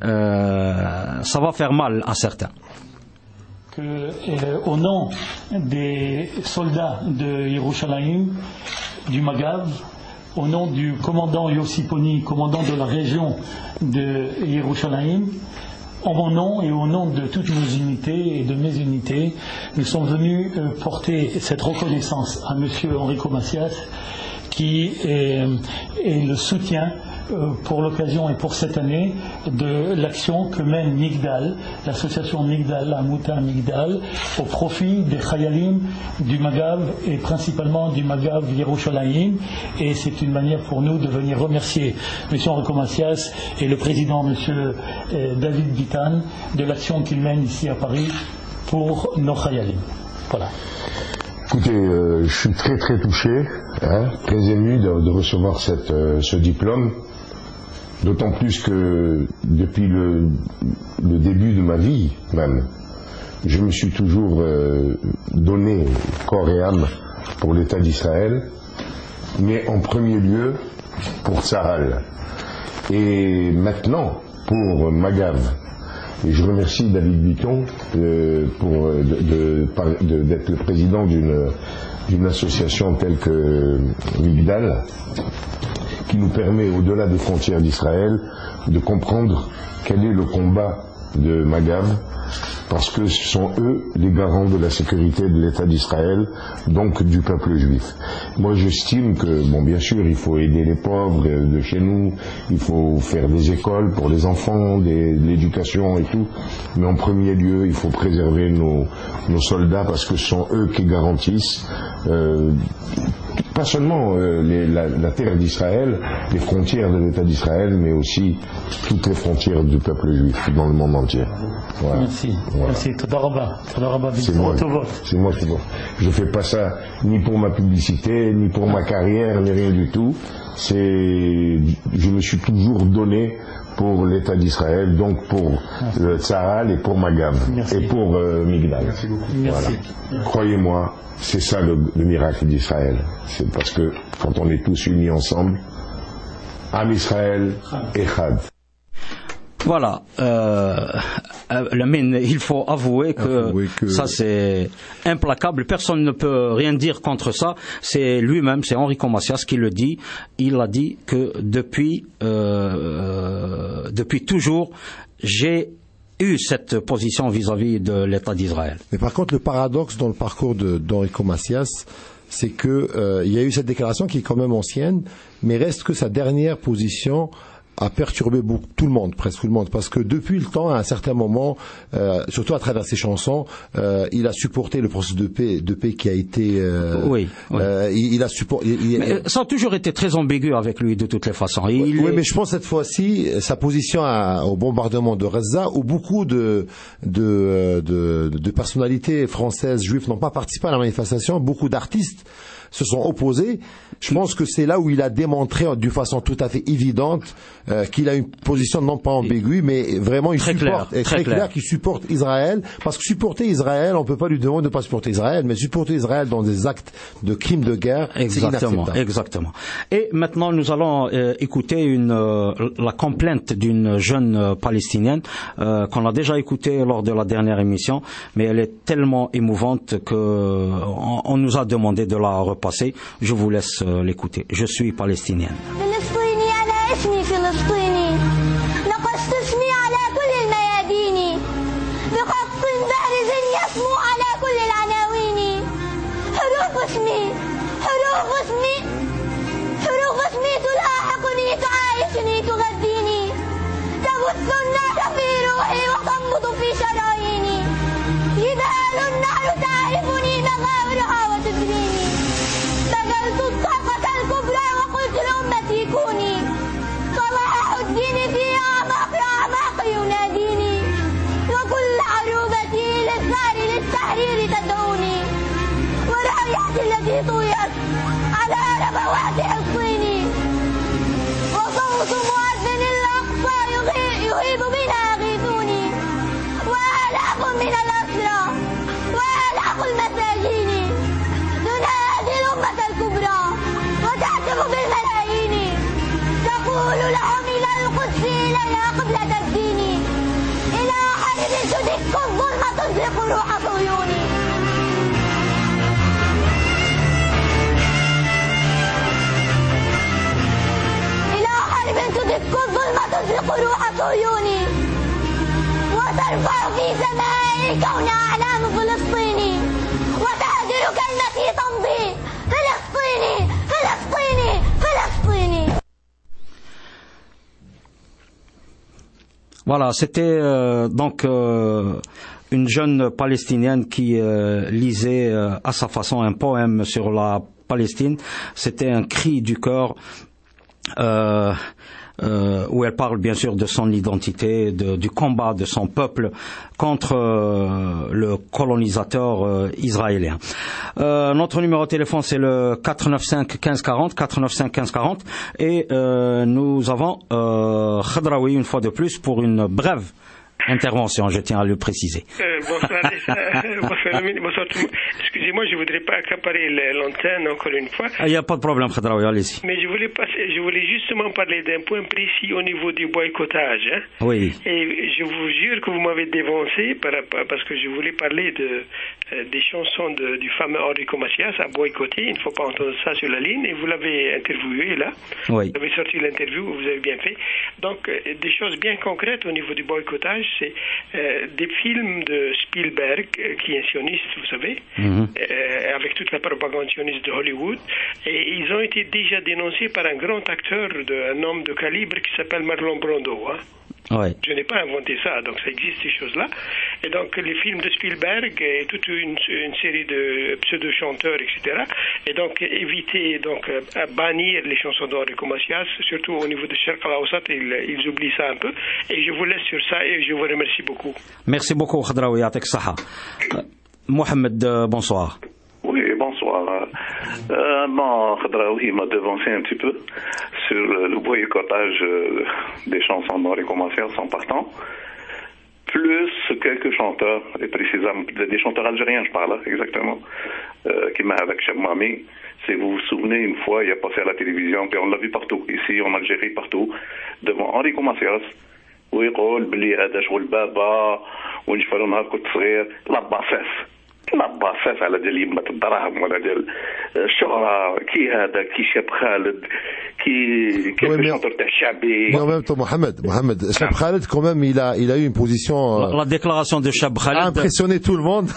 euh, ça va faire mal à certains. Que, euh, au nom des soldats de Yerushalayim, du Magav, au nom du commandant Yossi Poni, commandant de la région de Yerushalayim, en mon nom et au nom de toutes nos unités et de mes unités, nous sommes venus euh, porter cette reconnaissance à M. Enrico Macias, qui est, est le soutien euh, pour l'occasion et pour cette année de l'action que mène Migdal, l'association Migdal, la Mouta Migdal, au profit des Chayalim du Magav et principalement du Magav Yerushalayim. Et c'est une manière pour nous de venir remercier M. Enrico Macias et le président M. Euh, David Bitan de l'action qu'il mène ici à Paris pour nos Chayalim. Voilà. Écoutez, euh, je suis très très touché, hein, très ému de, de recevoir cette, euh, ce diplôme, d'autant plus que depuis le, le début de ma vie même, je me suis toujours euh, donné corps et âme pour l'État d'Israël, mais en premier lieu pour Tzahal. Et maintenant, pour Magav. Et je remercie David Bitton euh, pour de, de, de, d'être le président d'une, d'une association telle que Migdal, qui nous permet, au-delà des frontières d'Israël, de comprendre quel est le combat de Magav, parce que ce sont eux les garants de la sécurité de l'État d'Israël, donc du peuple juif. Moi j'estime que, bon bien sûr, il faut aider les pauvres de chez nous, il faut faire des écoles pour les enfants, des, de l'éducation et tout, mais en premier lieu il faut préserver nos, nos soldats, parce que ce sont eux qui garantissent euh, pas seulement euh, les, la, la terre d'Israël, les frontières de l'État d'Israël, mais aussi toutes les frontières du peuple juif dans le monde entier. Voilà. Merci. Voilà. Merci. C'est moi, c'est moi qui je fais pas ça ni pour ma publicité, ni pour ma carrière, ni rien du tout. C'est, je me suis toujours donné pour l'État d'Israël, donc pour Merci. le Tzahal et pour Magav Merci. et pour euh, Migdal. Merci beaucoup. Merci. Voilà. Croyez-moi, c'est ça le, le miracle d'Israël. C'est parce que quand on est tous unis ensemble, Am Israël Echad. Voilà, euh, euh, il faut avouer que, avouer que ça c'est implacable, personne ne peut rien dire contre ça, c'est lui-même, c'est Enrico Macias qui le dit, il a dit que depuis, euh, depuis toujours, j'ai eu cette position vis-à-vis de l'État d'Israël. Mais par contre, le paradoxe dans le parcours de, d'Enrico Macias, c'est que euh, il y a eu cette déclaration qui est quand même ancienne, mais reste que sa dernière position a perturbé beaucoup, tout le monde, presque tout le monde, parce que depuis le temps, à un certain moment, euh, surtout à travers ses chansons, euh, il a supporté le processus de paix, de paix qui a été. Euh, oui. oui. Euh, il, il a supporté. Mais ça a toujours été très ambigu avec lui, de toutes les façons. Il oui, est... mais je pense cette fois-ci, sa position à, au bombardement de Gaza, où beaucoup de de, de de personnalités françaises juives n'ont pas participé à la manifestation, beaucoup d'artistes se sont opposés. Je pense que c'est là où il a démontré d'une façon tout à fait évidente euh, qu'il a une position non pas ambiguë, mais vraiment il très supporte, clair, très, très clair, clair qu'il supporte Israël, parce que supporter Israël, on peut pas lui demander de ne pas supporter Israël, mais supporter Israël dans des actes de crimes de guerre, exactement, c'est inacceptable. Exactement. Et maintenant nous allons euh, écouter une, euh, la complainte d'une jeune euh, palestinienne euh, qu'on a déjà écoutée lors de la dernière émission, mais elle est tellement émouvante que on, on nous a demandé de la repasser. Je vous laisse euh, l'écouter. Je suis palestinienne. التي طويت على ربوات حصيني وصوت مؤذن الأقصى يهيب بنا أغيثوني وآلاف من الأسرى وآلاف المساجين تنادي الأمة الكبرى وتهتف بالملايين تقول لهم إلى القدس إلينا قبلة الدين إلى حرب تدك الظلمة تزلق روح صهيوني تدك الظلمة تزلق روح صهيوني في سمائي كون أعلام فلسطيني وتهدر كلمتي تمضي فلسطيني فلسطيني فلسطيني. Voilà, c'était euh, donc euh, une jeune palestinienne qui euh, lisait euh, à sa façon un poème sur la Palestine. C'était un cri du cœur euh, euh, où elle parle bien sûr de son identité, de, du combat de son peuple contre euh, le colonisateur euh, israélien. Euh, notre numéro de téléphone c'est le quatre neuf cinq quinze quarante, quatre neuf cinq quinze quarante et euh, nous avons euh, Khadraoui une fois de plus pour une brève intervention, je tiens à le préciser. Euh, bonsoir, euh, bonsoir, bonsoir tout le monde. Excusez-moi, je ne voudrais pas accaparer l'antenne encore une fois. Il n'y a pas de problème, Khadraoui, allez-y. Mais je voulais, passer, je voulais justement parler d'un point précis au niveau du boycottage. Hein. Oui. Et je vous jure que vous m'avez dévancé par, parce que je voulais parler de, euh, des chansons de, du fameux Enrico Macias à boycotter. Il ne faut pas entendre ça sur la ligne. Et vous l'avez interviewé là. Oui. Vous avez sorti l'interview, vous avez bien fait. Donc, euh, des choses bien concrètes au niveau du boycottage. C'est euh, des films de Spielberg, euh, qui est un sioniste, vous savez, mm-hmm. euh, avec toute la propagande sioniste de Hollywood. Et ils ont été déjà dénoncés par un grand acteur, de, un homme de calibre qui s'appelle Marlon Brando. Hein. Ouais. Je n'ai pas inventé ça, donc ça existe ces choses-là. Et donc les films de Spielberg et toute une, une série de pseudo-chanteurs, et cetera. Et donc éviter, donc à bannir les chansons d'Enrico Macias, surtout au niveau de Sharq al-Awsat, ils, ils oublient ça un peu. Et je vous laisse sur ça et je vous remercie beaucoup. Merci beaucoup, Khadraoui, yatek saha. Mohamed, bonsoir. Oui, bonsoir. Euh, bon, Khadraoui m'a devancé un petit peu sur le boycottage euh, des chansons d'Enrico Macias en partant, plus quelques chanteurs, et précisément des chanteurs algériens, je parle, exactement, euh, qui m'a avec Cheb Mami. Si vous vous souvenez, une fois, il a passé à la télévision, puis on l'a vu partout, ici en Algérie, partout, devant Enrico Macias, ويقول بلي هذا شغل بابا ونشفروا نهار كنت صغير لاباساس لاباساس على ديال يمة الدراهم ولا ديال الشهرة كي هذا كي شاب خالد كي كيف الشنطر تاع الشعبي. Mais en même temps, Mohamed, Mohamed, Chab Khaled, quand même, il a, il a eu une position. Euh, la, la déclaration de Chab Khaled a impressionné tout le monde.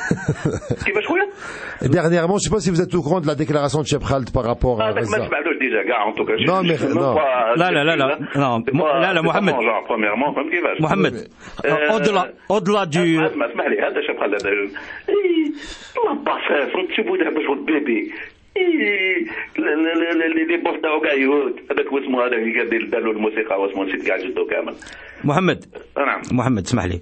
Et dernièrement, je ne sais pas si vous êtes au courant de la déclaration de Chab Khaled par rapport à. Non, mais non. Là, là, là, là, non, là, là, Mohamed. Premièrement, comme كيفاش. Mohamed, au-delà, au-delà du. اسمح لي هذا شاب خالد هذا الله باصاس نشوفوا دابا شغل بيبي اللي بوف تاعو كاع يهود هذاك واسمه هذا اللي كيدير بالو الموسيقى واسمه نسيت كاع جدو كامل. Mohamed, نعم. Mohamed, اسمح لي.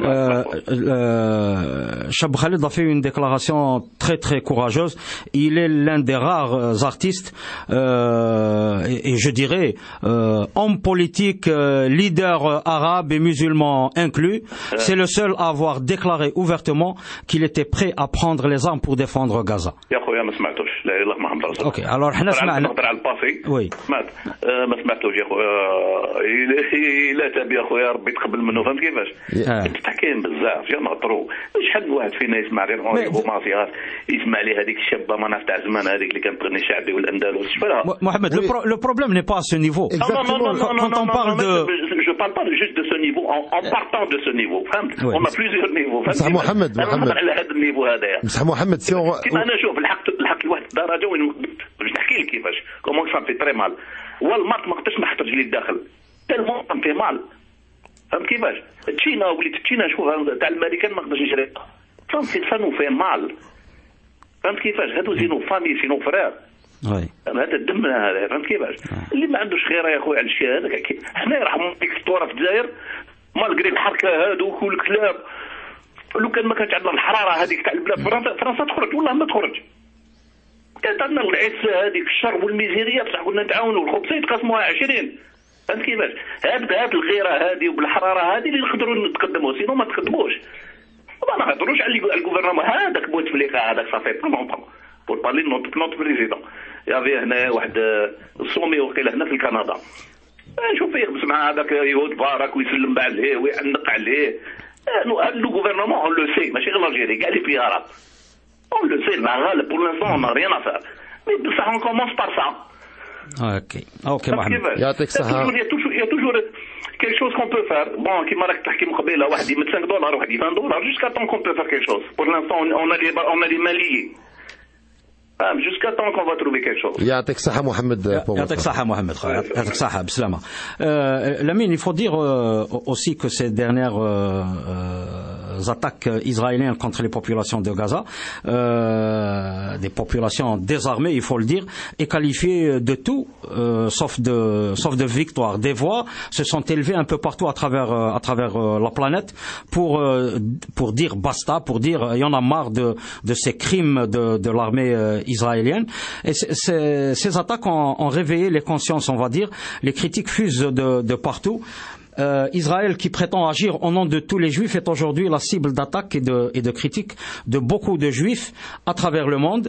Chab Khaled a fait une déclaration très très courageuse. Il est l'un des rares artistes euh, et, et je dirais euh, homme politique, euh, leader arabe et musulman inclus. C'est le seul à avoir déclaré ouvertement qu'il était prêt à prendre les armes pour défendre Gaza. يا خويا ما سمعتوش لا اله ما محمد رسول. اوكي alors احنا سمعنا. نهضر على الباسي. وي. سمعت ما سمعتوش يا خويا لا تبي يا خويا ربي تقبل منه فهمت كيفاش؟ تحكيم بزاف جا نهضروا شحال واحد فينا يسمع غير اونريكو ماسياس يسمع لي هذيك الشابه ما نفتح زمان هذيك اللي كانت تغني شعبي والاندلس شفرها. Mohamed, le, pro, le problème n'est pas à ce niveau. Exactement. Non, non, non, quand non, on non, parle non, de je ne parle pas juste de ce niveau en, en partant de ce niveau فهمت؟ on a plusieurs niveaux فهمت؟ بصح محمد محمد على هذا النيفو هذايا بصح محمد سي كيما انا شوف لحقت لحقت لواحد الدرجه وين باش نحكي لك كيفاش كومون سا في تري مال والمات ما قدرتش نحط رجلي الداخل تالمون في مال فهمت كيفاش؟ تشينا وليت تشينا شوف تاع الامريكان ما نقدرش نشري فهمت سا نو في مال فهمت كيفاش؟ هادو زينو فامي سينو فرير وي هذا دمنا هذا فهمت كيفاش؟ اللي ما عندوش خيره يا خويا على الشيء هذاك حنا يرحموا ديكتاتورة في الجزائر مالغري الحركه هادوك والكلاب لو كان ما كانت عندنا الحراره هذيك تاع البلاد فرنسا فرنسا تخرج والله ما تخرج كانت عندنا العسه هذيك الشر والميزيريه بصح كنا نتعاونوا الخبزه يتقسموها عشرين فهمت كيفاش؟ هاد هاد الغيره هذه وبالحراره هذه اللي نقدروا نتقدموا سينو ما تقدموش ما نهضروش على الجوفرنمون هذاك بوتفليقه هذاك صافي با لونطون بور بالي نوت نوت بريزيدون يافي هنا واحد الصومي وقيل هنا في الكندا نشوف يخبز مع هذاك يهود بارك ويسلم عليه ويعنق عليه هذا لو غوفرنمون اون لو سي ماشي غير الجيري كاع لي بي عرب اون لو سي لا غالب بور لانستون اون ريان افير مي بصح اون كومونس بار سا Ok, ok, Mohamed. Il y a toujours, il y a toujours quelque chose qu'on peut faire. Bon, qui m'a dit قبيله واحد يمد cinq dollars واحد vingt dollars jusqu'à temps qu'on peut faire quelque chose. Pour l'instant, on a les on a les Maliens. Jusqu'à temps qu'on va trouver quelque chose. يعطيك الصحة محمد. يعطيك الصحة محمد. يعطيك الصحة بسلامة. Lamine, il faut dire euh, aussi que ces dernières euh, euh, attaques israéliennes contre les populations de Gaza, euh, des populations désarmées, il faut le dire, est qualifiée de tout euh, sauf de sauf de victoire. Des voix se sont élevées un peu partout à travers à travers euh, la planète pour euh, pour dire basta, pour dire il y en a marre de de ces crimes de de l'armée euh, israélienne. Et ces, ces attaques ont, ont réveillé les consciences, on va dire. Les critiques fusent de, de partout. Euh, Israël, qui prétend agir au nom de tous les juifs, est aujourd'hui la cible d'attaques et de, et de critiques de beaucoup de juifs à travers le monde,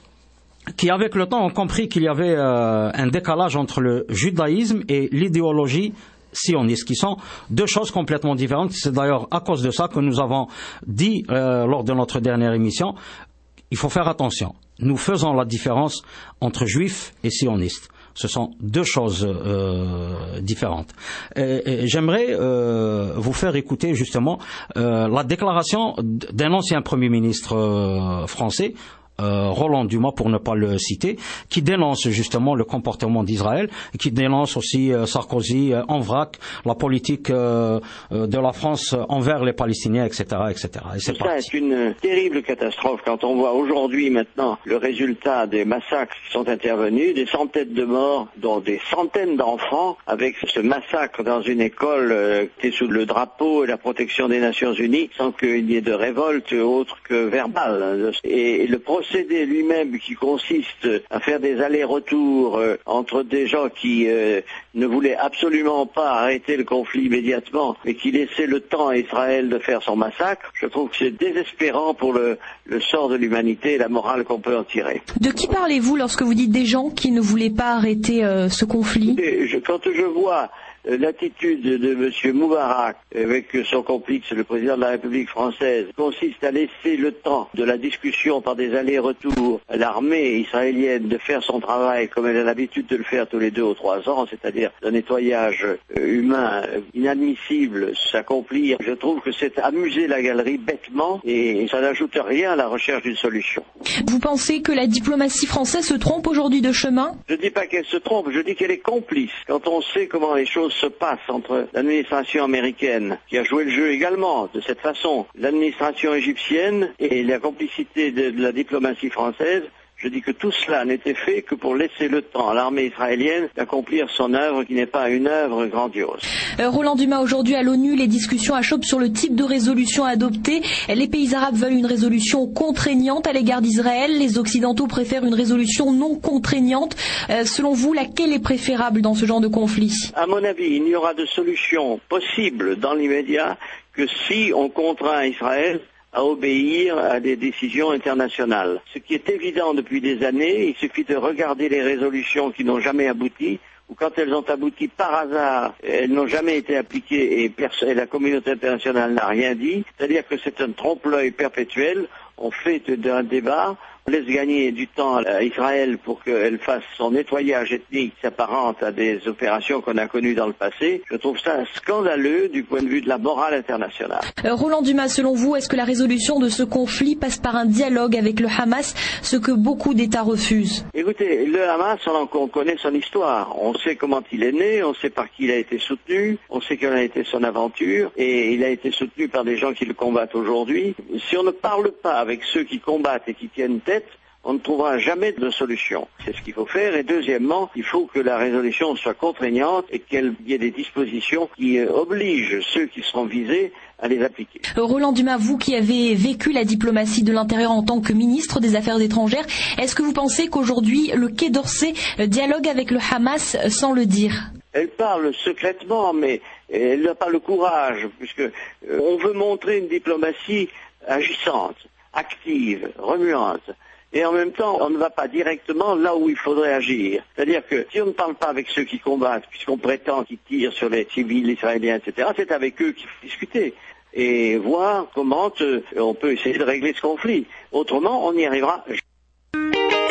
qui avec le temps ont compris qu'il y avait euh, un décalage entre le judaïsme et l'idéologie sionistes, qui sont deux choses complètement différentes. C'est d'ailleurs à cause de ça que nous avons dit euh, lors de notre dernière émission, il faut faire attention. Nous faisons la différence entre juifs et sionistes. Ce sont deux choses euh, différentes. Et, et j'aimerais euh, vous faire écouter justement euh, la déclaration d'un ancien Premier ministre euh, français, Euh, Roland Dumas pour ne pas le citer, qui dénonce justement le comportement d'Israël, et qui dénonce aussi euh, Sarkozy euh, en vrac, la politique euh, euh, de la France envers les Palestiniens, et cetera, et cetera. Et c'est ça est une terrible catastrophe quand on voit aujourd'hui maintenant le résultat des massacres qui sont intervenus, des centaines de morts, dont des centaines d'enfants, avec ce massacre dans une école euh, qui est sous le drapeau et la protection des Nations Unies, sans qu'il y ait de révolte autre que verbale. Et le procédé lui-même qui consiste à faire des allers-retours euh, entre des gens qui euh, ne voulaient absolument pas arrêter le conflit immédiatement, mais qui laissaient le temps à Israël de faire son massacre, je trouve que c'est désespérant pour le, le sort de l'humanité et la morale qu'on peut en tirer. De qui parlez-vous lorsque vous dites des gens qui ne voulaient pas arrêter euh, ce conflit? Et je, Quand je vois l'attitude de M. Moubarak avec son complice, le président de la République française, consiste à laisser le temps de la discussion par des allers-retours à l'armée israélienne de faire son travail comme elle a l'habitude de le faire tous les deux ou trois ans, c'est-à-dire un nettoyage humain inadmissible s'accomplir. Je trouve que c'est amuser la galerie bêtement et ça n'ajoute rien à la recherche d'une solution. Vous pensez que la diplomatie française se trompe aujourd'hui de chemin? Je ne dis pas qu'elle se trompe, je dis qu'elle est complice. Quand on sait comment les choses se passe entre l'administration américaine, qui a joué le jeu également de cette façon, l'administration égyptienne et la complicité de, de la diplomatie française, je dis que tout cela n'était fait que pour laisser le temps à l'armée israélienne d'accomplir son œuvre qui n'est pas une œuvre grandiose. Euh, Roland Dumas, aujourd'hui à l'ONU, les discussions achoppent sur le type de résolution adoptée. Les pays arabes veulent une résolution contraignante à l'égard d'Israël. Les Occidentaux préfèrent une résolution non contraignante. Euh, selon vous, laquelle est préférable dans ce genre de conflit? À mon avis, il n'y aura de solution possible dans l'immédiat que si on contraint Israël à obéir à des décisions internationales. Ce qui est évident depuis des années, il suffit de regarder les résolutions qui n'ont jamais abouti, ou quand elles ont abouti par hasard, elles n'ont jamais été appliquées et, et la communauté internationale n'a rien dit. C'est-à-dire que c'est un trompe-l'œil perpétuel. On fait d'un débat, on laisse gagner du temps à Israël pour qu'elle fasse son nettoyage ethnique qui s'apparente à des opérations qu'on a connues dans le passé. Je trouve ça scandaleux du point de vue de la morale internationale. Euh, Roland Dumas, selon vous, est-ce que la résolution de ce conflit passe par un dialogue avec le Hamas, ce que beaucoup d'États refusent? Écoutez, le Hamas, on, on connaît son histoire. On sait comment il est né, on sait par qui il a été soutenu, on sait quelle a été son aventure, et il a été soutenu par des gens qui le combattent aujourd'hui. Si on ne parle pas avec ceux qui combattent et qui tiennent tête, on ne trouvera jamais de solution. C'est ce qu'il faut faire. Et deuxièmement, il faut que la résolution soit contraignante et qu'il y ait des dispositions qui obligent ceux qui seront visés à les appliquer. Roland Dumas, vous qui avez vécu la diplomatie de l'Intérieur en tant que ministre des Affaires étrangères, est-ce que vous pensez qu'aujourd'hui le Quai d'Orsay dialogue avec le Hamas sans le dire? Elle parle secrètement, mais elle n'a pas le courage, puisque euh, on veut montrer une diplomatie agissante, active, remuante. Et en même temps, on ne va pas directement là où il faudrait agir. C'est-à-dire que si on ne parle pas avec ceux qui combattent, puisqu'on prétend qu'ils tirent sur les civils israéliens, et cetera, c'est avec eux qu'il faut discuter et voir comment te, on peut essayer de régler ce conflit. Autrement, on n'y arrivera jamais.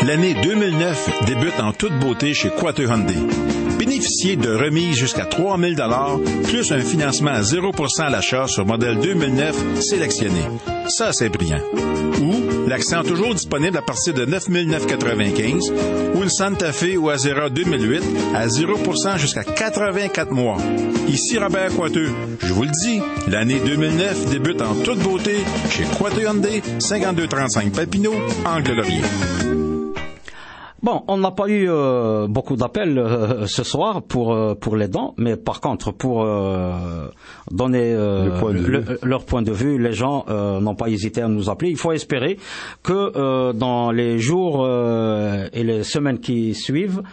L'année deux mille neuf débute en toute beauté chez Quater Hyundai. Bénéficiez de remises jusqu'à trois mille dollars, plus un financement à zéro pour cent à l'achat sur modèle deux mille neuf sélectionné. Ça, c'est brillant. Ou l'Accent toujours disponible à partir de neuf mille neuf cent quatre-vingt-quinze, ou une Santa Fe ou Azera deux mille huit à zéro pour cent jusqu'à quatre-vingt-quatre mois. Ici Robert Coiteux. Je vous le dis, l'année deux mille neuf débute en toute beauté chez Quater Hyundai, cinquante-deux trente-cinq Papineau, Angle-Laurier. Bon, on n'a pas eu euh, beaucoup d'appels euh, ce soir pour euh, pour les dents, mais par contre pour euh, donner euh, le point le, leur point de vue, les gens euh, n'ont pas hésité à nous appeler. Il faut espérer que euh, dans les jours euh, et les semaines qui suivent,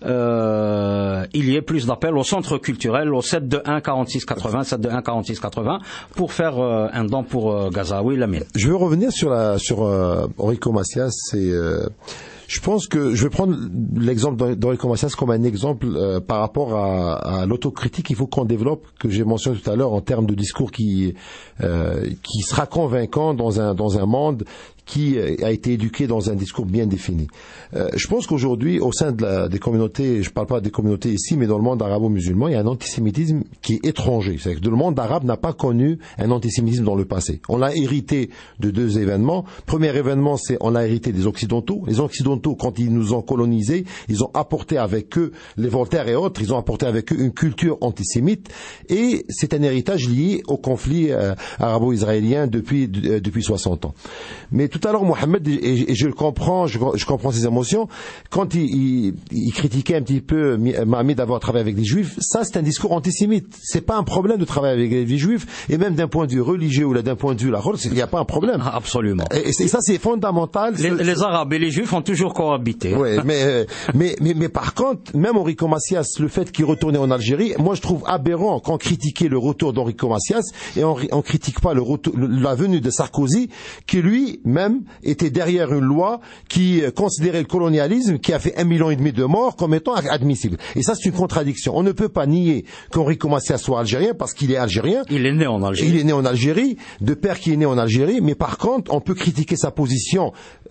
euh, il y ait plus d'appels au centre culturel au sept deux un quarante-six quatre-vingts, sept deux un quarante-six quatre-vingts pour faire euh, un don pour euh, Gaza. Oui, Lamine. Je veux revenir sur la sur euh, Enrico Macias et euh, je pense que je vais prendre l'exemple d'Enrico Macias comme un exemple euh, par rapport à, à l'autocritique qu'il faut qu'on développe, que j'ai mentionné tout à l'heure en termes de discours qui euh, qui sera convaincant dans un dans un monde qui a été éduqué dans un discours bien défini. Euh, je pense qu'aujourd'hui, au sein de la, des communautés, je ne parle pas des communautés ici, mais dans le monde arabo-musulman, il y a un antisémitisme qui est étranger. C'est-à-dire que le monde arabe n'a pas connu un antisémitisme dans le passé. On l'a hérité de deux événements. Premier événement, c'est on l'a hérité des Occidentaux. Les Occidentaux, quand ils nous ont colonisés, ils ont apporté avec eux, les Voltaire et autres, ils ont apporté avec eux une culture antisémite. Et c'est un héritage lié au conflit euh, arabo-israélien depuis euh, depuis soixante ans. Mais tout à l'heure, Mohamed, et, et je le comprends, je, je comprends ses émotions, quand il, il, il critiquait un petit peu Mahmoud d'avoir travaillé avec des juifs, ça c'est un discours antisémite. C'est pas un problème de travailler avec des juifs, et même d'un point de vue religieux ou d'un point de vue lahore, il n'y a pas un problème. Absolument. Et, et ça c'est fondamental. Les, les Arabes et les Juifs ont toujours cohabité. Oui, mais, mais, mais, mais par contre, même Enrico Macias, le fait qu'il retournait en Algérie, moi je trouve aberrant qu'on critiquait le retour d'Enrico Macias et on, on critique pas le retour, la venue de Sarkozy, qui lui, même était derrière une loi qui considérait le colonialisme, qui a fait un million et demi de morts, comme étant admissible. Et ça, c'est une contradiction. On ne peut pas nier qu'Enrico Macias soit algérien parce qu'il est algérien. Il est né en Algérie. Il est né en Algérie, de père qui est né en Algérie. Mais par contre, on peut critiquer sa position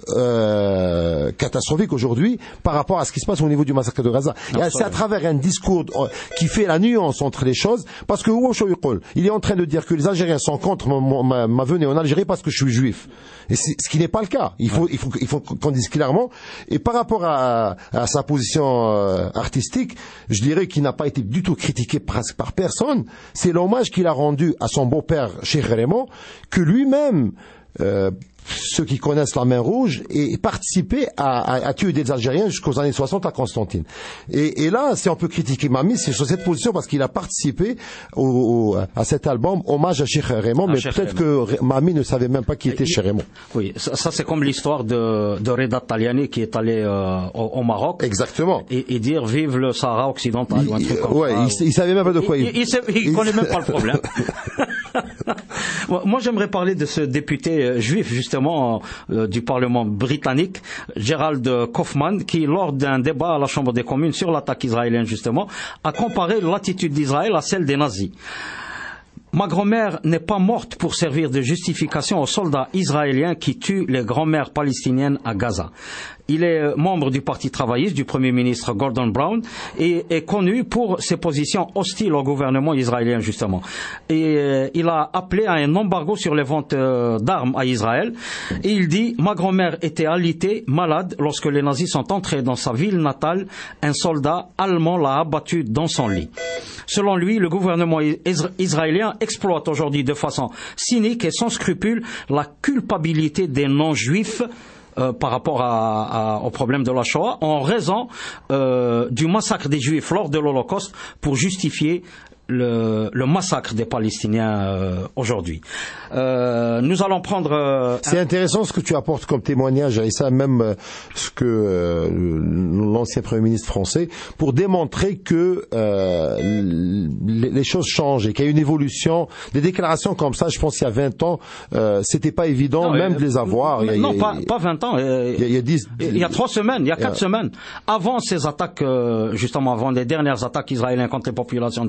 euh, catastrophique aujourd'hui par rapport à ce qui se passe au niveau du massacre de Gaza. Et c'est à travers un discours qui fait la nuance entre les choses, parce que il est en train de dire que les Algériens sont contre ma, ma venue en Algérie parce que je suis juif. Et c'est, ce qui n'est pas le cas. Il faut, il faut, il faut qu'on dise clairement. Et par rapport à, à sa position euh, artistique, je dirais qu'il n'a pas été du tout critiqué presque par personne. C'est l'hommage qu'il a rendu à son beau-père, Cheikh Raymond, que lui-même, euh, ceux qui connaissent la main rouge, et participer à, à, à tuer des Algériens jusqu'aux années soixante à Constantine. Et, et là, si on peut critiquer Mami, c'est sur cette position parce qu'il a participé au, au, à cet album Hommage à Cheikh Raymond, mais Cheikh peut-être Raymond. que Mami ne savait même pas qui était Cheikh Raymond. Oui, ça, ça c'est comme l'histoire de, de Reda Taliani qui est allé euh, au, au Maroc. Exactement. Et, et dire vive le Sahara occidental il, ou un truc comme ouais, ça. Il, il savait même pas de quoi il... Il, il, il, il connaît même pas le problème. Moi, j'aimerais parler de ce député juif, justement, euh, du Parlement britannique, Gerald Kaufman, qui, lors d'un débat à la Chambre des communes sur l'attaque israélienne, justement, a comparé l'attitude d'Israël à celle des nazis. Ma grand-mère n'est pas morte pour servir de justification aux soldats israéliens qui tuent les grand-mères palestiniennes à Gaza. Il est membre du Parti travailliste du Premier ministre Gordon Brown et est connu pour ses positions hostiles au gouvernement israélien, justement. Et euh, il a appelé à un embargo sur les ventes euh, d'armes à Israël. Et il dit « Ma grand-mère était alitée, malade, lorsque les nazis sont entrés dans sa ville natale. Un soldat allemand l'a abattu dans son lit. » Selon lui, le gouvernement israélien exploite aujourd'hui de façon cynique et sans scrupule la culpabilité des non-juifs Euh, par rapport à, à, au problème de la Shoah, en raison euh, du massacre des Juifs lors de l'Holocauste, pour justifier le, le massacre des Palestiniens euh, aujourd'hui. Euh, nous allons prendre... Euh, C'est un... intéressant ce que tu apportes comme témoignage, et ça même euh, ce que euh, l'ancien Premier ministre français, pour démontrer que euh, les, les choses changent et qu'il y a une évolution. Des déclarations comme ça, je pense qu'il y a vingt ans, euh, c'était pas évident non, même euh, de les avoir. Non, il y a, non il y a, pas, pas vingt ans. Euh, il, y a, il, y a dix, il y a trois semaines, il y a quatre yeah. semaines. Avant ces attaques, euh, justement avant les dernières attaques israéliennes contre les populations de Gaza,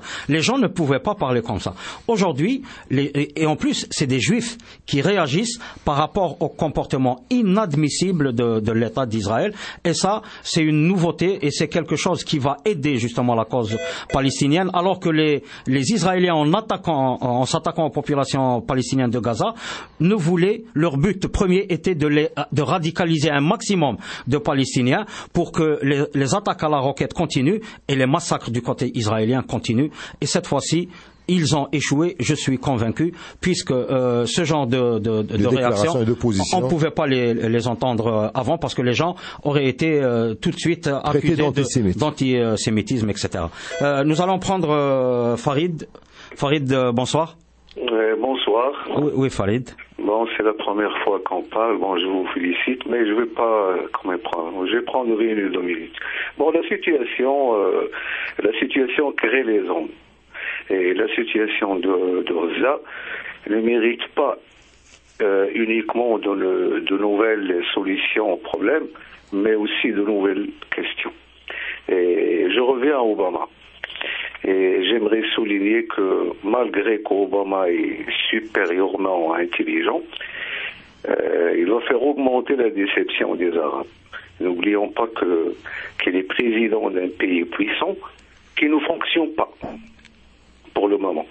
Les gens ne pouvaient pas parler comme ça. Aujourd'hui, les, et en plus, c'est des Juifs qui réagissent par rapport au comportement inadmissible de, de l'État d'Israël. Et ça, c'est une nouveauté et c'est quelque chose qui va aider justement la cause palestinienne, alors que les, les Israéliens, en attaquant, en s'attaquant aux populations palestiniennes de Gaza, ne voulaient, leur but premier était de, les, de radicaliser un maximum de Palestiniens pour que les, les attaques à la roquette continuent et les massacres du côté israélien continuent. Et cette fois-ci, ils ont échoué, je suis convaincu, puisque euh, ce genre de, de, de, de réaction, on ne pouvait pas les, les entendre avant parce que les gens auraient été euh, tout de suite accusés d'antisémitisme, et cetera. Euh, nous allons prendre euh, Farid. Farid, euh, bonsoir. Euh, bonsoir. Oui, oui, Farid. Bon, c'est la première fois qu'on parle. Bon, je vous félicite, mais je ne vais pas euh, quand même prendre. Je vais prendre une ou deux minutes. Bon, la situation, euh, la situation crée les hommes. Et la situation de, de Gaza ne mérite pas euh, uniquement de, le, de nouvelles solutions aux problèmes, mais aussi de nouvelles questions. Et je reviens à Obama. Et j'aimerais souligner que malgré qu'Obama est supérieurement intelligent, euh, il va faire augmenter la déception des Arabes. N'oublions pas que, qu'il est président d'un pays puissant qui ne fonctionne pas pour le moment.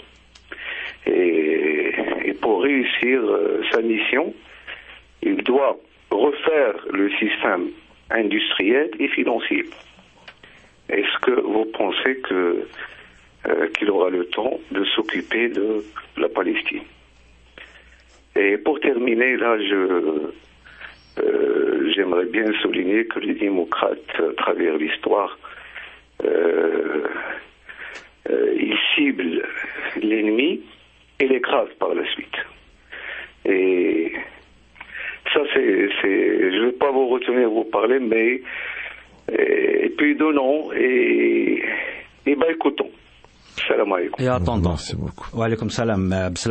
Et, et pour réussir euh, sa mission, il doit refaire le système industriel et financier. Est-ce que vous pensez que euh, qu'il aura le temps de s'occuper de la Palestine? Et pour terminer, là, je euh, j'aimerais bien souligner que les démocrates, à travers l'histoire, euh, Euh, il cible l'ennemi et l'écrase par la suite. Et ça, c'est, c'est, je ne vais pas vous retenir, vous parler, mais et, et puis donnons et, et ben écoutons. Salam alaikum. Et attendons. Merci beaucoup. Wa alaykoum salam.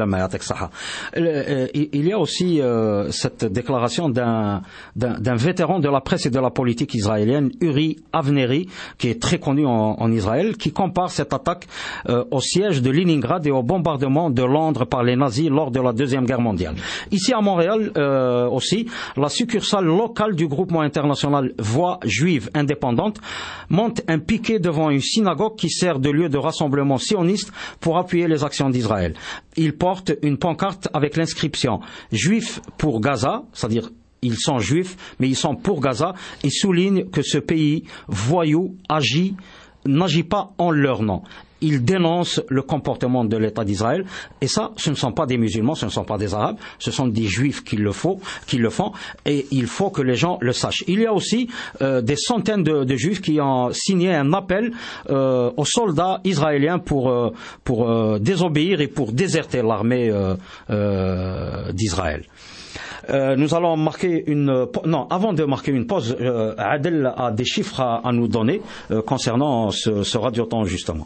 Il y a aussi euh, cette déclaration d'un, d'un, d'un vétéran de la presse et de la politique israélienne, Uri Avneri, qui est très connu en, en Israël, qui compare cette attaque euh, au siège de Leningrad et au bombardement de Londres par les nazis lors de la Deuxième Guerre mondiale. Ici à Montréal euh, aussi, la succursale locale du groupement international Voix juive indépendante monte un piquet devant une synagogue qui sert de lieu de rassemblement sionistes pour appuyer les actions d'Israël. Ils portent une pancarte avec l'inscription « Juifs pour Gaza », c'est-à-dire ils sont juifs, mais ils sont pour Gaza, et soulignent que ce pays voyou agit, n'agit pas en leur nom. Ils dénoncent le comportement de l'État d'Israël, et ça, ce ne sont pas des musulmans, ce ne sont pas des arabes, ce sont des juifs qui le font, qui le font, et il faut que les gens le sachent. Il y a aussi euh, des centaines de, de juifs qui ont signé un appel euh, aux soldats israéliens pour euh, pour euh, désobéir et pour déserter l'armée euh, euh, d'Israël. Euh, nous allons marquer une non avant de marquer une pause. Euh, Adel a des chiffres à, à nous donner euh, concernant ce, ce radioton justement.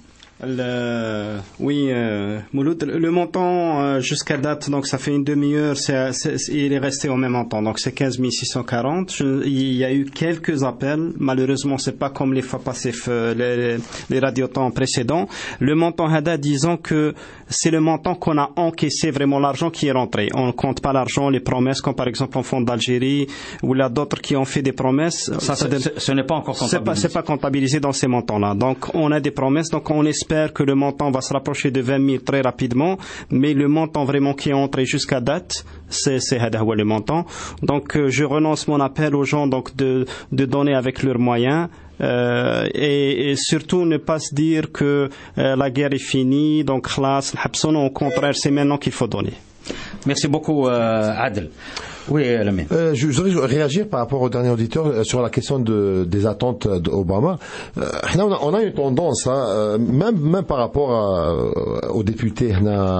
Le, oui, euh, Mouloud, le montant euh, jusqu'à date, donc ça fait une demi-heure, c'est, c'est, il est resté au même montant, donc c'est quinze mille six cent quarante. Je, il y a eu quelques appels, malheureusement c'est pas comme les fois passées, les, les radiotons précédents. Le montant Hada, disons que c'est le montant qu'on a encaissé, vraiment l'argent qui est rentré. On ne compte pas l'argent, les promesses, comme par exemple en Fonds d'Algérie, ou là d'autres qui ont fait des promesses. Ça, ça c'est, c'est, ce n'est pas encore comptabilisé. C'est pas, c'est pas comptabilisé dans ces montants-là. Donc on a des promesses, donc on espère J'espère que le montant va se rapprocher de vingt mille très rapidement, mais le montant vraiment qui est entré jusqu'à date, c'est, c'est le montant. Donc, euh, je renonce mon appel aux gens donc de, de donner avec leurs moyens. Euh, et, et surtout ne pas se dire que euh, la guerre est finie, donc khlas, au contraire, c'est maintenant qu'il faut donner. Merci beaucoup, euh, Adel. Oui, euh, je voudrais réagir par rapport au dernier auditeur euh, sur la question de, des attentes d'Obama. Euh, on, a, on a une tendance, hein, euh, même, même par rapport à, euh, aux députés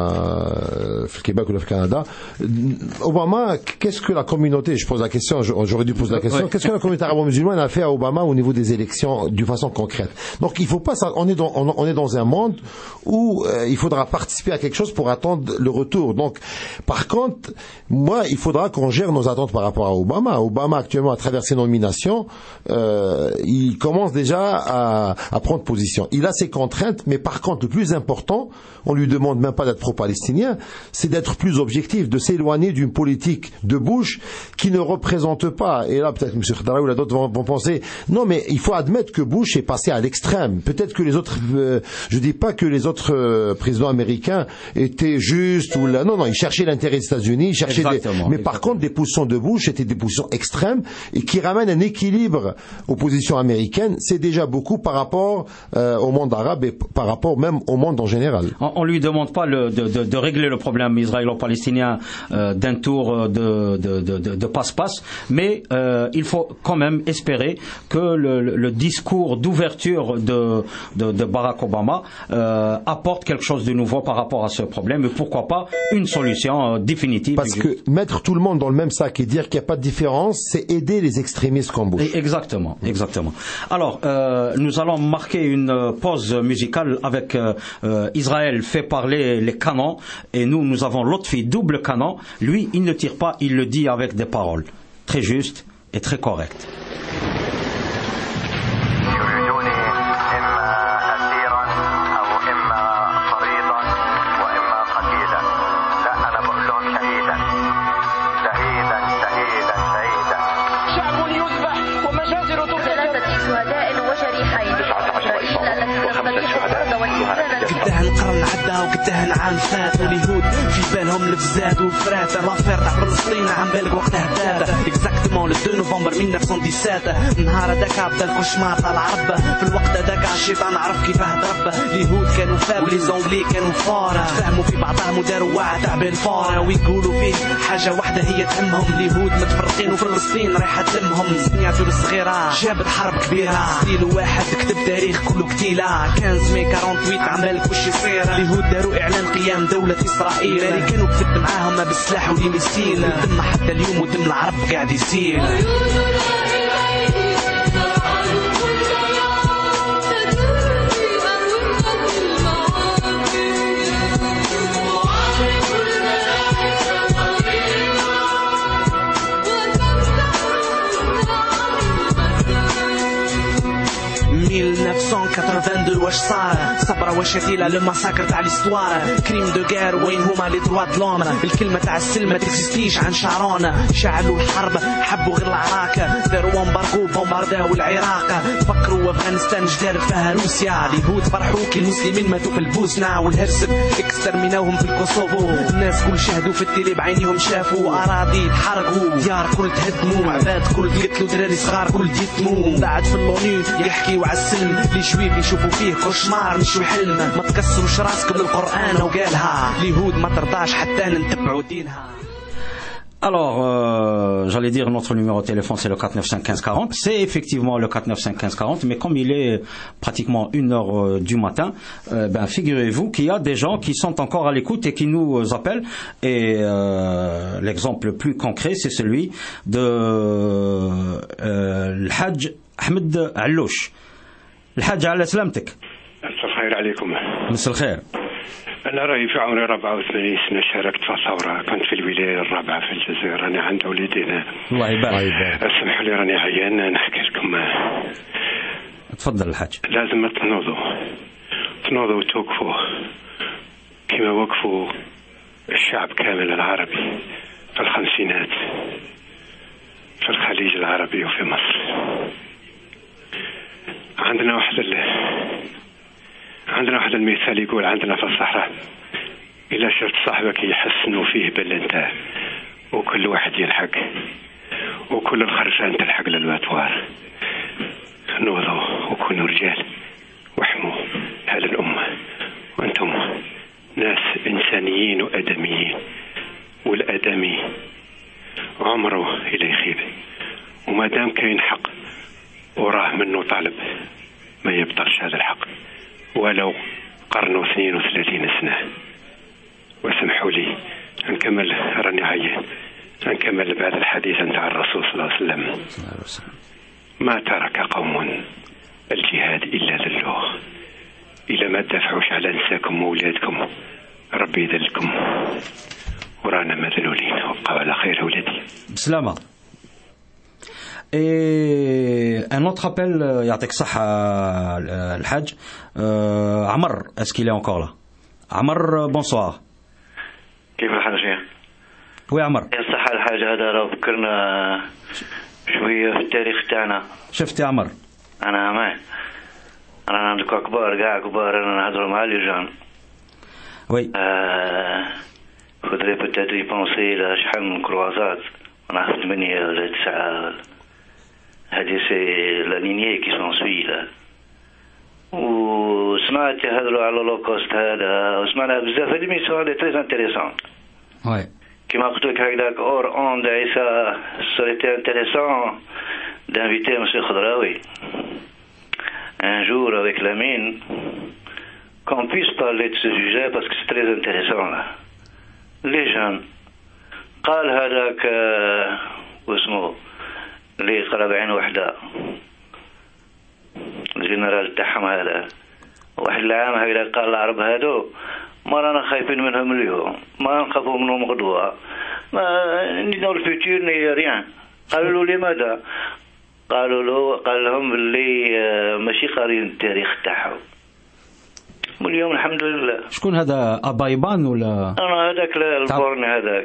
euh, au Québec ou au Canada. Obama, qu'est-ce que la communauté, je pose la question, j'aurais dû poser la question, ouais. Qu'est-ce que la communauté arabo-musulmane a fait à Obama au niveau des élections d'une façon concrète? Donc il faut pas, on est dans, on, on est dans un monde où euh, il faudra participer à quelque chose pour attendre le retour. Donc, par contre, moi, il faudra qu'on exagère nos attentes par rapport à Obama. Obama, actuellement, à travers ses nominations, euh, il commence déjà à, à prendre position. Il a ses contraintes, mais par contre, le plus important, on lui demande même pas d'être pro-palestinien, c'est d'être plus objectif, de s'éloigner d'une politique de Bush qui ne représente pas. Et là, peut-être M. Khadraoui ou là d'autres vont, vont penser, non, mais il faut admettre que Bush est passé à l'extrême. Peut-être que les autres, euh, je dis pas que les autres euh, présidents américains étaient justes ou là, non, non, ils cherchaient l'intérêt des États-Unis, ils cherchaient des, mais exactement. Par contre, des positions de Bush étaient des positions extrêmes et qui ramènent un équilibre aux positions américaines. C'est déjà beaucoup par rapport euh, au monde arabe et par rapport même au monde en général. On, on lui demande pas le, de, de, de régler le problème israélo-palestinien euh, d'un tour de, de, de, de, de passe-passe, mais euh, il faut quand même espérer que le, le discours d'ouverture de, de, de Barack Obama euh, apporte quelque chose de nouveau par rapport à ce problème et pourquoi pas une solution euh, définitive. Parce que mettre tout le monde dans le même sac et dire qu'il n'y a pas de différence, c'est aider les extrémistes comme Bush. Exactement, exactement. Alors, euh, nous allons marquer une pause musicale avec euh, euh, Israël fait parler les canons et nous, nous avons l'autre fille, double canon. Lui, il ne tire pas, il le dit avec des paroles très justes et très correctes. وقتها عام فات واليهود في بالهم الفزاد والفرات الرافير تاع فلسطين عم بالك وقتها دار اكزاكتومون لو اثنين نوفمبر ألف وتسعمية وسبعة النهار هذاك بدا الكوشمار تاع العرب في الوقت هذاك الشيطان عرف كيفاه ضرب اليهود كانوا فاب ولي زونغلي كانوا فارا فهموا في بعضهم وداروا واعد تاع بين فارا ويقولوا فيه حاجه واحده هي تهمهم اليهود متفرقين وفلسطين رايحه تلمهم سنياتو الصغيره جابت حرب كبيره ستيل واحد كتب تاريخ كله كتيله خمسة ماي ثمانية وأربعين عم بالك وش يصير اليهود داروا اعلان قيام دولة اسرائيل اللي كانوا كفت معاهم بالسلاح والميسيل دم حتى اليوم ودم العرب قاعد يسيل ألف وتسعمية وثمانية وثمانين واش صار صبرا وشتيلة للمساكر تاع ليستوار كريم دو غير وين هما لي دروا دلوم الكلمة تاع السلم ما تكزيستيش عن شعرون شعلوا الحرب حبوا غير العراك داروا امبارغو بومبارداو العراق فكروا افغانستان جدار فيها روسيا اليهود فرحوا كي المسلمين ماتوا في البوسنة والهرسك اكسترميناوهم في الكوسوفو الناس كل شاهدوا في التيلي بعينيهم شافوا اراضي تحرقوا ديار كل تهدموا عباد كل قتلوا دراري صغار كل يتموا بعد في اللوني يحكيوا على السلم لي شويب يشوفوا فيه كوشمار مش حلم ما تكسروش راسكم للقرآن وقالها اليهود ما ترضاش حتى نتبعوا دينها. Alors, euh, j'allais dire notre numéro de téléphone c'est le quatre neuf cinq quinze quarante. C'est effectivement le quatre neuf cinq quinze quarante, mais comme il est pratiquement une heure euh, du matin, euh, ben figurez-vous qu'il y a des gens qui sont encore à l'écoute et qui nous appellent. Et euh, l'exemple le plus concret, c'est celui de euh, l'Hajj Ahmed Allouch. الحاج على سلامتك. مساء الخير عليكم. مساء الخير. أنا رأي في عمري أربعة وثمانين سنة شاركت في الثورة كنت في الولاية الرابعة في الجزائر أنا عند وليدي هنا. الله يبارك. اسمحوا لي راني عيان نحكي لكم. تفضل الحاج. لازم تنوضوا تنوضوا وتوقفوا كما وقفوا الشعب كامل العربي في الخمسينات في الخليج العربي وفي مصر. عندنا واحد ال... عندنا واحد المثال يقول عندنا في الصحراء إلا شفت صاحبك يحسنوا فيه بالانتهاء وكل واحد يلحق وكل الخرجان تلحق للباتوار نوضوا وكونوا رجال واحموا هالأمة وأنتم ناس إنسانيين وأدميين والأدمي عمره إلى يخيب وما دام كاين حق وراه منه طالب ما يبطلش هذا الحق ولو قرن واثنين وثلاثين سنة. واسمحوا لي نكمل راني عيان نكمل بعد الحديث عن الرسول صلى الله عليه وسلم. ما ترك قوم الجهاد إلا ذلوه إلا ما تدافعوش على نساكم وولادكم ربي يذلكم ورانا مذلولين وبقوا على خير ولدي. بسلامة. Et un autre appel, يعطيك الصحة الحاج. عمر, est-ce qu'il est encore là? عمر, bonsoir. كيف الحال شيخ؟ وي عمر. يصح الحاج هذا لو فكرنا شوية في التاريخ تاعنا. شفت يا عمر؟ أنا ما أنا عندك كبار قاع كبار أنا نهضر مع لي جان. وي. faudrait peut-être y penser là شحال من كروازات أنا ثمانية ولا تسعة. هذه سي لا لينيي كي سونسوي لا. وسمعت يهضروا على لوكوست هذا وسمعنا بزاف هذه ميسيون لي تري انتريسون. وي. كما قلت لك هكذاك اور اون عيسى سوريتي انتريسون d'inviter monsieur Khadraoui un jour avec Lamine qu'on puisse parler de ce sujet parce que c'est très intéressant là. Les jeunes قال هذاك واسمه اللي قرب عين وحده الجنرال تاعهم هذا واحد العام هكذا قال العرب هادو ما رانا خايفين منهم اليوم ما نخافوا منهم غدوة ما نيدو الفيتور ني ريان. قالوا له لماذا؟ قالوا له قال لهم باللي ماشي قارين التاريخ تاعهم. واليوم الحمد لله. شكون هذا أبايبان ولا؟ أنا هذاك البورني هذاك.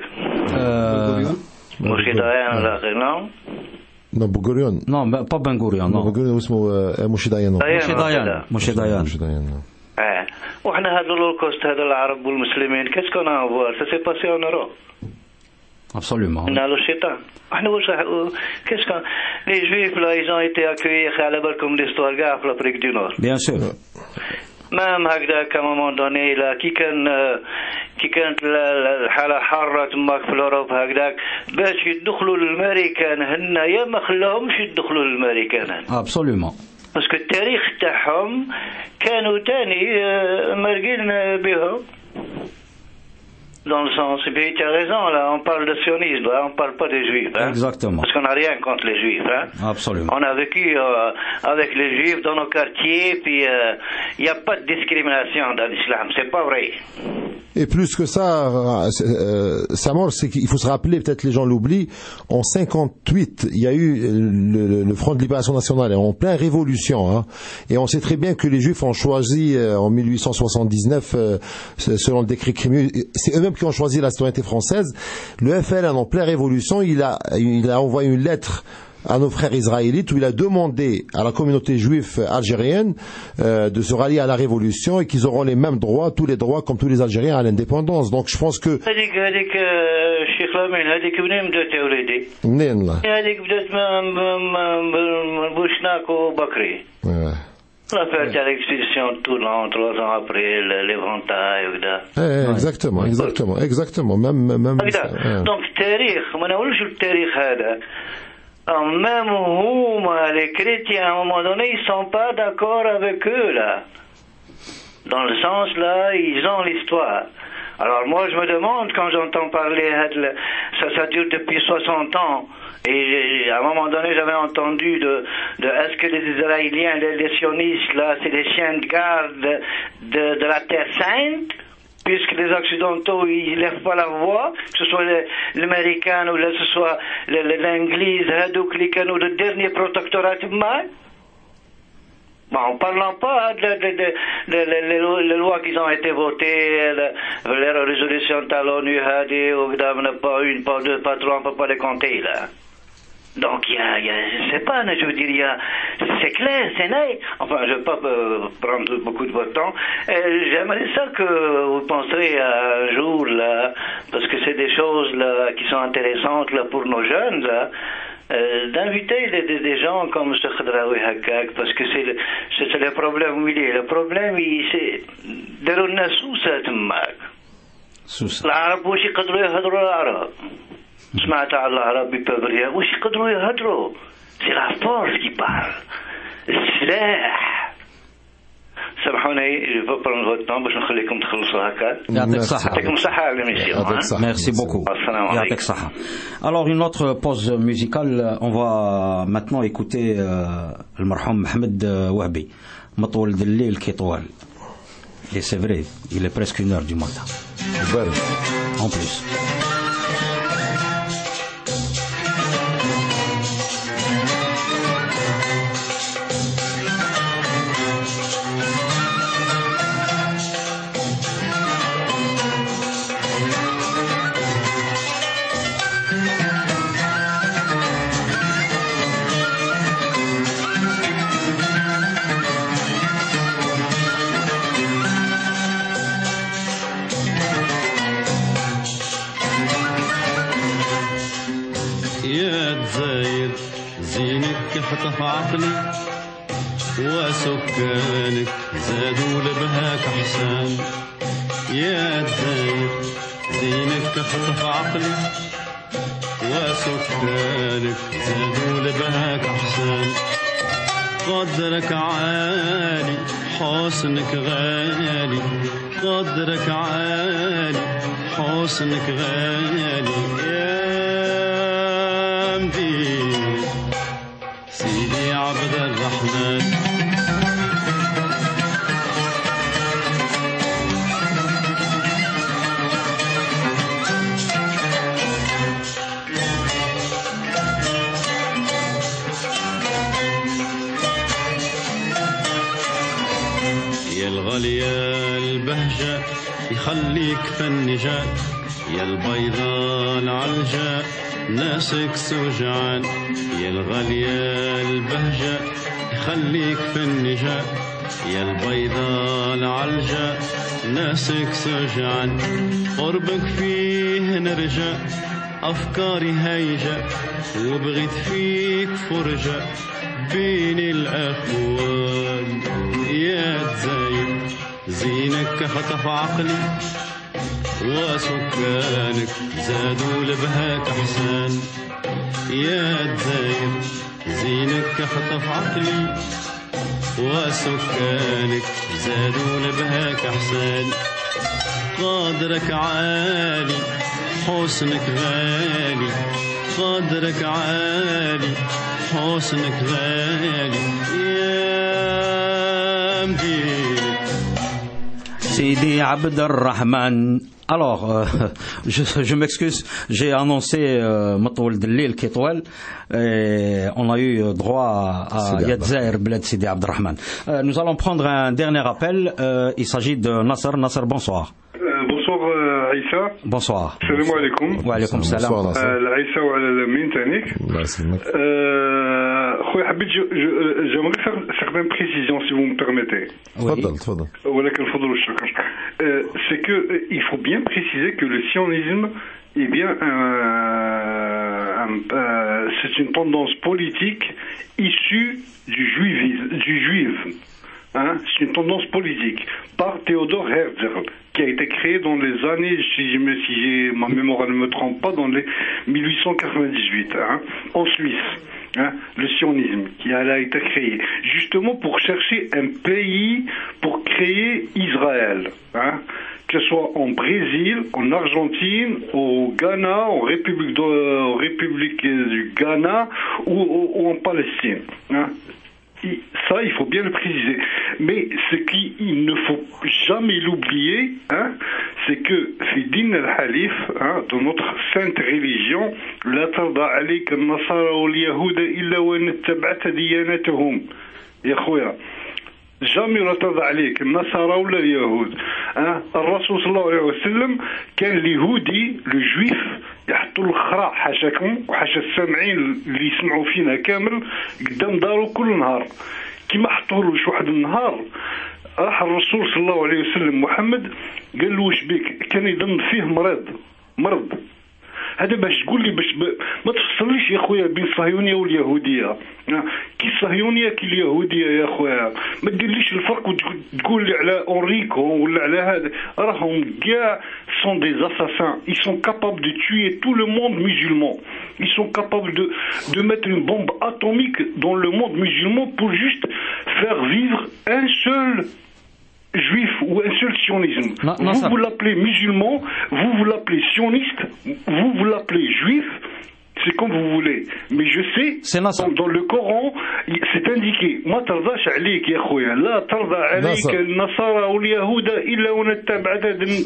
مش دايان لا غير نو بوغوريون. نو با بن غوريون. نو بوغوريون اسمه مش دايان. مش دايان. مش دايان. مش دايان. اه وحنا هذا الهولوكوست هذا العرب والمسلمين كيسكو نافوار سا سي باسي اون اورو. Absolument. نالو الشيطان. احنا واش كيسكو لي جويف لا ايزون ايتي اكويي على بالكم ليستوار كاع في لافريك دو نور. Bien sûr. مام هكذا كا مومون دوني لا كي كان كي كانت الحاله حاره تماك في اوروب هكذاك باش يدخلوا للامريكان هنا يا ما خلاهمش يدخلوا للامريكان. Absolument. باسكو التاريخ تاعهم كانوا تاني مرقين بهم. Dans le sens, et puis tu as raison, là, on parle de sionisme, là, on parle pas des juifs. Hein, exactement. Parce qu'on n'a rien contre les juifs. Hein. Absolument. On a vécu euh, avec les juifs dans nos quartiers, puis il euh, n'y a pas de discrimination dans l'islam, c'est pas vrai. Et plus que ça, euh, Samor, c'est qu'il faut se rappeler, peut-être les gens l'oublient, en cinquante-huit, il y a eu le, le, le Front de Libération Nationale, en pleine révolution, hein, et on sait très bien que les Juifs ont choisi euh, en mille huit cent soixante-dix-neuf, euh, selon le décret Crémieux, c'est eux-mêmes qui ont choisi la citoyenneté française. Le F L N, en pleine révolution, il a, il a envoyé une lettre à nos frères israélites où il a demandé à la communauté juive algérienne euh, de se rallier à la révolution et qu'ils auront les mêmes droits, tous les droits comme tous les Algériens à l'indépendance. Donc je pense que هذيك هذيك الشيخ لامين هذيك منين بدات يا وليدي؟ منين لا؟ هذيك بدات من بوشناك وبكري. L'affaire de l'expédition tournant trois ans après l'éventail وكذا. Eh, exactement, exactement, exactement. Même, même. Ça, donc التاريخ ما نقولش التاريخ هذا. Même هما les chrétiens à un moment donné ils sont pas d'accord avec eux là. Dans le sens là ils ont l'histoire. Alors moi je me demande quand j'entends parler ça ça dure depuis soixante ans. Et à un moment donné, j'avais entendu de, de est-ce que les Israéliens, les, les sionistes, là, c'est des chiens de garde de, de, de la Terre Sainte, puisque les Occidentaux, ils ne lèvent pas la voix, que ce soit l'Américain ou que ce soit l'Anglise, ou le dernier protectorat de mal. Bon, en parlant pas de, de, de, de, de, de les lois qui ont été votées, le, les résolutions à l'ONU, pas une, pas deux, pas trois, on ne peut pas les compter, là. Donc, il y a, il y a, je sais pas, je veux dire, il y a, c'est clair, c'est net. Enfin, je ne vais pas euh, prendre beaucoup de votre temps. Euh, j'aimerais ça que vous penserez un jour, là, parce que c'est des choses, là, qui sont intéressantes, là, pour nos jeunes, là, euh, d'inviter des, des, des gens comme M. Khadraoui Hakak, parce que c'est le, c'est, c'est le problème où il est. Le problème, il, c'est, درنا سوسة تماك. سوسة. العرب وش يقدروا يهدروا العرب. سمعت على العرب يبابريا وش يقدروا يهدروا. C'est la force qui parle. السلاح. سامحوني je vais prendre votre temps باش نخليكم تخلصوا هكا. يعطيك الصحة. يعطيكم الصحة على l'émission. Merci beaucoup. يعطيك الصحة. Alors une autre pause musicale, on va maintenant écouter le marhum Mohamed Wahbi. مطول الليل كي طوال. Et c'est vrai, il est presque une heure du matin. En plus. خطف عقلي وسكانك زادوا لبهاك أحسان يا الداير زينك خطف عقلي وسكانك زادوا لبهاك أحسان قدرك عالي حسنك غالي قدرك عالي حسنك غالي يا مدير سيدي عبد الرحمن يا الغالية البهجة يخليك فنجان يا البيضاء العلجة ناسك سوجعان يا الغالية البهجة يخليك فنجان يا البيضاء العلجة ناسك سوجعان قربك فيه نرجع أفكاري هيجة وبغيت فيك فرجة بين الأخوان يا تزايد زينك خطف عقلي وسكانك زادوا لبهاك أحسان يا تزايد زينك خطف عقلي وسكانك زادوا لبهاك أحسان قدرك عالي حسنك غالي قدرك عالي حسنك غالي يا مدير Sidi Abd al-Rahman. Alors, euh, je, je m'excuse, j'ai annoncé euh, Matoul Delil Ketwal, et on a eu droit à Yadzair Bled Sidi Abd al-Rahman. Euh, nous allons prendre un dernier appel, euh, il s'agit de Nasser. Nasser, bonsoir. Euh, bonsoir euh, Aïssa. Bonsoir. Salam alaikum. Wa alaikum salam. Aïssa wa alamin tanik. خويا حبيت j'aimerais faire certaines précisions si vous me permettez. تفضل تفضل. ولكن الفضل والشكر. C'est que il faut bien préciser que le sionisme est bien un, un, un, c'est une tendance politique issue du juivisme, du juif. Hein, c'est une tendance politique par Theodor Herzl qui a été créé dans les années, si, je me, si j'ai, ma mémoire ne me trompe pas, dans les mille huit cent quatre-vingt-dix-huit, hein, en Suisse. Hein, le sionisme qui a été créé justement pour chercher un pays pour créer Israël, hein, que ce soit en Brésil, en Argentine, au Ghana, en République, de, en République du Ghana ou, ou, ou en Palestine. Hein. Ça, il faut bien le préciser. Mais ce qu'il ne faut jamais l'oublier, hein, c'est que Fidin al-Halif, hein, dans notre sainte religion, la tarda alayk al-nasara wal-yahuda illa wa nattaba'ta diyanatahum. Ya khoya. jamais لا تضع عليك النصارى ولا اليهود. الرسول صلى الله عليه وسلم كان اليهودي لو جويف يحطوا الخراع حاشاكم وحاشا السامعين اللي يسمعوا فينا كامل قدام دارو كل نهار كيما حطولوش واحد النهار راح الرسول صلى الله عليه وسلم محمد قال له واش بيك كان يظن فيه مرض مرض هذا باش تقول لي باش ب... ما تفصليش يا خويا بين الصهيونيه واليهوديه كي الصهيونيه كي اليهوديه يا خويا ما تديرليش الفرق وتقول لي على اوريكو ولا على هذا راهم كاع sont des assassins ils sont capables de tuer tout le monde musulman ils sont capables de de mettre une bombe atomique dans le monde musulman pour juste faire vivre un seul juif ou un seul sionisme. Non, non, vous ça... vous l'appelez musulman, vous vous l'appelez sioniste, vous vous l'appelez juif, c'est comme vous voulez. Mais je sais, dans, dans le Coran, c'est indiqué ما ترضاش عليك يا خويا لا ترضى عليك النصارى واليهود إلا ونتبع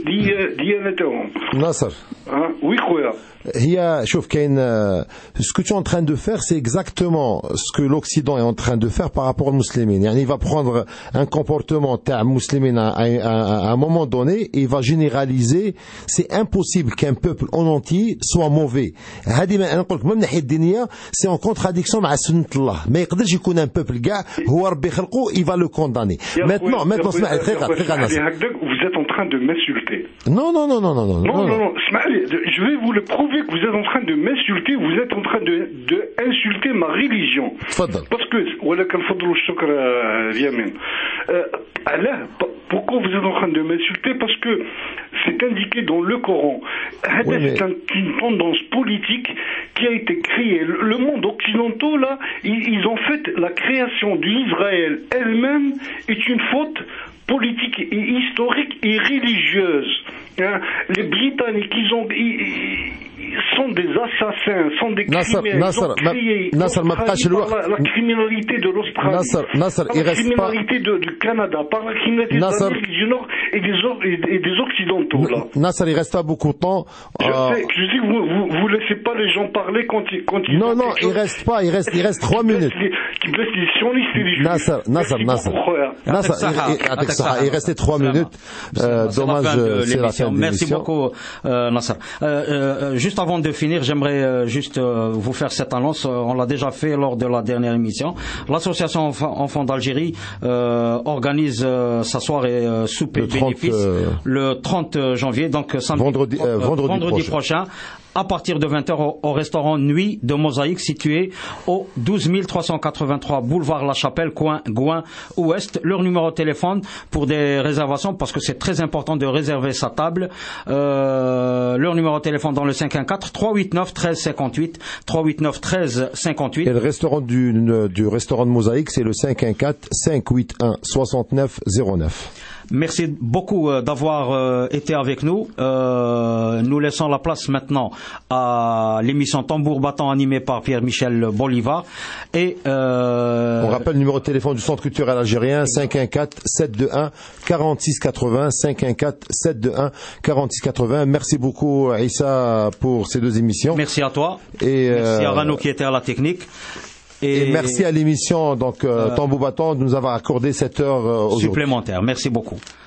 ديانتهم. ناصر. Oui خويا. هي شوف كاين ce que tu es en train de faire c'est exactement ce que l'Occident est en train de faire par rapport aux musulmans. يعني il va prendre un comportement تاع musulmans à, à, à un moment donné et il va généraliser. C'est impossible qu'un peuple en entier soit mauvais. هذه ما نقول لك من الناحيه الدينيه c'est en contradiction مع سنة الله. ما يقدرش يكون un peuple كاع هو ربي خلقه il va le condamner. Maintenant maintenant اسمع دقيقه دقيقه vous êtes en train de m'insulter. Non non non non non non. Non non non, اسمع لي je vais vous le prouver savez que vous êtes en train de m'insulter, vous êtes en train de, de insulter ma religion. Parce que, euh, Allah, pourquoi vous êtes en train de m'insulter? Parce que c'est indiqué dans le Coran. Oui, mais... C'est un, une tendance politique qui a été créée. Le, le monde occidental, là, ils, ils ont fait la création d'Israël elle-même est une faute politique et historique et religieuse. Hein, les Britanniques, ils ont, ils, ils sont des assassins, sont des criminels. Nasser, ils ont créé Nasser, par la, la criminalité de l'Australie, Nasser, Nasser, par la criminalité pas... de, du Canada, par la criminalité Nasser, de l'Amérique du Nord et des, et, et des Occidentaux. Là. Nasser, il reste pas beaucoup de temps. Je euh... sais, je dis que vous, vous, vous laissez pas les gens parler quand ils, quand ils non, non, il reste pas, il reste, il reste trois minutes. Qui blesse les sionistes et les juifs. Nasser, Nasser, Nasser. Nasser, il restait trois minutes. Euh, dommage, c'est la fin de Merci beaucoup, euh, Nasser. Euh, euh, juste avant de finir, j'aimerais euh, juste euh, vous faire cette annonce. Euh, on l'a déjà fait lors de la dernière émission. L'association Enfants, Enfants d'Algérie euh, organise euh, sa soirée euh, souper le trente, bénéfice euh... le trente janvier, donc samedi, vendredi, euh, vendredi, vendredi prochain. prochain. À partir de vingt heures au, au restaurant Nuit de Mosaïque situé au douze mille trois cent quatre-vingt-trois boulevard La Chapelle, coin Gouin Ouest. Leur numéro de téléphone pour des réservations, parce que c'est très important de réserver sa table. Euh, leur numéro de téléphone dans le cinq un quatre, trois huit neuf, un trois cinq huit, trois huit neuf, un trois cinq huit. Et le restaurant du, du restaurant de Mosaïque, c'est le cinq un quatre, cinq huit un, soixante-neuf zéro neuf. Merci beaucoup euh, d'avoir euh, été avec nous. Euh, nous laissons la place maintenant à l'émission Tambour Battant animée par Pierre-Michel Bolivar. Et euh... on rappelle le numéro de téléphone du Centre culturel algérien cinq un quatre, sept deux un, quarante-six quatre-vingts, cinq un quatre, sept deux un, quarante-six quatre-vingts. Merci beaucoup Issa pour ces deux émissions. Merci à toi. Et merci euh... à Rano qui était à la technique. Et, et merci à l'émission donc euh, Tambour Battant de nous avoir accordé cette heure euh, aujourd'hui. Supplémentaire. Merci beaucoup.